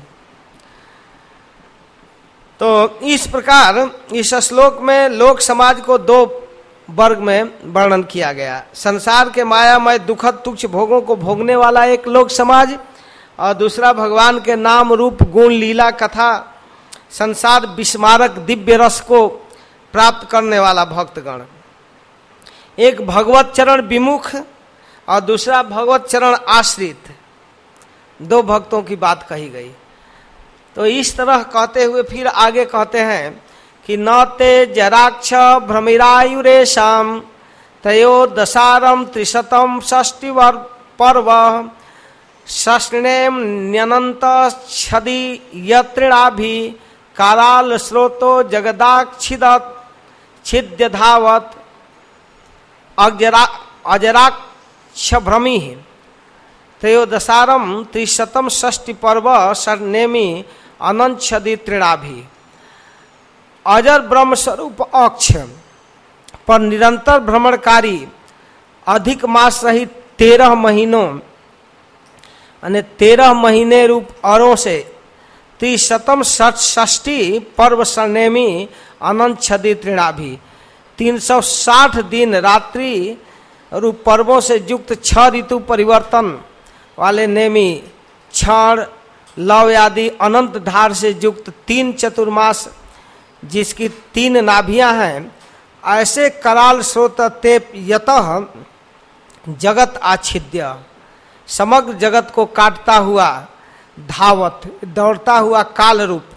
तो इस प्रकार इस श्लोक में लोक समाज को दो वर्ग में वर्णन किया गया। संसार के मायामय दुखद तुच्छ भोगों को भोगने वाला एक लोक समाज, और दूसरा भगवान के नाम रूप गुण लीला कथा संसार विस्मारक दिव्य रस को प्राप्त करने वाला भक्तगण। एक भगवत चरण विमुख और दूसरा भगवत चरण आश्रित, दो भक्तों की बात कही गई। तो इस तरह कहते हुए फिर आगे कहते हैं कि न ते जराक्ष भ्रमिरायुरेशाम तयो दशारम त्रिशतम षष्टि पर्व षष्णेम न्यनंत छदि यत्रिणाभि काराल स्रोतो जगदाक्षिदत छिद्य धावत अजरा अजराक्ष भ्रमी त्रयोदशारम त्रिशतम षष्टि पर्व षष्णेमी अनंत छदि त्रिणाभि। अजर ब्रह्म स्वरूप अक्ष पर निरंतर भ्रमणकारी अधिक मास रहित तेरह महीनों अने तेरह महीने रूप अरों से त्रिशतम षष्टि पर्व स्वर्णेमी अनंत छदि त्रिणाभि तीन सौ साठ दिन रात्रि रूप पर्वों से युक्त छह ऋतु परिवर्तन वाले नेमी क्षण लव आदि अनंत धार से युक्त तीन चतुर्मास जिसकी तीन नाभियां हैं, ऐसे कराल स्रोत तेप यतः जगत आच्छिद्य समग्र जगत को काटता हुआ धावत दौड़ता हुआ काल रूप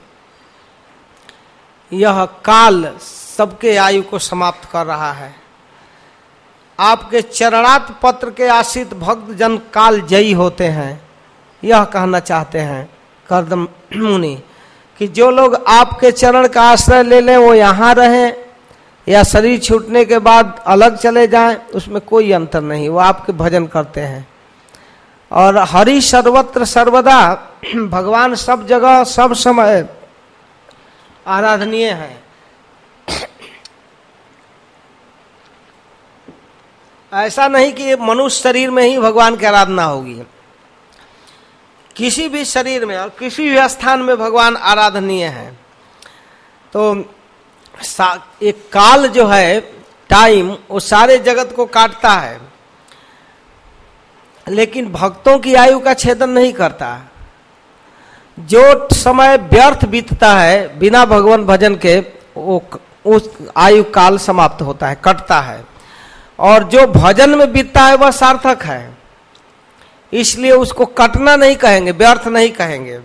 यह काल सबके आयु को समाप्त कर रहा है। आपके चरणार्थ पत्र के आश्रित भक्त जन काल जयी होते हैं। यह कहना चाहते हैं कर्दम मुनि कि जो लोग आपके चरण का आश्रय ले लें वो यहाँ रहें या शरीर छूटने के बाद अलग चले जाएं, उसमें कोई अंतर नहीं, वो आपके भजन करते हैं। और हरि सर्वत्र सर्वदा भगवान सब जगह सब समय आराधनीय है। ऐसा नहीं कि मनुष्य शरीर में ही भगवान की आराधना होगी, किसी भी शरीर में और किसी भी स्थान में भगवान आराधनीय है। तो एक काल जो है टाइम वो सारे जगत को काटता है, लेकिन भक्तों की आयु का छेदन नहीं करता। जो समय व्यर्थ बीतता है बिना भगवान भजन के वो उस आयु काल समाप्त होता है, कटता है, और जो भजन में बीतता है वह सार्थक है, इसलिए उसको कटना नहीं कहेंगे, व्यर्थ नहीं कहेंगे।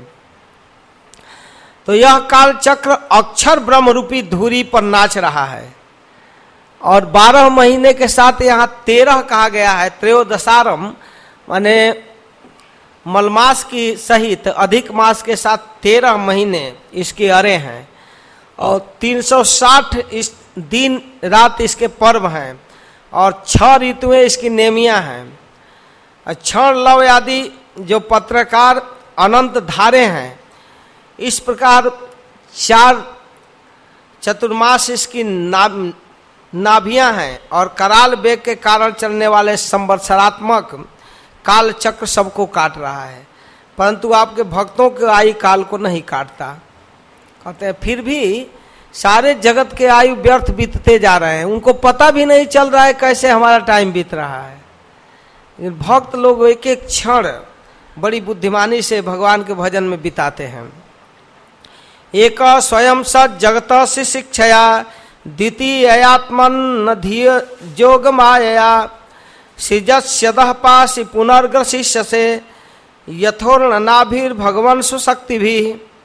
तो यह काल चक्र अक्षर ब्रह्म रूपी धुरी पर नाच रहा है और बारह महीने के साथ यहाँ तेरह कहा गया है। त्रयोदशारम माने मलमास की सहित अधिक मास के साथ तेरह महीने इसके अरे हैं और तीन सौ साठ इस दिन रात इसके पर्व हैं और छह ऋतुएं इसकी नेमियां हैं। क्षण लव आदि जो पत्रकार अनंत धारे हैं, इस प्रकार चार चतुर्मास इसकी नाभ नाभियां हैं और कराल वेग के कारण चलने वाले संवत्सरात्मक काल चक्र सबको काट रहा है, परंतु आपके भक्तों के आयु काल को नहीं काटता। कहते हैं फिर भी सारे जगत के आयु व्यर्थ बीतते जा रहे हैं, उनको पता भी नहीं चल रहा है कैसे हमारा टाइम बीत रहा है। भक्त लोग एक एक क्षण बड़ी बुद्धिमानी से भगवान के भजन में बिताते हैं। एक स्वयं सत जगत से शिक्षया द्वितीयात्मन धीय जोग माया सृजस्यदः पासी पुनर्ग्रशिष्य से यथोर्ण नाभिर भगवान सुशक्ति भी।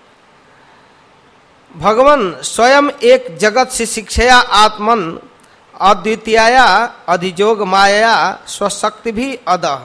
भगवान स्वयं एक जगत से शिक्षया आत्मन अद्वितीया अधिजोग माया स्वशक्ति भी अदः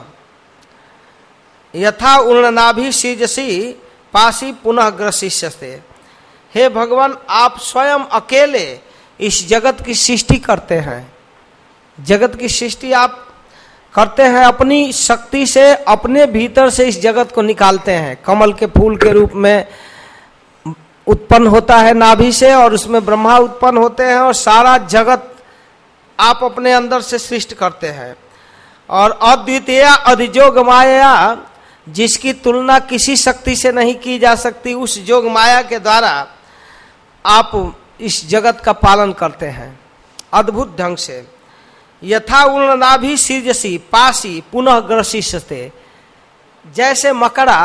यथा उर्णनाभि सृजसी पासी पुनः ग्रसिष्य से। हे भगवान, आप स्वयं अकेले इस जगत की सृष्टि करते हैं। जगत की सृष्टि आप करते हैं अपनी शक्ति से, अपने भीतर से इस जगत को निकालते हैं। कमल के फूल के रूप में उत्पन्न होता है नाभि से और उसमें ब्रह्मा उत्पन्न होते हैं और सारा जगत आप अपने अंदर से सृष्टि करते हैं। और अद्वितीय अधिजोग माया जिसकी तुलना किसी शक्ति से नहीं की जा सकती, उस जोग माया के द्वारा आप इस जगत का पालन करते हैं अद्भुत ढंग से। यथा उर्णनाभि सृजसी पासी पुनः ग्रसिष्यते। जैसे मकड़ा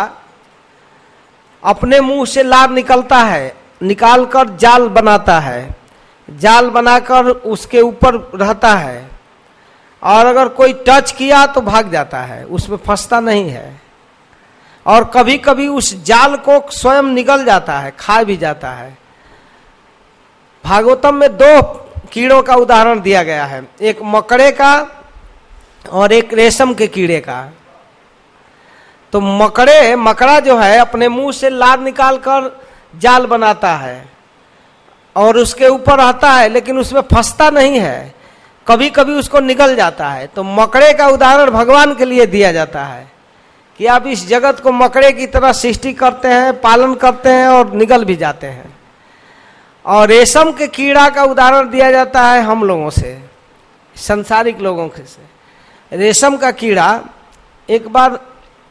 अपने मुंह से लार निकलता है, निकालकर जाल बनाता है, जाल बनाकर उसके ऊपर रहता है और अगर कोई टच किया तो भाग जाता है, उसमें फंसता नहीं है। और कभी कभी उस जाल को स्वयं निगल जाता है, खा भी जाता है। भागवतम में दो कीड़ों का उदाहरण दिया गया है, एक मकड़े का और एक रेशम के कीड़े का। तो मकड़े मकड़ा जो है अपने मुंह से लार निकालकर जाल बनाता है और उसके ऊपर रहता है, लेकिन उसमें फंसता नहीं है, कभी कभी उसको निकल जाता है। तो मकड़े का उदाहरण भगवान के लिए दिया जाता है कि आप इस जगत को मकड़े की तरह सृष्टि करते हैं, पालन करते हैं और निकल भी जाते हैं। और रेशम के कीड़ा का उदाहरण दिया जाता है हम लोगों से, संसारिक लोगों के से। रेशम का कीड़ा, एक बार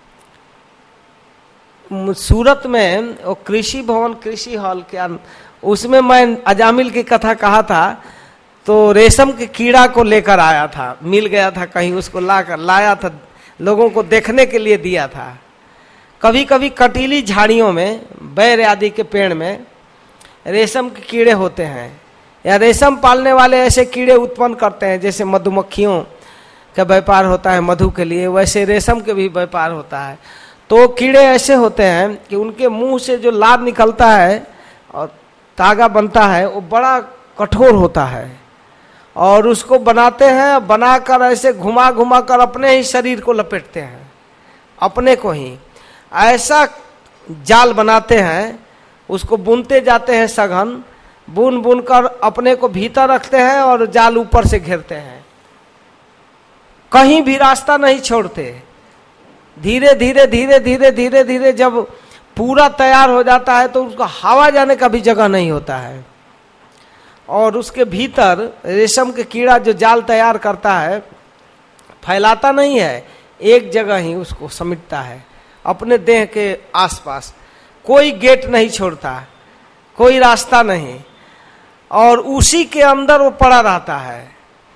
सूरत में वो कृषि भवन कृषि हॉल क्या, उसमें मैं अजामिल की कथा कहा था, तो रेशम के कीड़ा को लेकर आया था, मिल गया था कहीं, उसको लाकर लाया था, लोगों को देखने के लिए दिया था। कभी कभी कटीली झाड़ियों में, बैर आदि के पेड़ में रेशम के कीड़े होते हैं, या रेशम पालने वाले ऐसे कीड़े उत्पन्न करते हैं, जैसे मधुमक्खियों का व्यापार होता है मधु के लिए, वैसे रेशम के भी व्यापार होता है। तो कीड़े ऐसे होते हैं कि उनके मुंह से जो लार निकलता है और धागा बनता है वो बड़ा कठोर होता है, और उसको बनाते हैं, बनाकर ऐसे घुमा घुमा कर अपने ही शरीर को लपेटते हैं, अपने को ही ऐसा जाल बनाते हैं, उसको बुनते जाते हैं सघन, बुन बुन कर अपने को भीतर रखते हैं और जाल ऊपर से घेरते हैं, कहीं भी रास्ता नहीं छोड़ते। धीरे धीरे धीरे धीरे धीरे धीरे जब पूरा तैयार हो जाता है तो उसको हवा जाने का भी जगह नहीं होता है, और उसके भीतर रेशम के कीड़ा जो जाल तैयार करता है फैलाता नहीं है, एक जगह ही उसको समेटता है अपने देह के आसपास, कोई गेट नहीं छोड़ता, कोई रास्ता नहीं, और उसी के अंदर वो पड़ा रहता है।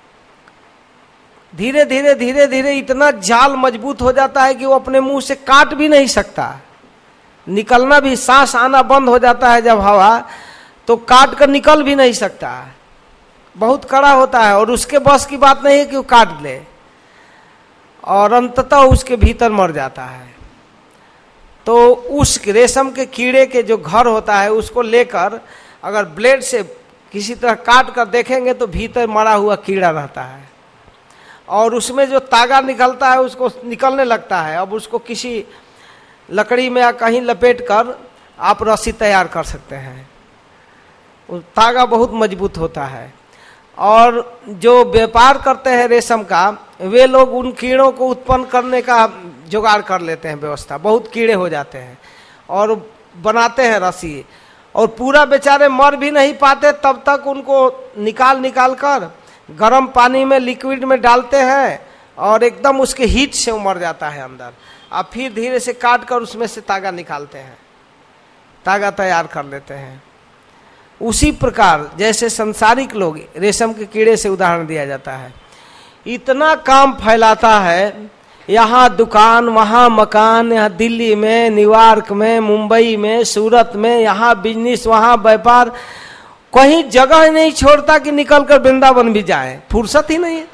धीरे धीरे धीरे धीरे इतना जाल मजबूत हो जाता है कि वो अपने मुंह से काट भी नहीं सकता, निकलना भी, सांस आना बंद हो जाता है जब हवा, तो काट कर निकल भी नहीं सकता, बहुत कड़ा होता है, और उसके बस की बात नहीं है कि वो काट ले, और अंततः उसके भीतर मर जाता है। तो उस रेशम के कीड़े के जो घर होता है उसको लेकर अगर ब्लेड से किसी तरह काट कर देखेंगे तो भीतर मरा हुआ कीड़ा रहता है, और उसमें जो तागा निकलता है उसको निकलने लगता है। अब उसको किसी लकड़ी में या कहीं लपेट कर आप रस्सी तैयार कर सकते हैं, तागा बहुत मजबूत होता है। और जो व्यापार करते हैं रेशम का, वे लोग उन कीड़ों को उत्पन्न करने का जुगाड़ कर लेते हैं, व्यवस्था, बहुत कीड़े हो जाते हैं और बनाते हैं रस्सी, और पूरा बेचारे मर भी नहीं पाते, तब तक उनको निकाल निकाल कर गर्म पानी में लिक्विड में डालते हैं और एकदम उसके हीट से मर जाता है अंदर, और फिर धीरे से काट कर उसमें से तागा निकालते हैं, तागा तैयार कर लेते हैं। उसी प्रकार जैसे संसारिक लोग, रेशम के कीड़े से उदाहरण दिया जाता है, इतना काम फैलाता है, यहाँ दुकान, वहाँ मकान, यहाँ दिल्ली में, न्यूयॉर्क में, मुंबई में, सूरत में, यहाँ बिजनेस, वहाँ व्यापार, कहीं जगह नहीं छोड़ता कि निकलकर वृंदावन भी जाए, फुर्सत ही नहीं है,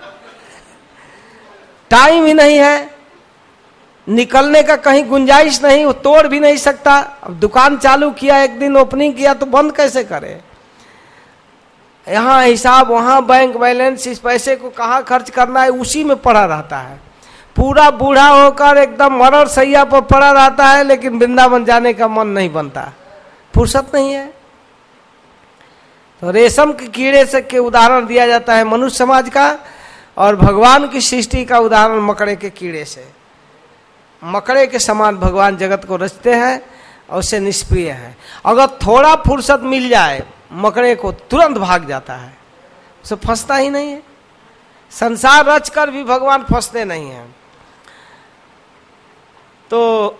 टाइम ही नहीं है, निकलने का कहीं गुंजाइश नहीं, वो तोड़ भी नहीं सकता। अब दुकान चालू किया, एक दिन ओपनिंग किया तो बंद कैसे करे, यहाँ हिसाब, वहाँ बैंक बैलेंस, इस पैसे को कहाँ खर्च करना है, उसी में पड़ा रहता है, पूरा बूढ़ा होकर एकदम मरण सैया पर पड़ा रहता है, लेकिन वृंदावन जाने का मन नहीं बनता, फुर्सत नहीं है। तो रेशम के कीड़े से के उदाहरण दिया जाता है मनुष्य समाज का, और भगवान की सृष्टि का उदाहरण मकड़े के कीड़े से। मकड़े के समान भगवान जगत को रचते हैं और उसे निष्प्रिय है। अगर थोड़ा फुर्सत मिल जाए मकड़े को, तुरंत भाग जाता है, उसे फंसता ही नहीं है। संसार रच कर भी भगवान फंसते नहीं हैं। तो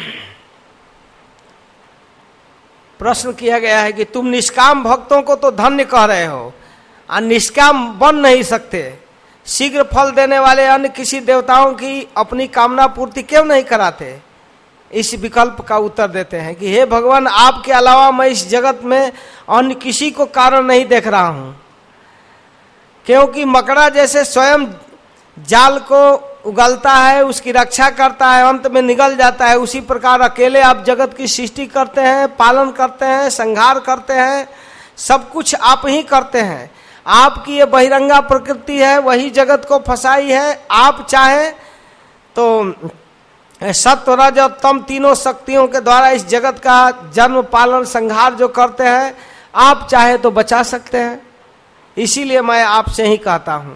प्रश्न किया गया है कि तुम निष्काम भक्तों को तो धन्य कह रहे हो, और निष्काम बन नहीं सकते, शीघ्र फल देने वाले अन्य किसी देवताओं की अपनी कामना पूर्ति क्यों नहीं कराते? इस विकल्प का उत्तर देते हैं कि हे भगवान, आपके अलावा मैं इस जगत में अन्य किसी को कारण नहीं देख रहा हूं, क्योंकि मकड़ा जैसे स्वयं जाल को उगलता है, उसकी रक्षा करता है, अंत में निगल जाता है, उसी प्रकार अकेले आप जगत की सृष्टि करते हैं, पालन करते हैं, संहार करते हैं, सब कुछ आप ही करते हैं। आपकी ये बहिरंगा प्रकृति है, वही जगत को फंसाई है। आप चाहे तो सत्व रज और तम तीनों शक्तियों के द्वारा इस जगत का जन्म पालन संहार जो करते हैं, आप चाहे तो बचा सकते हैं। इसीलिए मैं आपसे ही कहता हूं,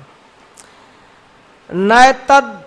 नैतद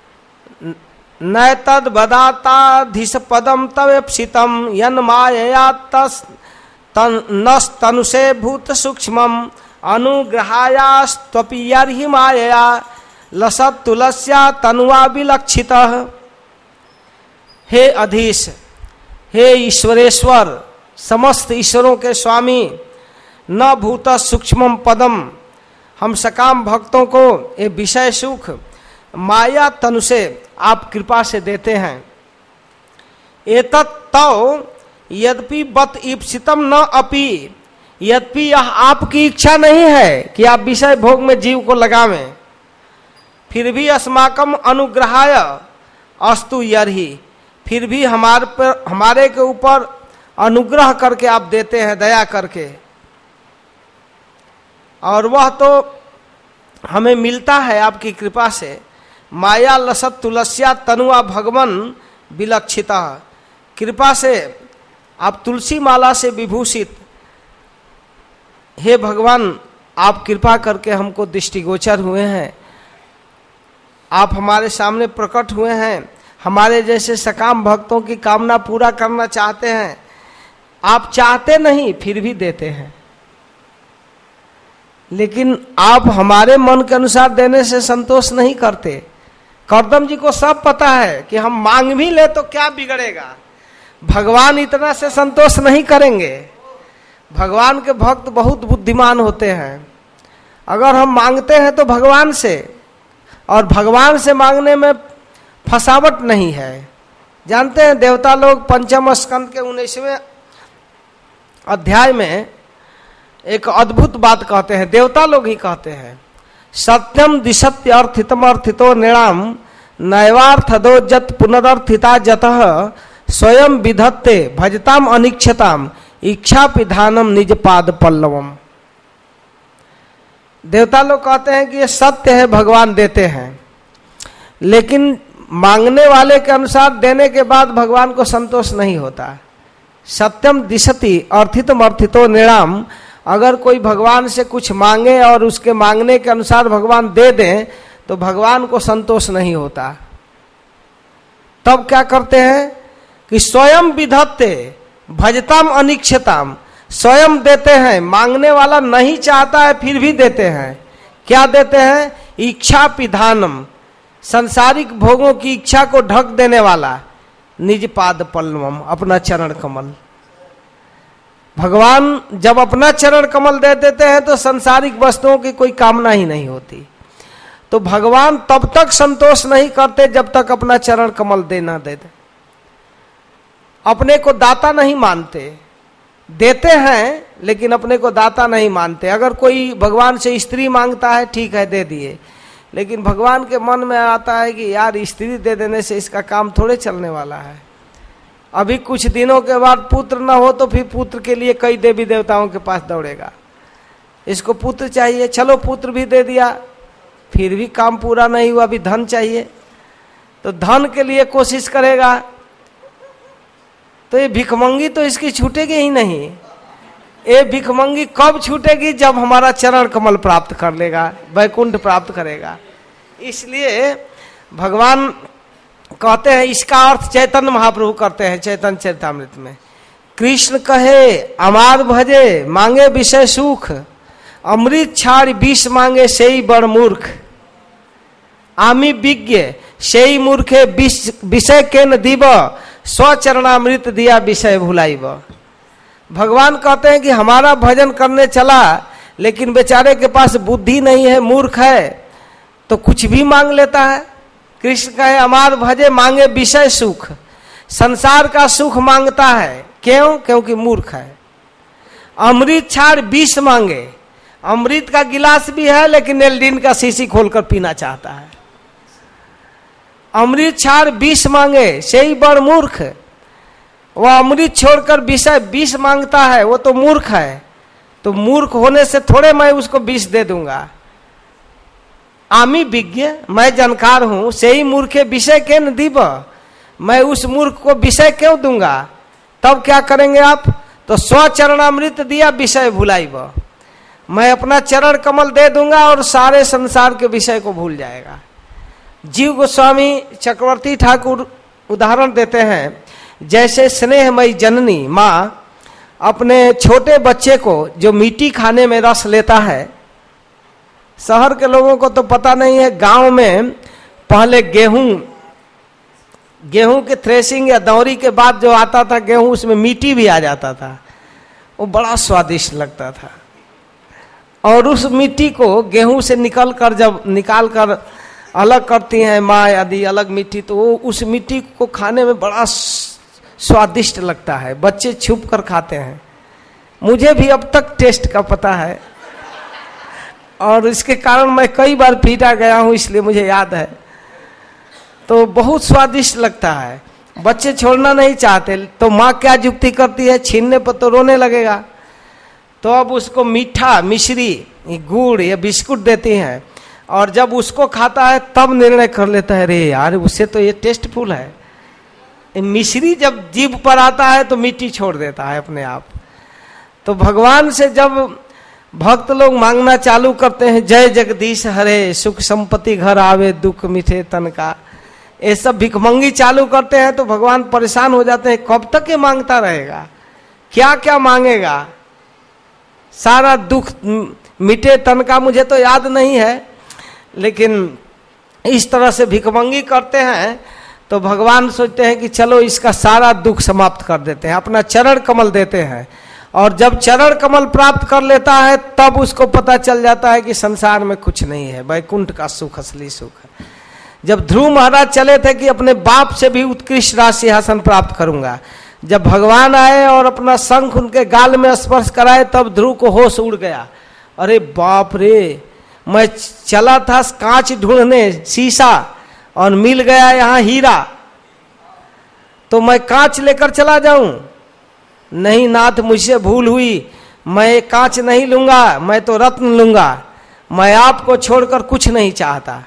नैतद बदाताधीश पदम तवेप्सितम यन मायया तस तन नस तनुषे भूत सूक्ष्मम अनुग्रहायास्त्वपि मायया लसत तुलस्या तनुवा विलक्षितः। हे अधीश, हे ईश्वरेश्वर, समस्त ईश्वरों के स्वामी, न भूत सूक्ष्मम पदम, हम सकाम भक्तों को ये विषय सुख माया तनु से आप कृपा से देते हैं। एतत् तौ यद्यपि बत ईप्सितम न अपि, यद्यपि यह आपकी इच्छा नहीं है कि आप विषय भोग में जीव को लगावें, फिर भी अस्माकम अनुग्रहाय अस्तु यर्हि, फिर भी हमारे पर हमारे के ऊपर अनुग्रह करके आप देते हैं, दया करके। और वह तो हमें मिलता है आपकी कृपा से। माया लसत तुलस्या तनुआ भगवन विलक्षिता, कृपा से आप तुलसी माला से विभूषित, हे भगवान आप कृपा करके हमको दृष्टिगोचर हुए हैं, आप हमारे सामने प्रकट हुए हैं, हमारे जैसे सकाम भक्तों की कामना पूरा करना चाहते हैं। आप चाहते नहीं फिर भी देते हैं, लेकिन आप हमारे मन के अनुसार देने से संतोष नहीं करते। करदम जी को सब पता है कि हम मांग भी ले तो क्या बिगड़ेगा, भगवान इतना से संतोष नहीं करेंगे। भगवान के भक्त बहुत बुद्धिमान होते हैं। अगर हम मांगते हैं तो भगवान से, और भगवान से मांगने में फसावट नहीं है। जानते हैं देवता लोग पंचम स्कंद के उन्नीसवें अध्याय में एक अद्भुत बात कहते हैं, देवता लोग ही कहते हैं, सत्यम दिशत्य अर्थितम अर्थितो निणाम नैवार्थदो जत पुनरर्थिता जतः स्वयं विधत्ते भजताम अनिक्षताम इच्छा पिधानम निज पाद पल्लवम। देवता लोग कहते हैं कि ये सत्य है, भगवान देते हैं, लेकिन मांगने वाले के अनुसार देने के बाद भगवान को संतोष नहीं होता। सत्यम दिशति अर्थितम अर्थितो निणाम, अगर कोई भगवान से कुछ मांगे और उसके मांगने के अनुसार भगवान दे दें तो भगवान को संतोष नहीं होता। तब क्या करते हैं कि स्वयं विधत्ते भजताम अनिक्षताम, स्वयं देते हैं, मांगने वाला नहीं चाहता है फिर भी देते हैं। क्या देते हैं? इच्छा पिधानम, संसारिक भोगों की इच्छा को ढक देने वाला, निज पाद पल्लवम, अपना चरण कमल। भगवान जब अपना चरण कमल दे देते हैं तो संसारिक वस्तुओं की कोई कामना ही नहीं होती। तो भगवान तब तक संतोष नहीं करते जब तक अपना चरण कमल दे ना दे दे। अपने को दाता नहीं मानते, देते हैं लेकिन अपने को दाता नहीं मानते। अगर कोई भगवान से स्त्री मांगता है, ठीक है दे दिए, लेकिन भगवान के मन में आता है कि यार स्त्री दे देने से इसका काम थोड़े चलने वाला है। अभी कुछ दिनों के बाद पुत्र न हो तो फिर पुत्र के लिए कई देवी देवताओं के पास दौड़ेगा, इसको पुत्र चाहिए, चलो पुत्र भी दे दिया, फिर भी काम पूरा नहीं हुआ, अभी धन चाहिए, तो धन के लिए कोशिश करेगा। तो ये भिखमंगी तो इसकी छूटेगी ही नहीं। ये भिखमंगी कब छूटेगी? जब हमारा चरण कमल प्राप्त कर लेगा, वैकुंठ प्राप्त करेगा। इसलिए भगवान कहते हैं, इसका अर्थ चैतन्य महाप्रभु करते हैं चैतन्य चरितामृत में, कृष्ण कहे अमार भजे मांगे विषय सुख, अमृत छाड़ विष मांगे सेई बड़ मूर्ख, आमी विज्ञ सेई मूर्खे विषय के न दीब, स्वचरणामृत दिया विषय भुलाइब। भगवान कहते हैं कि हमारा भजन करने चला लेकिन बेचारे के पास बुद्धि नहीं है, मूर्ख है, तो कुछ भी मांग लेता है। कृष्ण कहे अमार भजे मांगे विषय सुख, संसार का सुख मांगता है, क्यों? क्योंकि मूर्ख है। अमृत छाड़ विष मांगे, अमृत का गिलास भी है लेकिन एल्डीन का शीशी खोलकर पीना चाहता है। अमृत छाड़ विष मांगे सही बड़ मूर्ख, वह अमृत छोड़कर विषय विष मांगता है, वो तो मूर्ख है। तो मूर्ख होने से थोड़े मैं उसको विष दे दूंगा। आमी विज्ञ, मैं जानकार हूं, से ही मूर्खे विषय के न दीब, मैं उस मूर्ख को विषय क्यों दूंगा। तब क्या करेंगे आप, तो स्वचरणामृत दिया विषय भुलाइब, मैं अपना चरण कमल दे दूंगा और सारे संसार के विषय को भूल जाएगा। जीव गोस्वामी चक्रवर्ती ठाकुर उदाहरण देते हैं, जैसे स्नेहमयी जननी माँ अपने छोटे बच्चे को जो मिट्टी खाने में रस लेता है, शहर के लोगों को तो पता नहीं है, गांव में पहले गेहूं गेहूं के थ्रेसिंग या दौरी के बाद जो आता था गेहूं, उसमें मिट्टी भी आ जाता था, वो बड़ा स्वादिष्ट लगता था। और उस मिट्टी को गेहूं से निकल कर जब निकाल कर अलग करती हैं माँ आदि अलग मिट्टी, तो वो उस मिट्टी को खाने में बड़ा स्वादिष्ट लगता है, बच्चे छुप कर खाते हैं। मुझे भी अब तक टेस्ट का पता है और इसके कारण मैं कई बार पीटा गया हूं, इसलिए मुझे याद है। तो बहुत स्वादिष्ट लगता है, बच्चे छोड़ना नहीं चाहते, तो माँ क्या युक्ति करती है, छीनने पर तो रोने लगेगा, तो अब उसको मीठा मिश्री गुड़ या बिस्कुट देती हैं, और जब उसको खाता है तब निर्णय कर लेता है, अरे यार उससे तो ये टेस्टफुल है। मिश्री जब जीभ पर आता है तो मिट्टी छोड़ देता है अपने आप। तो भगवान से जब भक्त लोग मांगना चालू करते हैं, जय जगदीश हरे, सुख संपत्ति घर आवे, दुख मिठे तन का, ये सब भिखमंगी चालू करते हैं, तो भगवान परेशान हो जाते हैं, कब तक ये मांगता रहेगा, क्या क्या मांगेगा, सारा दुख मिटे तन का मुझे तो याद नहीं है, लेकिन इस तरह से भिखमंगी करते हैं। तो भगवान सोचते हैं कि चलो इसका सारा दुख समाप्त कर देते हैं, अपना चरण कमल देते हैं, और जब चरण कमल प्राप्त कर लेता है तब उसको पता चल जाता है कि संसार में कुछ नहीं है, वैकुंठ का सुख असली सुख है। जब ध्रुव महाराज चले थे कि अपने बाप से भी उत्कृष्ट राज सिंहासन प्राप्त करूंगा, जब भगवान आए और अपना शंख उनके गाल में स्पर्श कराए, तब ध्रुव को होश उड़ गया, अरे बाप रे, मैं चला था कांच ढूंढने शीशा और मिल गया यहाँ हीरा, तो मैं कांच लेकर चला जाऊं, नहीं नाथ मुझसे भूल हुई, मैं कांच नहीं लूंगा, मैं तो रत्न लूंगा, मैं आपको छोड़कर कुछ नहीं चाहता।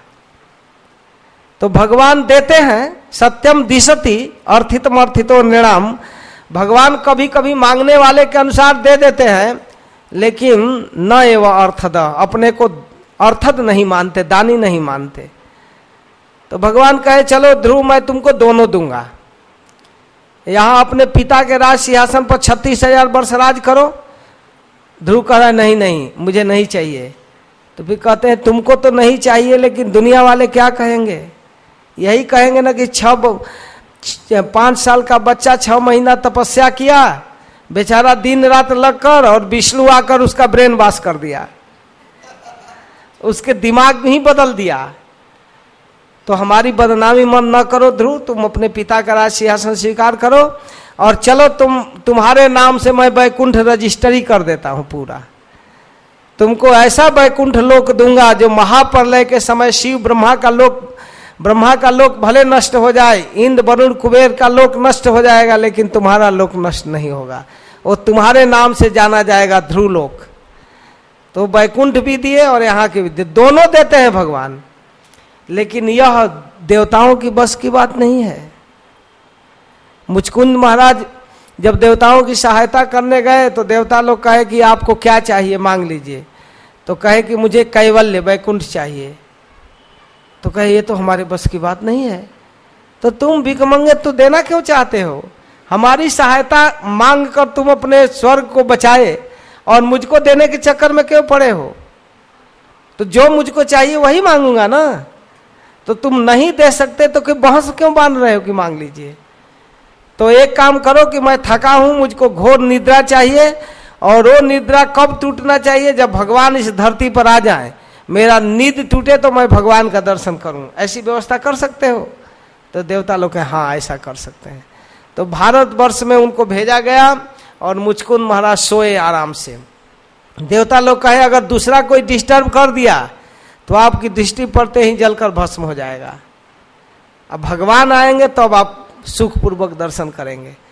तो भगवान देते हैं, सत्यम दिशति अर्थितम अर्थितो नृणाम, भगवान कभी कभी मांगने वाले के अनुसार दे देते हैं, लेकिन न एवं अर्थद, अपने को अर्थद नहीं मानते, दानी नहीं मानते। तो भगवान कहे चलो ध्रुव मैं तुमको दोनों दूंगा, यहां अपने पिता के राज सिंहासन पर छत्तीस हजार वर्ष राज करो। ध्रुव कह रहा है नहीं नहीं मुझे नहीं चाहिए। तो फिर कहते हैं तुमको तो नहीं चाहिए, लेकिन दुनिया वाले क्या कहेंगे, यही कहेंगे ना कि छह पांच साल का बच्चा छह महीना तपस्या किया, बेचारा दिन रात लगकर, और विष्णु आकर उसका ब्रेन वॉश कर दिया, उसके दिमाग ही बदल दिया। तो हमारी बदनामी मन न करो ध्रुव, तुम अपने पिता का राज सिंहासन स्वीकार करो, और चलो तुम तुम्हारे नाम से मैं वैकुंठ रजिस्ट्री कर देता हूं पूरा, तुमको ऐसा वैकुंठ लोक दूंगा जो महाप्रलय के समय शिव ब्रह्मा का लोक ब्रह्मा का लोक भले नष्ट हो जाए, इंद्र वरुण कुबेर का लोक नष्ट हो जाएगा, लेकिन तुम्हारा लोक नष्ट नहीं होगा, वो तुम्हारे नाम से जाना जाएगा ध्रुव लोक। तो वैकुंठ भी दिए और यहाँ के भी दिए, दोनों देते हैं भगवान, लेकिन यह देवताओं की बस की बात नहीं है। मुचकुंद महाराज जब देवताओं की सहायता करने गए तो देवता लोग कहे कि आपको क्या चाहिए मांग लीजिए, तो कहे कि मुझे कैवल्य वैकुंठ चाहिए। तो कहे ये तो हमारे बस की बात नहीं है, तो तुम भिख मंगे तो देना क्यों चाहते हो, हमारी सहायता मांग कर तुम अपने स्वर्ग को बचाए और मुझको देने के चक्कर में क्यों पड़े हो। तो जो मुझको चाहिए वही मांगूंगा ना, तो तुम नहीं दे सकते तो कि बहस क्यों बांध रहे हो कि मांग लीजिए। तो एक काम करो कि मैं थका हूं, मुझको घोर निद्रा चाहिए, और वो निद्रा कब टूटना चाहिए, जब भगवान इस धरती पर आ जाए, मेरा नींद टूटे तो मैं भगवान का दर्शन करूं, ऐसी व्यवस्था कर सकते हो। तो देवता लोग कहे हाँ ऐसा कर सकते हैं। तो भारतवर्ष में उनको भेजा गया और मुचकुंद महाराज सोए आराम से। देवता लोग कहे अगर दूसरा कोई डिस्टर्ब कर दिया तो आपकी दृष्टि पड़ते ही जलकर भस्म हो जाएगा, अब भगवान आएंगे तो अब आप सुखपूर्वक दर्शन करेंगे।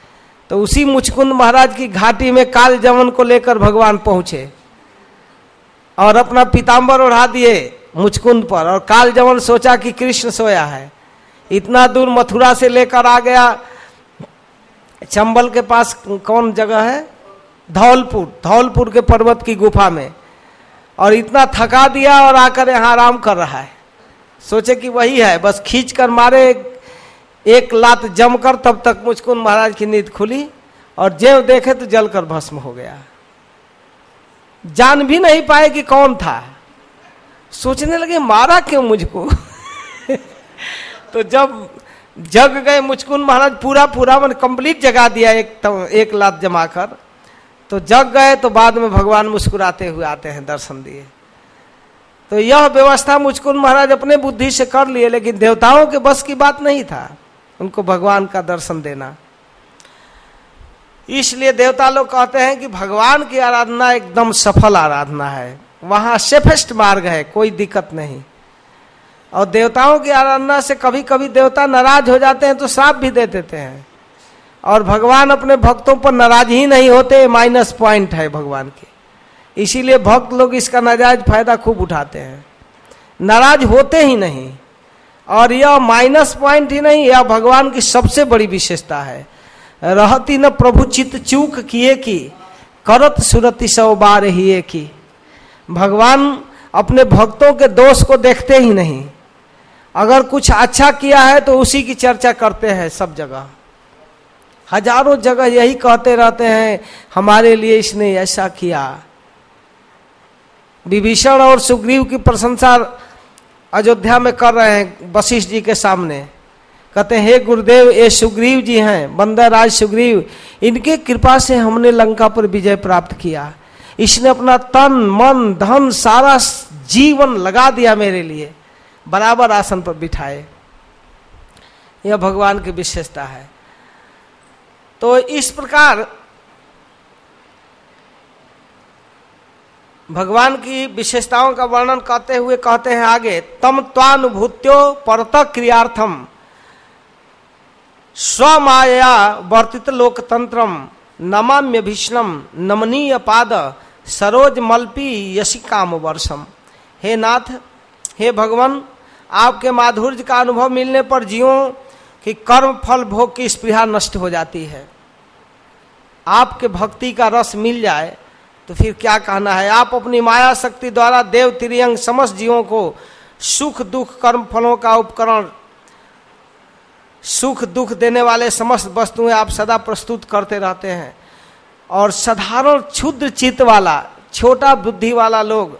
तो उसी मुचकुंद महाराज की घाटी में काल जमन को लेकर भगवान पहुंचे और अपना पीताम्बर ओढ़ा दिए मुचकुंद पर, और काल जमन सोचा कि कृष्ण सोया है। इतना दूर मथुरा से लेकर आ गया, चंबल के पास कौन जगह है, धौलपुर, धौलपुर के पर्वत की गुफा में, और इतना थका दिया और आकर यहाँ आराम कर रहा है। सोचे कि वही है, बस खींच कर मारे एक लात जमकर, तब तक मुचकुंद महाराज की नींद खुली और जेव देखे तो जलकर भस्म हो गया। जान भी नहीं पाए कि कौन था। सोचने लगे मारा क्यों मुझको। तो जब जग गए मुचकुंद महाराज, पूरा पूरा मन कंप्लीट जगा दिया एक तो, एक लात जमाकर, तो जग गए। तो बाद में भगवान मुस्कुराते हुए आते हैं, दर्शन दिए। तो यह व्यवस्था मुचकुंद महाराज अपने बुद्धि से कर लिए, लेकिन देवताओं के बस की बात नहीं था उनको भगवान का दर्शन देना। इसलिए देवता लोग कहते हैं कि भगवान की आराधना एकदम सफल आराधना है, वहां सेफेस्ट मार्ग है, कोई दिक्कत नहीं। और देवताओं की आराधना से कभी कभी देवता नाराज हो जाते हैं तो श्राप भी दे देते हैं, और भगवान अपने भक्तों पर नाराज ही नहीं होते, माइनस पॉइंट है भगवान के। इसीलिए भक्त लोग इसका नाजायज फायदा खूब उठाते हैं, नाराज होते ही नहीं। और यह माइनस पॉइंट ही नहीं, यह भगवान की सबसे बड़ी विशेषता है। रहती न प्रभु चित चूक किए की, करत सुरति सौ बार ही की। भगवान अपने भक्तों के दोष को देखते ही नहीं, अगर कुछ अच्छा किया है तो उसी की चर्चा करते हैं सब जगह, हजारों जगह यही कहते रहते हैं हमारे लिए इसने ऐसा किया। विभीषण और सुग्रीव की प्रशंसा अयोध्या में कर रहे हैं वशिष्ठ जी के सामने, कहते हैं हे गुरुदेव, ये सुग्रीव जी हैं, बंदरराज सुग्रीव, इनके कृपा से हमने लंका पर विजय प्राप्त किया। इसने अपना तन मन धन सारा जीवन लगा दिया मेरे लिए, बराबर आसन पर बिठाए। यह भगवान की विशेषता है। तो इस प्रकार भगवान की विशेषताओं का वर्णन करते हुए कहते हैं आगे, तम त्वानुभूत्यो परत क्रियार्थम स्वमाया वर्तित लोकतंत्रम नमाम्य भीष्णम नमनीय पाद सरोज मल्पी यशिकाम वर्षम। हे नाथ, हे भगवान, आपके माधुर्य का अनुभव मिलने पर जीवों की कर्म फल भोग की स्पृहा नष्ट हो जाती है। आपके भक्ति का रस मिल जाए तो फिर क्या कहना है। आप अपनी माया शक्ति द्वारा देव तिर्यंग समस्त जीवों को सुख दुख कर्म फलों का उपकरण, सुख दुख देने वाले समस्त वस्तुएं आप सदा प्रस्तुत करते रहते हैं। और साधारण क्षुद्र चित्त वाला, छोटा बुद्धि वाला लोग,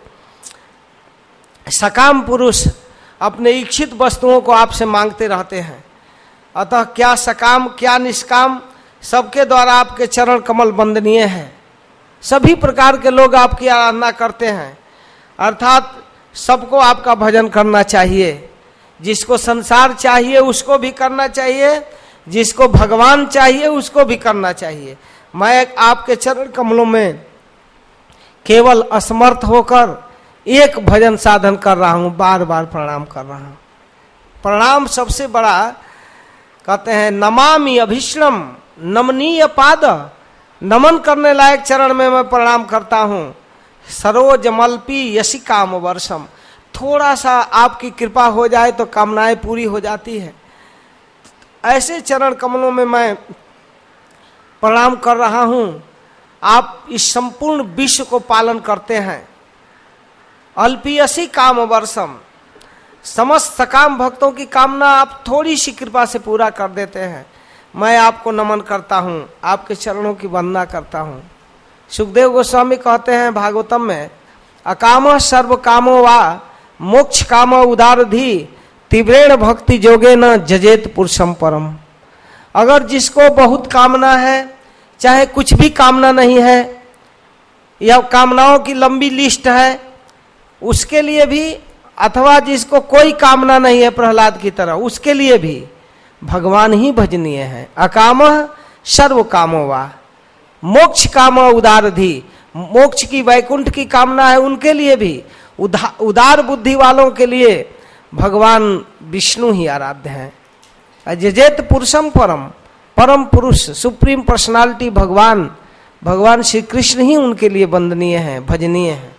सकाम पुरुष अपने इच्छित वस्तुओं को आपसे मांगते रहते हैं। अतः क्या सकाम क्या निष्काम, सबके द्वारा आपके चरण कमल वंदनीय हैं। सभी प्रकार के लोग आपकी आराधना करते हैं, अर्थात सबको आपका भजन करना चाहिए। जिसको संसार चाहिए उसको भी करना चाहिए, जिसको भगवान चाहिए उसको भी करना चाहिए। मैं आपके चरण कमलों में केवल असमर्थ होकर एक भजन साधन कर रहा हूं, बार बार प्रणाम कर रहा हूं। प्रणाम सबसे बड़ा, कहते हैं नमामि अभीष्णम नमनीय पाद, नमन करने लायक चरण में मैं प्रणाम करता हूं। सरोज मल्पी यशिकाम वर्षम, थोड़ा सा आपकी कृपा हो जाए तो कामनाएं पूरी हो जाती है। ऐसे चरण कमलों में मैं प्रणाम कर रहा हूं। आप इस संपूर्ण विश्व को पालन करते हैं। अल्पीयसी काम वर्षम, समस्त सकाम भक्तों की कामना आप थोड़ी सी कृपा से पूरा कर देते हैं। मैं आपको नमन करता हूं, आपके चरणों की वंदना करता हूं। सुखदेव गोस्वामी कहते हैं भागवतम में, अकाम सर्व कामो वा मोक्ष काम उदारधि तीव्रेण भक्ति जोगे न जजेत पुरुषम परम। अगर जिसको बहुत कामना है, चाहे कुछ भी कामना नहीं है या कामनाओं की लंबी लिस्ट है, उसके लिए भी, अथवा जिसको कोई कामना नहीं है प्रहलाद की तरह, उसके लिए भी भगवान ही भजनीय है। अकाम सर्व कामो वा मोक्ष काम उदारधि, मोक्ष की वैकुंठ की कामना है उनके लिए भी, उदा, उदार बुद्धि वालों के लिए भगवान विष्णु ही आराध्य हैं। अजजेत पुरुषम परम, परम पुरुष, सुप्रीम पर्सनालिटी भगवान भगवान श्री कृष्ण ही उनके लिए वंदनीय हैं, भजनीय हैं।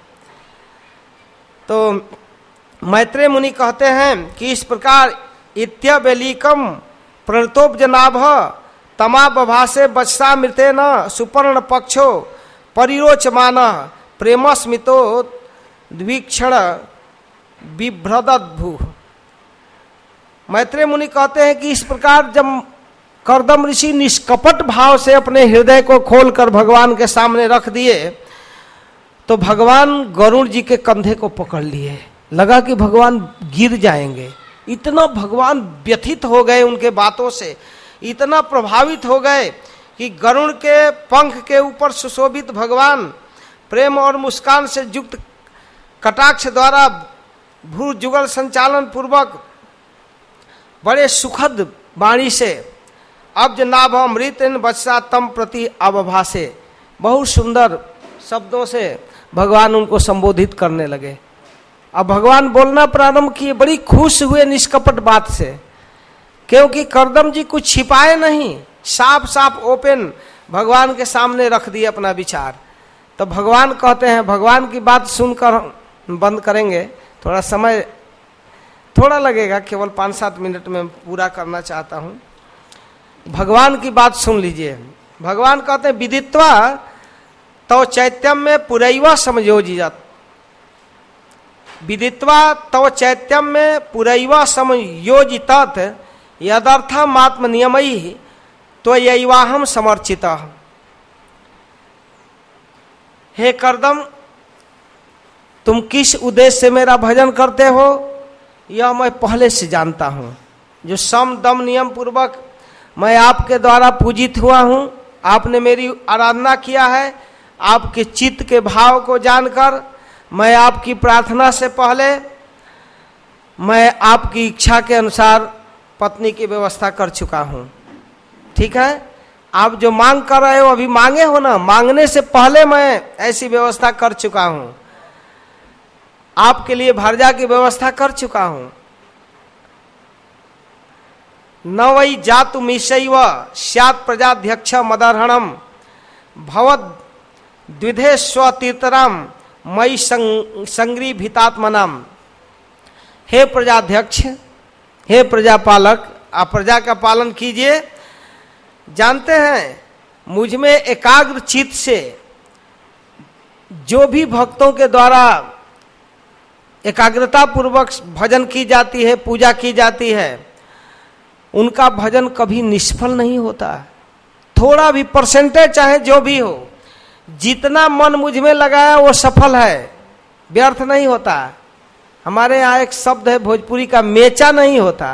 तो मैत्रेय मुनि कहते हैं कि इस प्रकार इत्यबेलिकम प्रणतोपजनाभ तमा बभासे बचसा मृते न सुपर्ण पक्षो परिरोचमान प्रेमस्मितो द्विक्षण बिभ्रदद्भु। मैत्रेय मुनि कहते हैं कि इस प्रकार जब कर्दम ऋषि निष्कपट भाव से अपने हृदय को खोलकर भगवान के सामने रख दिए तो भगवान गरुड़ जी के कंधे को पकड़ लिए। लगा कि भगवान गिर जाएंगे, इतना भगवान व्यथित हो गए उनके बातों से, इतना प्रभावित हो गए कि गरुड़ के पंख के ऊपर सुशोभित भगवान प्रेम और मुस्कान से युक्त कटाक्ष द्वारा भू जुगल संचालन पूर्वक बड़े सुखद वाणी से अब्ज नाभ अमृत बच्चा तम प्रति अवभासे, बहुत सुंदर शब्दों से भगवान उनको संबोधित करने लगे। अब भगवान बोलना प्रारंभ किए, बड़ी खुश हुए निष्कपट बात से, क्योंकि कर्दम जी कुछ छिपाए नहीं, साफ साफ ओपन भगवान के सामने रख दिए अपना विचार। तो भगवान कहते हैं, भगवान की बात सुनकर बंद करेंगे, थोड़ा समय थोड़ा लगेगा, केवल पाँच सात मिनट में पूरा करना चाहता हूँ। भगवान की बात सुन लीजिए। भगवान कहते हैं विदित्वा तो चैत्यम में पुरैवा समयोजित, विदित्वा तो चैत्यम में पुरैवा समयोजित यदर्थम आत्म नियमई तो यैवाहम समर्चित। हे कर्दम, तुम किस उद्देश्य से मेरा भजन करते हो यह मैं पहले से जानता हूँ। जो सम दम नियम पूर्वक मैं आपके द्वारा पूजित हुआ हूँ, आपने मेरी आराधना किया है, आपके चित्त के भाव को जानकर मैं आपकी प्रार्थना से पहले मैं आपकी इच्छा के अनुसार पत्नी की व्यवस्था कर चुका हूँ। ठीक है, आप जो मांग कर रहे हो, अभी मांगे हो ना, मांगने से पहले मैं ऐसी व्यवस्था कर चुका हूँ, आपके लिए भारजा की व्यवस्था कर चुका हूँ। न वै जातु मिशैव स्यात् प्रजाध्यक्ष मदर्हणम भवद द्विधे स्वतीर्थराम मई संग्री भीतात्मनाम। हे प्रजाध्यक्ष, हे प्रजापालक, आप प्रजा का पालन कीजिए। जानते हैं मुझ में एकाग्र चित्त से जो भी भक्तों के द्वारा एकाग्रता पूर्वक भजन की जाती है, पूजा की जाती है, उनका भजन कभी निष्फल नहीं होता। थोड़ा भी परसेंटेज चाहे जो भी हो, जितना मन मुझ में लगाया वो सफल है, व्यर्थ नहीं होता। हमारे यहाँ एक शब्द है भोजपुरी का, मेचा नहीं होता,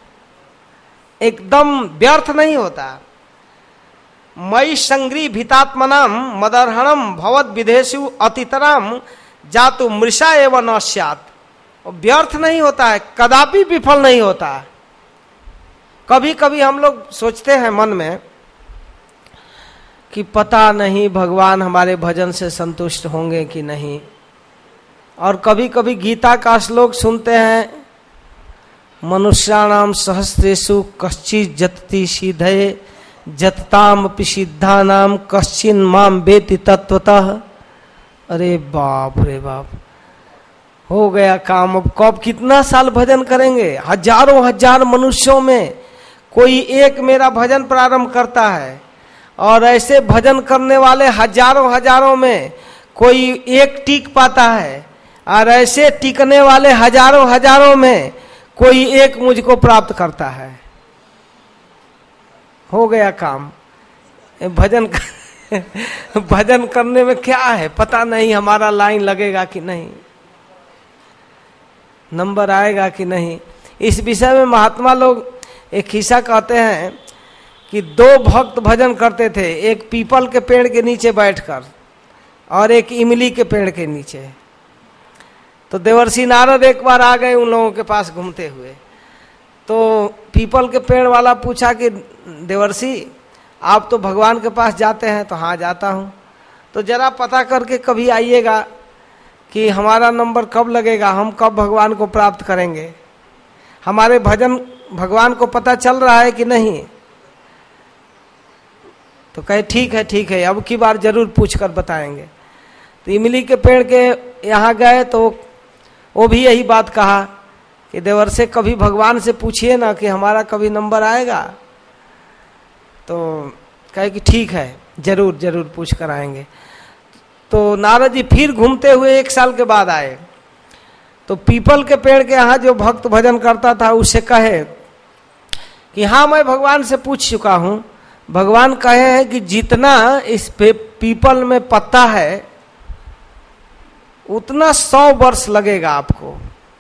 एकदम व्यर्थ नहीं होता। मई संग्री भीतात्मनाम मदर्हणम भवद विदेशु अतितराम जातु मृषा एवं न स्यात्। व्यर्थ नहीं होता है, कदापि विफल नहीं होता। कभी कभी हम लोग सोचते हैं मन में कि पता नहीं भगवान हमारे भजन से संतुष्ट होंगे कि नहीं, और कभी कभी गीता का श्लोक सुनते हैं, मनुष्याणाम सहस्रेषु कश्चित् जतति सीधये जतताम अपि सिद्धानाम कश्चिन् माम वेति तत्वतः। अरे बाप रे बाप, हो गया काम। अब कब कितना साल भजन करेंगे? हजारों हजार मनुष्यों में कोई एक मेरा भजन प्रारंभ करता है, और ऐसे भजन करने वाले हजारों हजारों में कोई एक टिक पाता है, और ऐसे टिकने वाले हजारों हजारों में कोई एक मुझको प्राप्त करता है। हो गया काम। भजन कर, भजन करने में क्या है पता नहीं, हमारा लाइन लगेगा कि नहीं, नंबर आएगा कि नहीं। इस विषय में महात्मा लोग एक किस्सा कहते हैं कि दो भक्त भजन करते थे, एक पीपल के पेड़ के नीचे बैठकर और एक इमली के पेड़ के नीचे। तो देवर्षि नारद एक बार आ गए उन लोगों के पास घूमते हुए। तो पीपल के पेड़ वाला पूछा कि देवर्षि आप तो भगवान के पास जाते हैं? तो हाँ जाता हूँ। तो जरा पता करके कभी आइएगा कि हमारा नंबर कब लगेगा, हम कब भगवान को प्राप्त करेंगे, हमारे भजन भगवान को पता चल रहा है कि नहीं। तो कहे ठीक है ठीक है, अब की बार जरूर पूछ कर बताएंगे। तो इमली के पेड़ के यहाँ गए तो वो भी यही बात कहा कि देवर से कभी भगवान से पूछिए ना कि हमारा कभी नंबर आएगा। तो कहे कि ठीक है, जरूर जरूर पूछ कर आएंगे। तो नारद जी फिर घूमते हुए एक साल के बाद आए, तो पीपल के पेड़ के यहाँ जो भक्त भजन करता था उससे कहे कि हाँ मैं भगवान से पूछ चुका हूँ। भगवान कहे हैं कि जितना इस पे पीपल में पत्ता है उतना सौ वर्ष लगेगा आपको।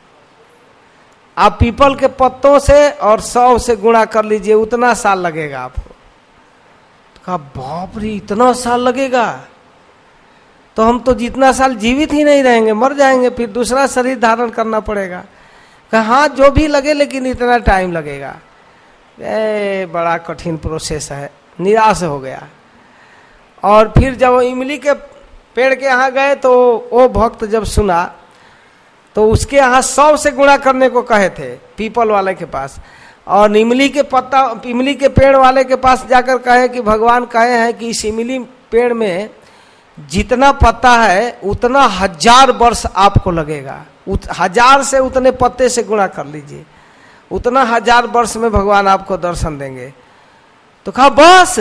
आप पीपल के पत्तों से और सौ से गुणा कर लीजिए, उतना साल लगेगा आपको। तो कहा बाप रे, इतना साल लगेगा, तो हम तो जितना साल जीवित ही नहीं रहेंगे, मर जाएंगे, फिर दूसरा शरीर धारण करना पड़ेगा। कहा हाँ जो भी लगे, लेकिन इतना टाइम लगेगा। ए, बड़ा कठिन प्रोसेस है। निराश हो गया। और फिर जब इमली के पेड़ के यहाँ गए तो वो भक्त जब सुना तो उसके यहाँ सौ से गुणा करने को कहे थे पीपल वाले के पास, और इमली के पत्ता इमली के पेड़ वाले के पास जाकर कहे कि भगवान कहे हैं कि इस इमली पेड़ में जितना पत्ता है उतना हजार वर्ष आपको लगेगा। हजार से उतने पत्ते से गुणा कर लीजिए, उतना हजार वर्ष में भगवान आपको दर्शन देंगे। तो कहा बस,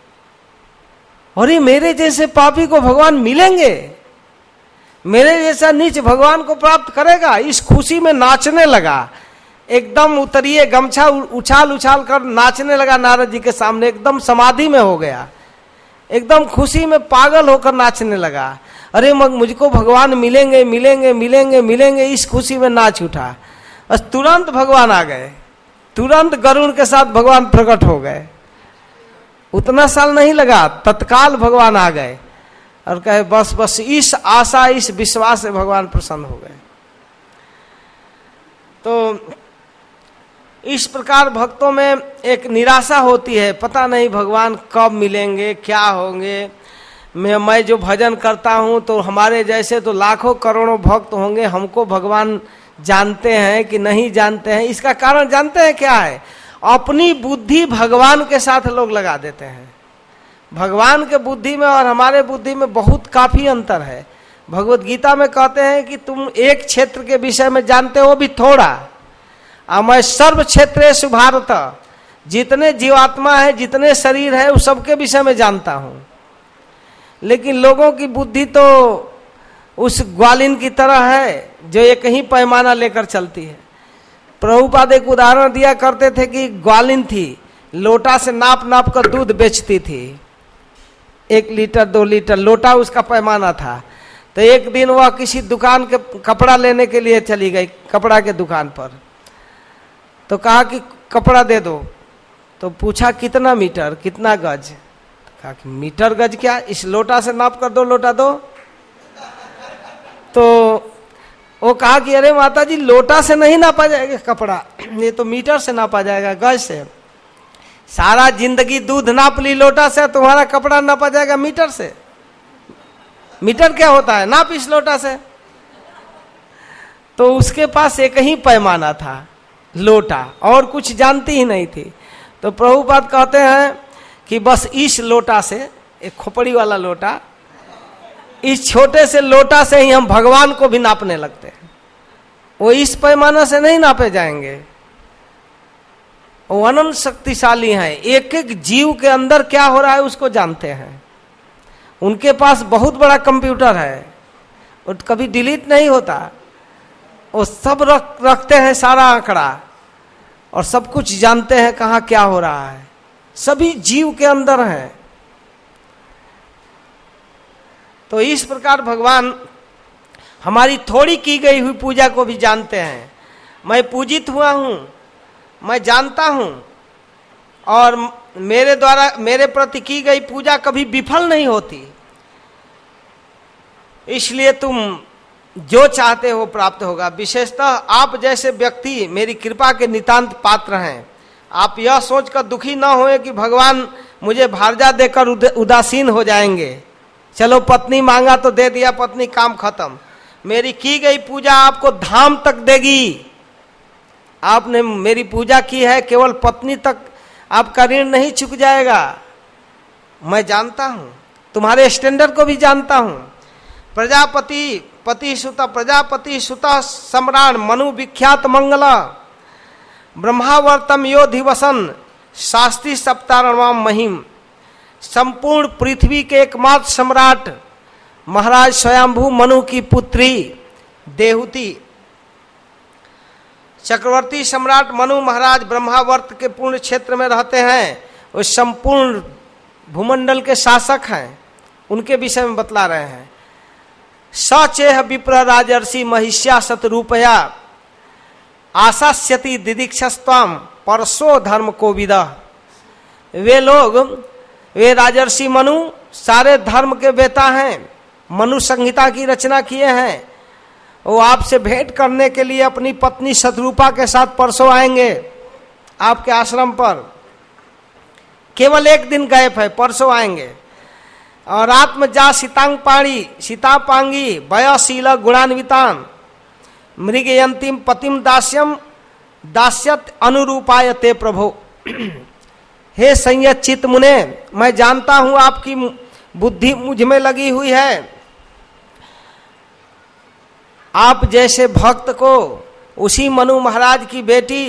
अरे मेरे जैसे पापी को भगवान मिलेंगे, मेरे जैसा नीच भगवान को प्राप्त करेगा। इस खुशी में नाचने लगा, एकदम उतरिए गमछा उछाल उछाल कर नाचने लगा नारद जी के सामने, एकदम समाधि में हो गया, एकदम खुशी में पागल होकर नाचने लगा। अरे मुझको भगवान मिलेंगे मिलेंगे मिलेंगे मिलेंगे, इस खुशी में नाच उठा। बस तुरंत भगवान आ गए, तुरंत गरुड़ के साथ भगवान प्रकट हो गए। उतना साल नहीं लगा, तत्काल भगवान आ गए और कहे बस बस, इस आशा इस विश्वास से भगवान प्रसन्न हो गए। तो इस प्रकार भक्तों में एक निराशा होती है, पता नहीं भगवान कब मिलेंगे, क्या होंगे। मैं मैं जो भजन करता हूँ तो हमारे जैसे तो लाखों करोड़ों भक्त होंगे, हमको भगवान जानते हैं कि नहीं जानते हैं। इसका कारण जानते हैं क्या है? अपनी बुद्धि भगवान के साथ लोग लगा देते हैं। भगवान के बुद्धि में और हमारे बुद्धि में बहुत काफी अंतर है। भगवत गीता में कहते हैं कि तुम एक क्षेत्र के विषय में जानते हो भी थोड़ा, और मैं सर्व क्षेत्रेषु भारत, जितने जीवात्मा है, जितने शरीर है, उस सबके विषय में जानता हूं। लेकिन लोगों की बुद्धि तो उस ग्वालिन की तरह है जो एक ही पैमाना लेकर चलती है। प्रभुपाद एक उदाहरण दिया करते थे कि ग्वालिन थी, लोटा से नाप नाप कर दूध बेचती थी, एक लीटर दो लीटर लोटा उसका पैमाना था। तो एक दिन वह किसी दुकान के कपड़ा लेने के लिए चली गई, कपड़ा के दुकान पर। तो कहा कि कपड़ा दे दो। तो पूछा कितना मीटर, कितना गज? तो कहा कि मीटर गज क्या, इस लोटा से नाप कर दो लोटा दो। तो वो कहा कि अरे माता जी, लोटा से नहीं नापा जाएगा कपड़ा, ये तो मीटर से नापा जाएगा, गज से। सारा जिंदगी दूध नाप ली लोटा से, तुम्हारा कपड़ा नापा जाएगा मीटर से? मीटर क्या होता है, नाप इस लोटा से। तो उसके पास एक ही पैमाना था, लोटा, और कुछ जानती ही नहीं थी। तो प्रभुपाद कहते हैं कि बस इस लोटा से, एक खोपड़ी वाला लोटा, इस छोटे से लोटा से ही हम भगवान को भी नापने लगते हैं। वो इस पैमाना से नहीं नापे जाएंगे, वो अनंत शक्तिशाली हैं। एक एक जीव के अंदर क्या हो रहा है उसको जानते हैं। उनके पास बहुत बड़ा कंप्यूटर है, और कभी डिलीट नहीं होता। वो सब रख रखते हैं सारा आंकड़ा, और सब कुछ जानते हैं कहाँ क्या हो रहा है। सभी जीव के अंदर है। तो इस प्रकार भगवान हमारी थोड़ी की गई हुई पूजा को भी जानते हैं। मैं पूजित हुआ हूं, मैं जानता हूं, और मेरे द्वारा मेरे प्रति की गई पूजा कभी विफल नहीं होती। इसलिए तुम जो चाहते हो प्राप्त होगा। विशेषतः आप जैसे व्यक्ति मेरी कृपा के नितांत पात्र हैं। आप यह सोचकर दुखी ना होए कि भगवान मुझे भारजा देकर उदासीन हो जाएंगे, चलो पत्नी मांगा तो दे दिया, पत्नी काम खत्म। मेरी की गई पूजा आपको धाम तक देगी। आपने मेरी पूजा की है, केवल पत्नी तक आपका ऋण नहीं चुक जाएगा। मैं जानता हूं, तुम्हारे स्टैंडर्ड को भी जानता हूं। प्रजापति पति सुत प्रजापति सुत सम्राट मनु विख्यात मंगला ब्रह्मावर्तम यो दिवसन शास्त्री सप्तारणवाम महिम। संपूर्ण पृथ्वी के एकमात्र सम्राट महाराज स्वयंभू मनु की पुत्री देहूति, चक्रवर्ती सम्राट मनु महाराज ब्रह्मावर्त के पूर्ण क्षेत्र में रहते हैं, वो संपूर्ण भूमंडल के शासक हैं, उनके विषय में बतला रहे हैं। सचेह विप्र राजर्षि महिष्या शतरूपया आशास्यति दिदीक्षस्त्वाम परसो धर्म कोविदः। वे लोग, वे राजर्षि मनु सारे धर्म के वेता हैं, मनु संहिता की रचना किए हैं। वो आपसे भेंट करने के लिए अपनी पत्नी शतरूपा के साथ परसों आएंगे आपके आश्रम पर। केवल एक दिन गैप है, परसों आएंगे। और आत्मजा सीतांग पाणी सीतापांगी वयशील गुणान्वितान मृगयंतीम पतिम दास्यम दास्यत अनुरूपाय ते प्रभो। हे संयत चित्त मुने, मैं जानता हूं आपकी बुद्धि मुझ में लगी हुई है। आप जैसे भक्त को उसी मनु महाराज की बेटी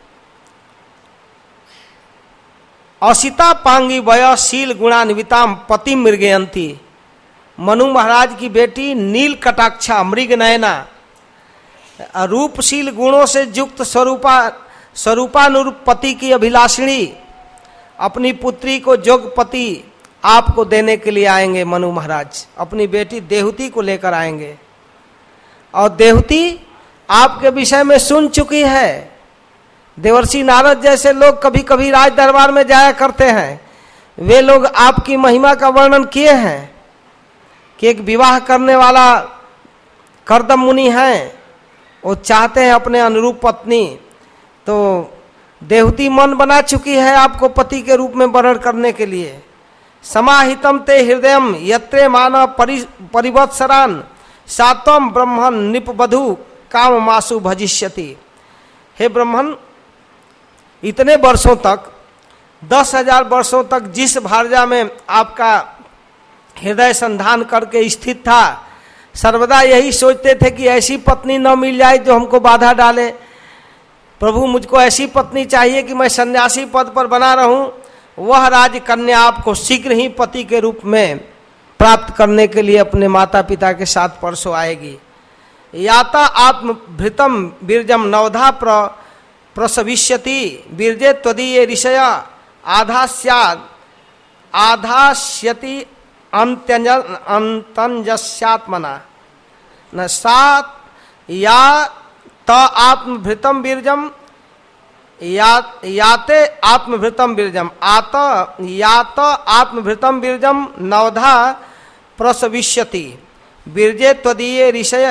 असिता पांगी वयशील गुणान्विताम पति मृगयंती, मनु महाराज की बेटी नील कटाक्षा मृग नयना रूपशील गुणों से युक्त स्वरूपा स्वरूपानुरूप पति की अभिलाषिणी अपनी पुत्री को जोगपति आपको देने के लिए आएंगे। मनु महाराज अपनी बेटी देहूति को लेकर आएंगे। और देहूति आपके विषय में सुन चुकी है। देवर्षि नारद जैसे लोग कभी कभी राज दरबार में जाया करते हैं, वे लोग आपकी महिमा का वर्णन किए हैं कि एक विवाह करने वाला कर्दम मुनि है, वो चाहते हैं अपने अनुरूप पत्नी, तो देहूति मन बना चुकी है आपको पति के रूप में वर्ण करने के लिए। समाहितम ते हृदयम यत्रे मान परि परिवत्सरान सातम ब्रह्मन निपबधु काम मासु भजिष्यति। हे ब्रह्मन, इतने वर्षों तक, दस हजार वर्षों तक जिस भारजा में आपका हृदय संधान करके स्थित था, सर्वदा यही सोचते थे कि ऐसी पत्नी न मिल जाए जो हमको बाधा डाले। प्रभु, मुझको ऐसी पत्नी चाहिए कि मैं सन्यासी पद पर बना रहूं। वह राजकन्या आपको शीघ्र ही पति के रूप में प्राप्त करने के लिए अपने माता पिता के साथ परसों आएगी। याता आत्मभृतम बीर्जम नवधा प्र प्रसविष्यति बीर्जे त्वदीय ऋषय आधास्याद आधास्यति अंत्यंज अंतंजस्यात्मना न सात या त आत्मभृतम बीर्जम या याते आत्मभृतम बीर्जम आत यात आत्मभृतम बीर्जम नवधा प्रसविष्यति बीर्जे त्वदीय ऋषय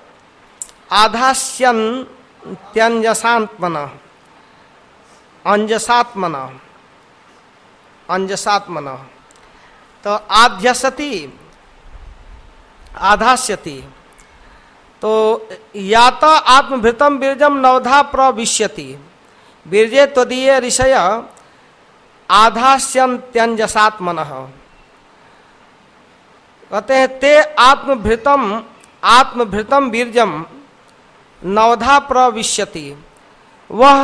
आधास्यन्त्यंजसात्मना अंजसात्मना अंजसात्मना। तो आध्यसति आधास्यति, तो यात आत्मभृतम बीर्जम नवधा प्रविश्यति बीर्जे त्वदीय ऋषय आधास्यन्त्यंजसात्मनः। कहते हैं ते आत्मभृतम आत्मभृतम बीर्जम नवधा प्रविश्यति, वह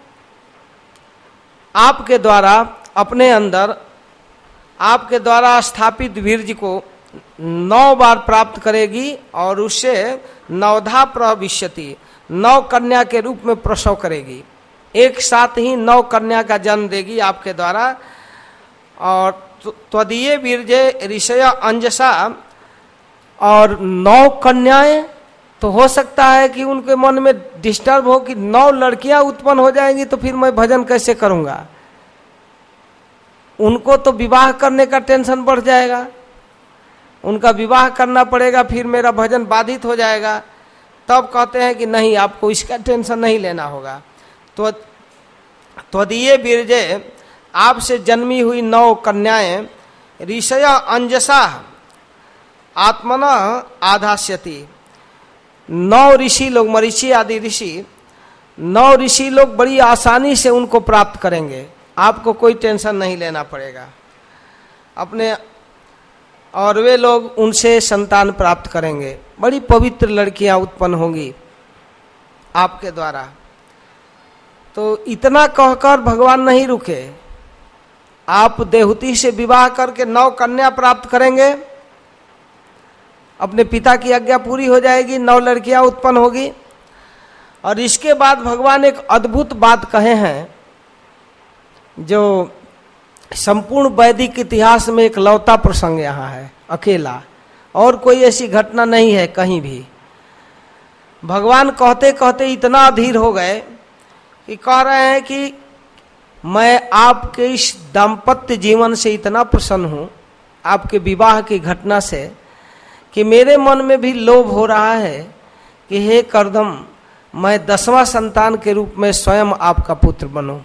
आपके द्वारा अपने अंदर आपके द्वारा स्थापित वीर्य को नौ बार प्राप्त करेगी और उससे नवधा प्रविश्यति, नौ कन्या के रूप में प्रसव करेगी। एक साथ ही नौ कन्या का जन्म देगी आपके द्वारा। और त्वदीय वीर्य ऋषय अंजसा, और नौ कन्याएं, तो हो सकता है कि उनके मन में डिस्टर्ब हो कि नौ लड़कियां उत्पन्न हो जाएंगी तो फिर मैं भजन कैसे करूंगा। उनको तो विवाह करने का टेंशन बढ़ जाएगा, उनका विवाह करना पड़ेगा, फिर मेरा भजन बाधित हो जाएगा। तब कहते हैं कि नहीं, आपको इसका टेंशन नहीं लेना होगा। तो त्वदीय वीर्य, आपसे जन्मी हुई नौ कन्याएं ऋषय अंजसा आत्मना आधास्यति, नौ ऋषि लोग, मरीचि आदि ऋषि, नौ ऋषि लोग बड़ी आसानी से उनको प्राप्त करेंगे, आपको कोई टेंशन नहीं लेना पड़ेगा। अपने, और वे लोग उनसे संतान प्राप्त करेंगे। बड़ी पवित्र लड़कियां उत्पन्न होंगी आपके द्वारा। तो इतना कहकर भगवान नहीं रुके, आप देहूती से विवाह करके नौ कन्या प्राप्त करेंगे, अपने पिता की आज्ञा पूरी हो जाएगी, नौ लड़कियां उत्पन्न होगी। और इसके बाद भगवान एक अद्भुत बात कहे हैं जो संपूर्ण वैदिक इतिहास में एक लौता प्रसंग यहाँ है, अकेला, और कोई ऐसी घटना नहीं है कहीं भी। भगवान कहते कहते इतना अधीर हो गए कि कह रहे हैं कि मैं आपके इस दाम्पत्य जीवन से इतना प्रसन्न हूँ, आपके विवाह की घटना से, कि मेरे मन में भी लोभ हो रहा है कि हे कर्दम, मैं दसवां संतान के रूप में स्वयं आपका पुत्र बनूं।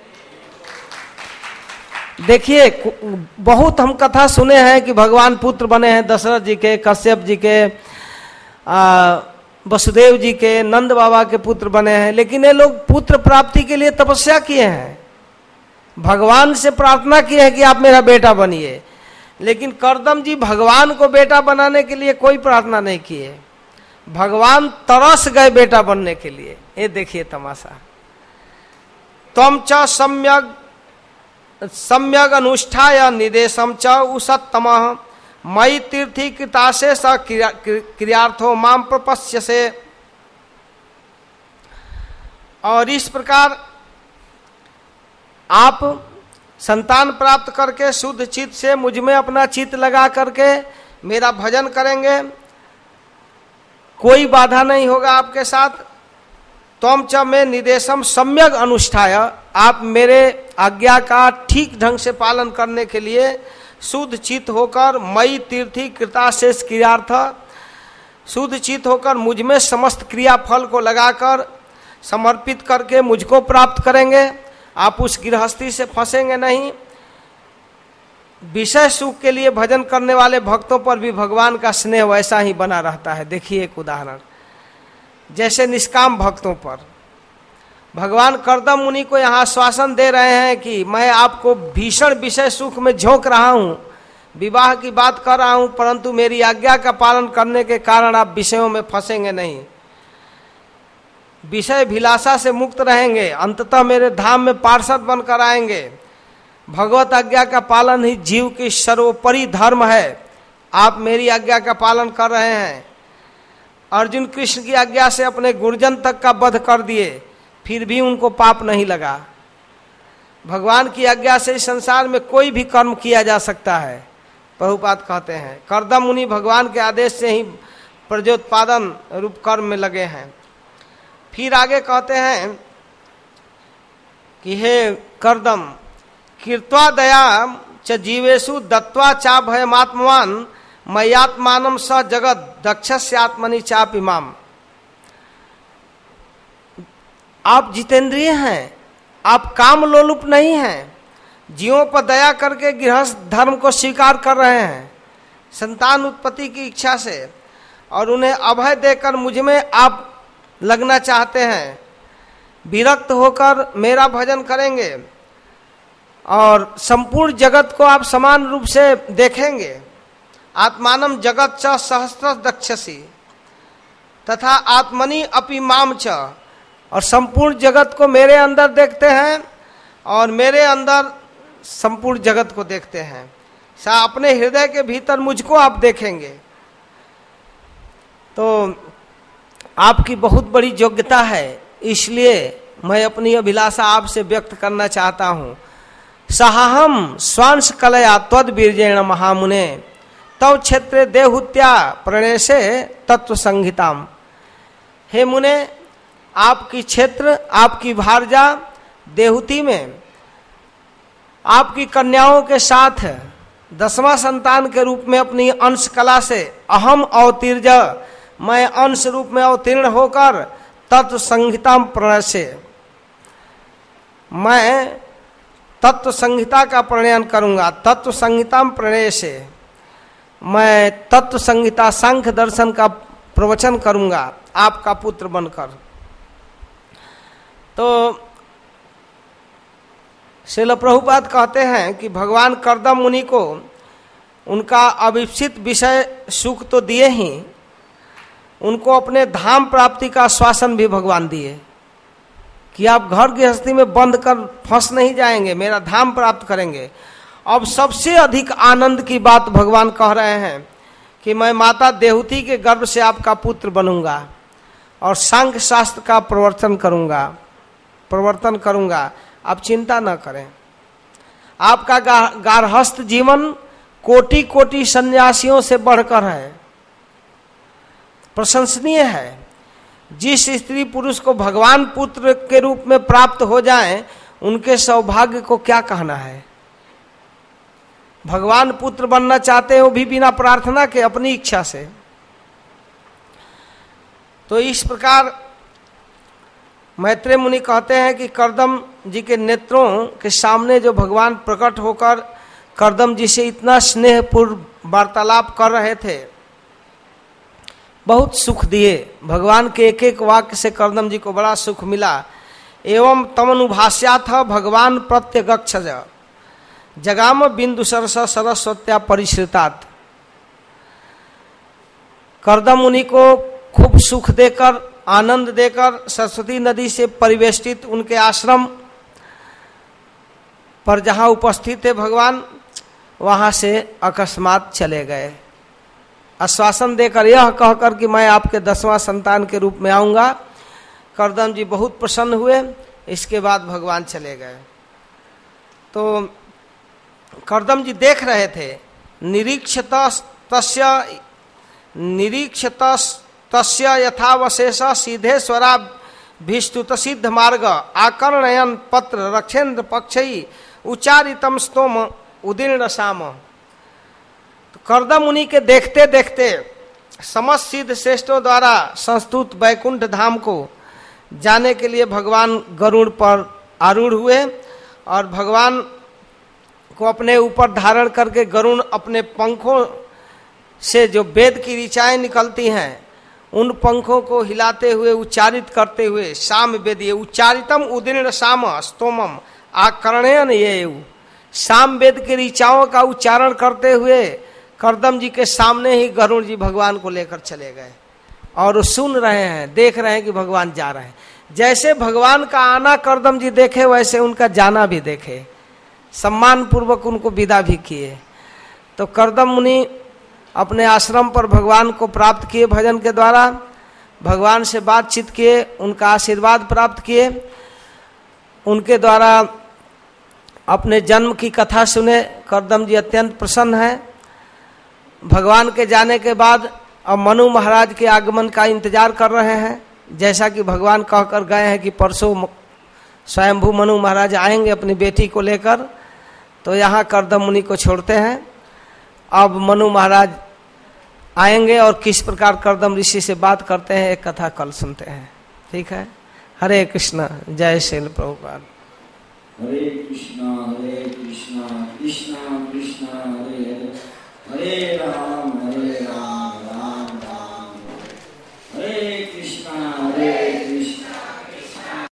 देखिए, बहुत हम कथा सुने हैं कि भगवान पुत्र बने हैं दशरथ जी के, कश्यप जी के, आ, वसुदेव जी के, नंद बाबा के पुत्र बने हैं, लेकिन ये लोग पुत्र प्राप्ति के लिए तपस्या किए हैं, भगवान से प्रार्थना की है कि आप मेरा बेटा बनिए। लेकिन कर्दम जी भगवान को बेटा बनाने के लिए कोई प्रार्थना नहीं किए, भगवान तरस गए बेटा बनने के लिए। ये देखिए तमाशा। त्वं च सम्यक सम्यक अनुष्ठाय निदेशम च उसत्तमः मयि तीर्थी कृताशे स क्रियार्थो माम प्रपश्यसे। और इस प्रकार आप संतान प्राप्त करके शुद्ध चित्त से मुझ में अपना चित्त लगा करके मेरा भजन करेंगे, कोई बाधा नहीं होगा आपके साथ। त्वं च में निदेशम सम्यक अनुष्ठाय, आप मेरे आज्ञा का ठीक ढंग से पालन करने के लिए शुद्ध चित्त होकर मयि तीर्थी कृताशेष क्रियार्थ, शुद्ध चित्त होकर मुझ में समस्त क्रिया फल को लगाकर समर्पित करके मुझको प्राप्त करेंगे। आप उस गृहस्थी से फंसेंगे नहीं। विषय सुख के लिए भजन करने वाले भक्तों पर भी भगवान का स्नेह वैसा ही बना रहता है। देखिए एक उदाहरण, जैसे निष्काम भक्तों पर भगवान कर्दम मुनि को यहाँ आश्वासन दे रहे हैं कि मैं आपको भीषण विषय सुख में झोंक रहा हूँ, विवाह की बात कर रहा हूँ, परंतु मेरी आज्ञा का पालन करने के कारण आप विषयों में फंसेंगे नहीं, विषय विलासा से मुक्त रहेंगे, अंततः मेरे धाम में पार्षद बनकर आएंगे। भगवत आज्ञा का पालन ही जीव की सर्वोपरि धर्म है। आप मेरी आज्ञा का पालन कर रहे हैं। अर्जुन कृष्ण की आज्ञा से अपने गुरुजन तक का वध कर दिए, फिर भी उनको पाप नहीं लगा। भगवान की आज्ञा से इस संसार में कोई भी कर्म किया जा सकता है। प्रभुपाद कहते हैं कर्दम मुनि भगवान के आदेश से ही प्रजोत्पादन रूप कर्म में लगे हैं। फिर आगे कहते हैं कि हे कर्दम, कीर्त्वा दया च जीवेषु दत्वा चा भयमात्मवान मय्यात्मानं स जगत दक्षस्यात्मनि चापिमाम। आप जितेंद्रिय हैं, आप काम लोलुप नहीं हैं, जीवों पर दया करके गृहस्थ धर्म को स्वीकार कर रहे हैं संतान उत्पत्ति की इच्छा से, और उन्हें अभय देकर मुझ में आप लगना चाहते हैं। विरक्त होकर मेरा भजन करेंगे और संपूर्ण जगत को आप समान रूप से देखेंगे। आत्मानम जगत च सहस्त्र दक्षसी तथा आत्मनि अपि माम च, और संपूर्ण जगत को मेरे अंदर देखते हैं और मेरे अंदर संपूर्ण जगत को देखते हैं। सा अपने हृदय के भीतर मुझको आप देखेंगे। तो आपकी बहुत बड़ी योग्यता है, इसलिए मैं अपनी अभिलाषा आपसे व्यक्त करना चाहता हूँ। सहाहम स्वांश कलया त्वद बीर्जेण महामुने तव क्षेत्रे देहुत्या प्रणेशे तत्व संहिताम। हे मुने, आपकी क्षेत्र, आपकी भारजा देहुती में आपकी कन्याओं के साथ दसवां संतान के रूप में अपनी अंश कला से अहम अवतीर्ज, मैं अंश रूप में अवतीर्ण होकर तत्व संहिता प्रणय से मैं तत्व संहिता का प्रणयन करूंगा। तत्व संहिता प्रणय से मैं तत्व संहिता सांख्य दर्शन का प्रवचन करूंगा आपका पुत्र बनकर। तो श्रील प्रभुपाद कहते हैं कि भगवान कर्दम मुनि को उनका अभिप्सित विषय सुख तो दिए ही, उनको अपने धाम प्राप्ति का आश्वासन भी भगवान दिए कि आप घर गृहस्थी में बंद कर फंस नहीं जाएंगे, मेरा धाम प्राप्त करेंगे। अब सबसे अधिक आनंद की बात भगवान कह रहे हैं कि मैं माता देवहूति के गर्भ से आपका पुत्र बनूंगा और सांख्य शास्त्र का प्रवर्तन करूंगा प्रवर्तन करूंगा आप चिंता न करें। आपका गार्हस्थ जीवन कोटि कोटि सन्यासियों से बढ़कर है, प्रशंसनीय है। जिस स्त्री पुरुष को भगवान पुत्र के रूप में प्राप्त हो जाए, उनके सौभाग्य को क्या कहना है। भगवान पुत्र बनना चाहते हो भी बिना प्रार्थना के, अपनी इच्छा से। तो इस प्रकार मैत्रेय मुनि कहते हैं कि कर्दम जी के नेत्रों के सामने जो भगवान प्रकट होकर कर्दम जी से इतना स्नेहपूर्ण वार्तालाप कर रहे थे, बहुत सुख दिए। भगवान के एक एक वाक्य से कर्दम जी को बड़ा सुख मिला। एवं तमनुभाष्याथ भगवान प्रत्यगक्षज जगाम बिंदु सरस सरस्वत्या परिश्रितात। कर्दम मुनि को खूब सुख देकर, आनंद देकर सरस्वती नदी से परिवेष्टित उनके आश्रम पर जहां उपस्थित थे भगवान, वहां से अकस्मात चले गए, आश्वासन देकर, यह कहकर कि मैं आपके दसवां संतान के रूप में आऊंगा। कर्दम जी बहुत प्रसन्न हुए। इसके बाद भगवान चले गए। तो कर्दम जी देख रहे थे, निरीक्षत तस्य निरीक्षत तस्य यथावशेष सीधेश्वरा भीष्टुत सिद्ध मार्ग आकर्णयन पत्र रक्षेन्द्र पक्षई उच्चारितम स्तोम उदीर्ण शाम। तो कर्दम मुनि के देखते देखते समस्त सिद्ध श्रेष्ठों द्वारा संस्तुत वैकुंठ धाम को जाने के लिए भगवान गरुड़ पर आरूढ़ हुए और भगवान को अपने ऊपर धारण करके गरुड़ अपने पंखों से जो वेद की ऋचाएं निकलती हैं, उन पंखों को हिलाते हुए उच्चारित करते हुए साम वेद, ये उच्चारितम उदीर्ण साम स्तोमम आकर्णयन, ये साम वेद के ऋचाओं का उच्चारण करते हुए कर्दम जी के सामने ही गरुड़ जी भगवान को लेकर चले गए और सुन रहे हैं, देख रहे हैं कि भगवान जा रहे हैं। जैसे भगवान का आना कर्दम जी देखे, वैसे उनका जाना भी देखे, सम्मान पूर्वक उनको विदा भी किए। तो कर्दम मुनि अपने आश्रम पर भगवान को प्राप्त किए, भजन के द्वारा भगवान से बातचीत किए, उनका आशीर्वाद प्राप्त किए, उनके द्वारा अपने जन्म की कथा सुने। कर्दम जी अत्यंत प्रसन्न हैं। भगवान के जाने के बाद अब मनु महाराज के आगमन का इंतजार कर रहे हैं, जैसा कि भगवान कहकर गए हैं कि परसों स्वयंभू मनु महाराज आएंगे अपनी बेटी को लेकर। तो यहाँ कर्दम मुनि को छोड़ते हैं। अब मनु महाराज आएंगे और किस प्रकार कर्दम ऋषि से बात करते हैं, एक कथा कल सुनते हैं। ठीक है। हरे कृष्णा, जय श्रील प्रभुपाद। हरे कृष्णा हरे कृष्णा कृष्णा कृष्णा हरे हरे हरे